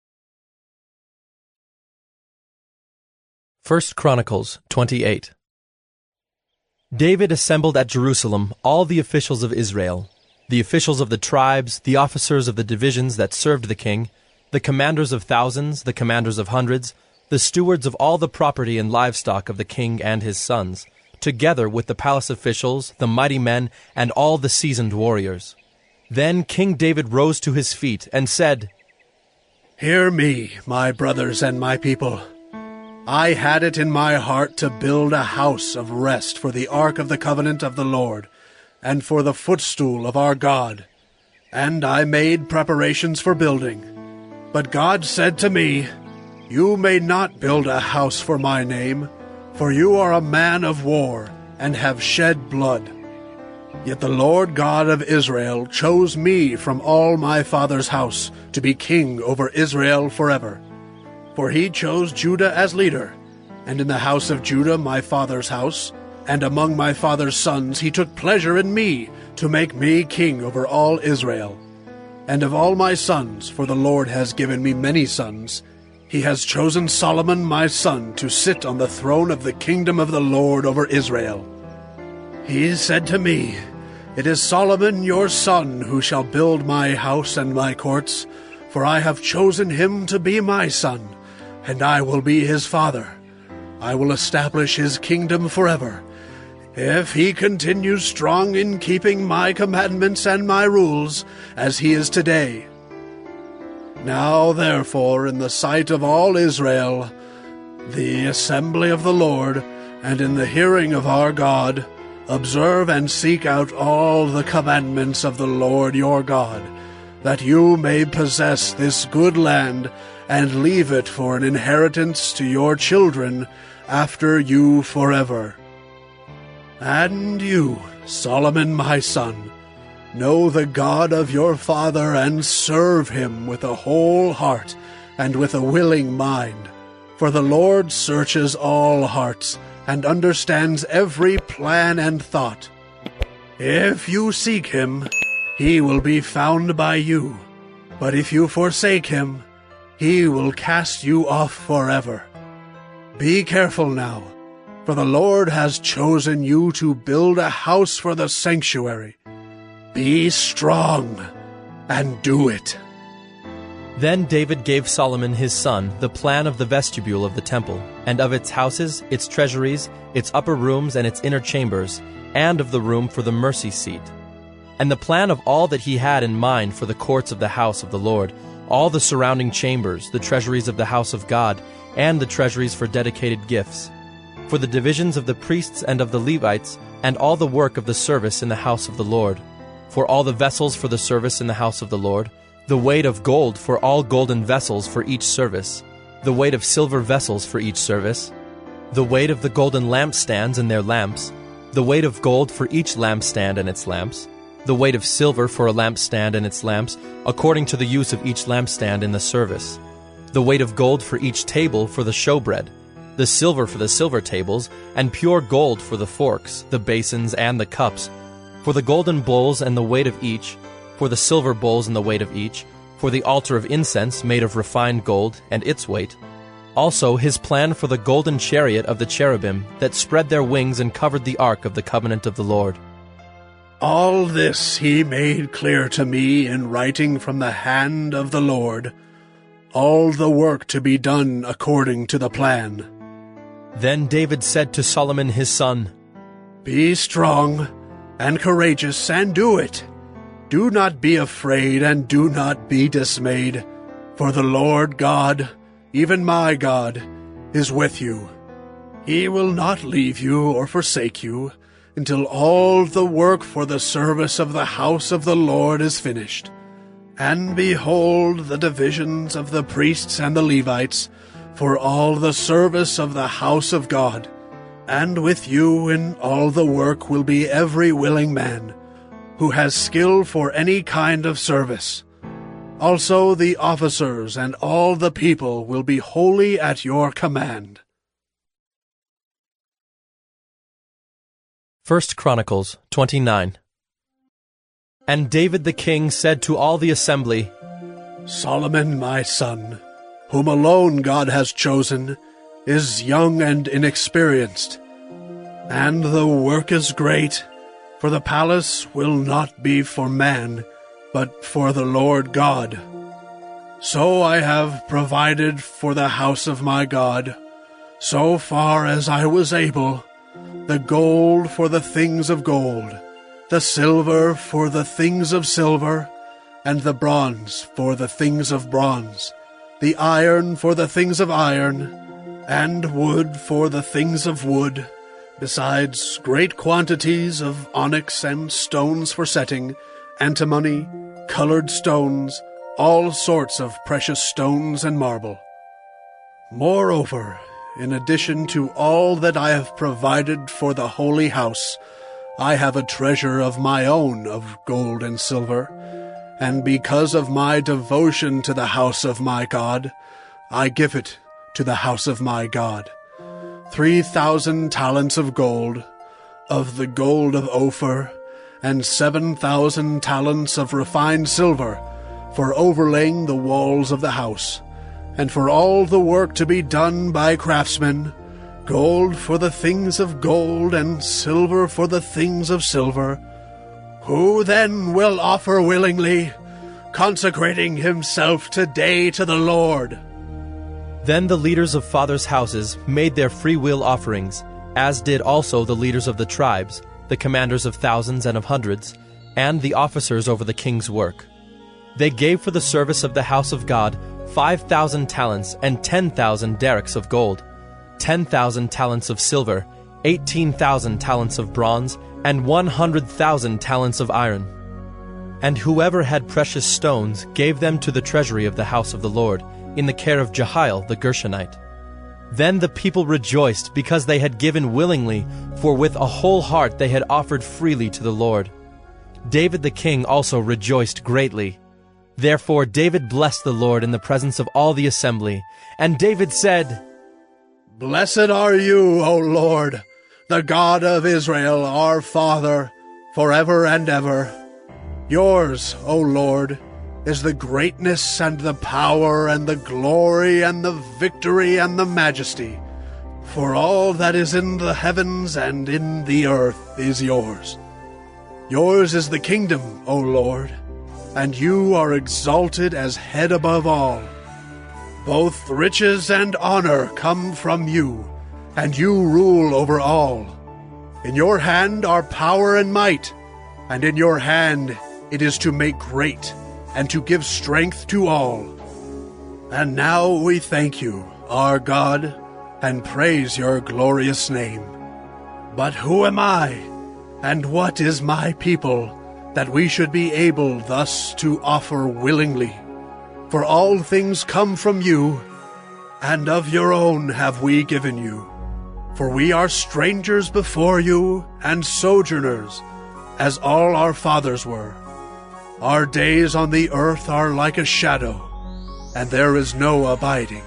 First Chronicles twenty-eight. David assembled at Jerusalem all the officials of Israel, the officials of the tribes, the officers of the divisions that served the king, the commanders of thousands, the commanders of hundreds, the stewards of all the property and livestock of the king and his sons, together with the palace officials, the mighty men, and all the seasoned warriors. Then King David rose to his feet and said, "Hear me, my brothers and my people. I had it in my heart to build a house of rest for the ark of the covenant of the Lord, and for the footstool of our God. And I made preparations for building. But God said to me, 'You may not build a house for my name, for you are a man of war, and have shed blood.' Yet the Lord God of Israel chose me from all my father's house to be king over Israel forever. For he chose Judah as leader, and in the house of Judah my father's house, and among my father's sons he took pleasure in me, to make me king over all Israel. And of all my sons, for the Lord has given me many sons, he has chosen Solomon my son to sit on the throne of the kingdom of the Lord over Israel. He said to me, 'It is Solomon your son who shall build my house and my courts, for I have chosen him to be my son, and I will be his father. I will establish his kingdom forever, if he continues strong in keeping my commandments and my rules, as he is today. Now therefore, in the sight of all Israel, the assembly of the Lord, and in the hearing of our God, observe and seek out all the commandments of the Lord your God, that you may possess this good land, and leave it for an inheritance to your children after you forever. And you, Solomon my son, know the God of your father, and serve him with a whole heart and with a willing mind. For the Lord searches all hearts, and understands every plan and thought. If you seek him, he will be found by you. But if you forsake him, he will cast you off forever. Be careful now, for the Lord has chosen you to build a house for the sanctuary. Be strong, and do it." Then David gave Solomon his son the plan of the vestibule of the temple, and of its houses, its treasuries, its upper rooms, and its inner chambers, and of the room for the mercy seat, and the plan of all that he had in mind for the courts of the house of the Lord, all the surrounding chambers, the treasuries of the house of God, and the treasuries for dedicated gifts. for the divisions of the priests and of the Levites, and all the work of the service in the house of the Lord, for all the vessels for the service in the house of the Lord, the weight of gold for all golden vessels for each service, the weight of silver vessels for each service, the weight of the golden lampstands and their lamps, the weight of gold for each lampstand and its lamps, the weight of silver for a lampstand and its lamps, according to the use of each lampstand in the service, the weight of gold for each table for the showbread, the silver for the silver tables, and pure gold for the forks, the basins, and the cups, for the golden bowls and the weight of each, for the silver bowls and the weight of each, for the altar of incense made of refined gold and its weight. Also his plan for the golden chariot of the cherubim that spread their wings and covered the ark of the covenant of the Lord. All this he made clear to me in writing from the hand of the Lord, all the work to be done according to the plan. Then David said to Solomon his son, Be strong and courageous, and do it. Do not be afraid, and do not be dismayed, for the Lord God, even my God, is with you. He will not leave you or forsake you, until all the work for the service of the house of the Lord is finished. And behold the divisions of the priests and the Levites, for all the service of the house of God. And with you in all the work will be every willing man, who has skill for any kind of service. Also the officers and all the people will be wholly at your command. First Chronicles twenty-nine. And David the king said to all the assembly, Solomon my son, whom alone God has chosen, is young and inexperienced, and the work is great, for the palace will not be for man, but for the Lord God. So I have provided for the house of my God, so far as I was able, the gold for the things of gold, the silver for the things of silver, and the bronze for the things of bronze, the iron for the things of iron, and wood for the things of wood, besides great quantities of onyx and stones for setting, antimony, colored stones, all sorts of precious stones and marble. Moreover, in addition to all that I have provided for the holy house, I have a treasure of my own of gold and silver, and because of my devotion to the house of my God, I give it to the house of my God. Three thousand talents of gold, of the gold of Ophir, and seven thousand talents of refined silver, for overlaying the walls of the house, and for all the work to be done by craftsmen, gold for the things of gold, and silver for the things of silver. Who then will offer willingly, consecrating himself today to the Lord? Then the leaders of fathers' houses made their freewill offerings, as did also the leaders of the tribes, the commanders of thousands and of hundreds, and the officers over the king's work. They gave for the service of the house of God five thousand talents and ten thousand derricks of gold, ten thousand talents of silver, eighteen thousand talents of bronze, and one hundred thousand talents of iron. And whoever had precious stones gave them to the treasury of the house of the Lord, in the care of Jehiel the Gershonite. Then the people rejoiced because they had given willingly, for with a whole heart they had offered freely to the Lord. David the king also rejoiced greatly. Therefore David blessed the Lord in the presence of all the assembly. And David said, Blessed are you, O Lord, the God of Israel, our Father, forever and ever. Yours, O Lord, is the greatness and the power and the glory and the victory and the majesty. For all that is in the heavens and in the earth is yours. Yours is the kingdom, O Lord, and you are exalted as head above all. Both riches and honor come from you, and you rule over all. In your hand are power and might, and in your hand it is to make great, and to give strength to all. And now we thank you, our God, and praise your glorious name. But who am I, and what is my people, that we should be able thus to offer willingly? For all things come from you, and of your own have we given you. For we are strangers before you, and sojourners, as all our fathers were. Our days on the earth are like a shadow, and there is no abiding.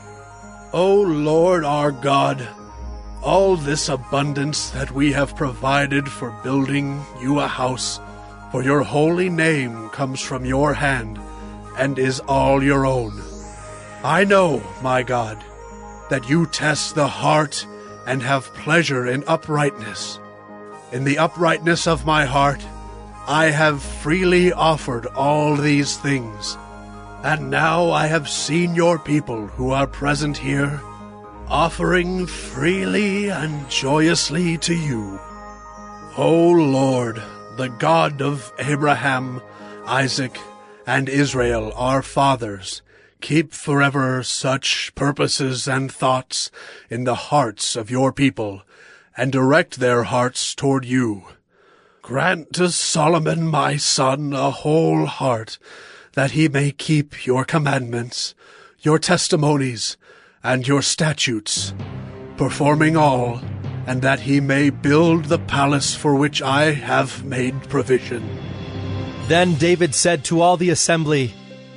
O Lord our God, all this abundance that we have provided for building you a house for your holy name comes from your hand, and is all your own. I know, my God, that you test the heart and have pleasure in uprightness. In the uprightness of my heart, I have freely offered all these things. And now I have seen your people who are present here, offering freely and joyously to you. O Lord, the God of Abraham, Isaac, and Israel, our fathers, keep forever such purposes and thoughts in the hearts of your people, and direct their hearts toward you. Grant to Solomon my son a whole heart, that he may keep your commandments, your testimonies, and your statutes, performing all, and that he may build the palace for which I have made provision. Then David said to all the assembly,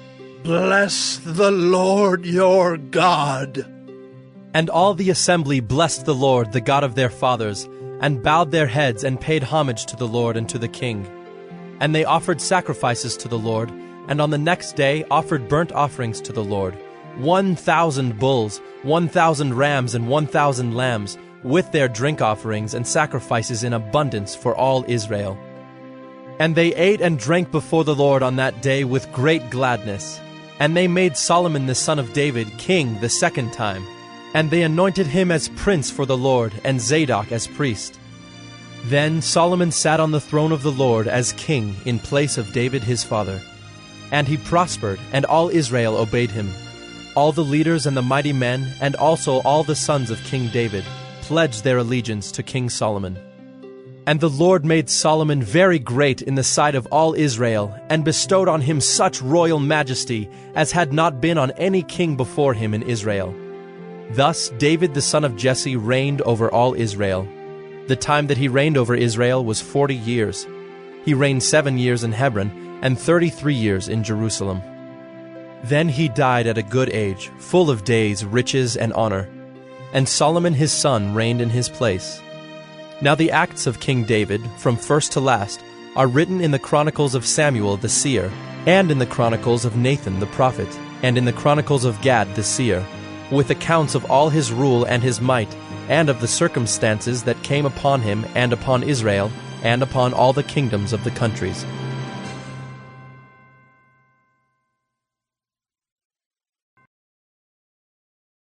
Bless the Lord your God. And all the assembly blessed the Lord, the God of their fathers, and bowed their heads and paid homage to the Lord and to the king. And they offered sacrifices to the Lord, and on the next day offered burnt offerings to the Lord, one thousand bulls, one thousand rams, and one thousand lambs, with their drink offerings and sacrifices in abundance for all Israel. And they ate and drank before the Lord on that day with great gladness. And they made Solomon the son of David king the second time. And they anointed him as prince for the Lord, and Zadok as priest. Then Solomon sat on the throne of the Lord as king in place of David his father. And he prospered, and all Israel obeyed him. All the leaders and the mighty men, and also all the sons of King David, pledged their allegiance to King Solomon. And the Lord made Solomon very great in the sight of all Israel, and bestowed on him such royal majesty as had not been on any king before him in Israel. Thus David the son of Jesse reigned over all Israel. The time that he reigned over Israel was forty years. He reigned seven years in Hebron, and thirty-three years in Jerusalem. Then he died at a good age, full of days, riches, and honor. And Solomon his son reigned in his place. Now the acts of King David, from first to last, are written in the chronicles of Samuel the seer, and in the chronicles of Nathan the prophet, and in the chronicles of Gad the seer, with accounts of all his rule and his might, and of the circumstances that came upon him and upon Israel, and upon all the kingdoms of the countries.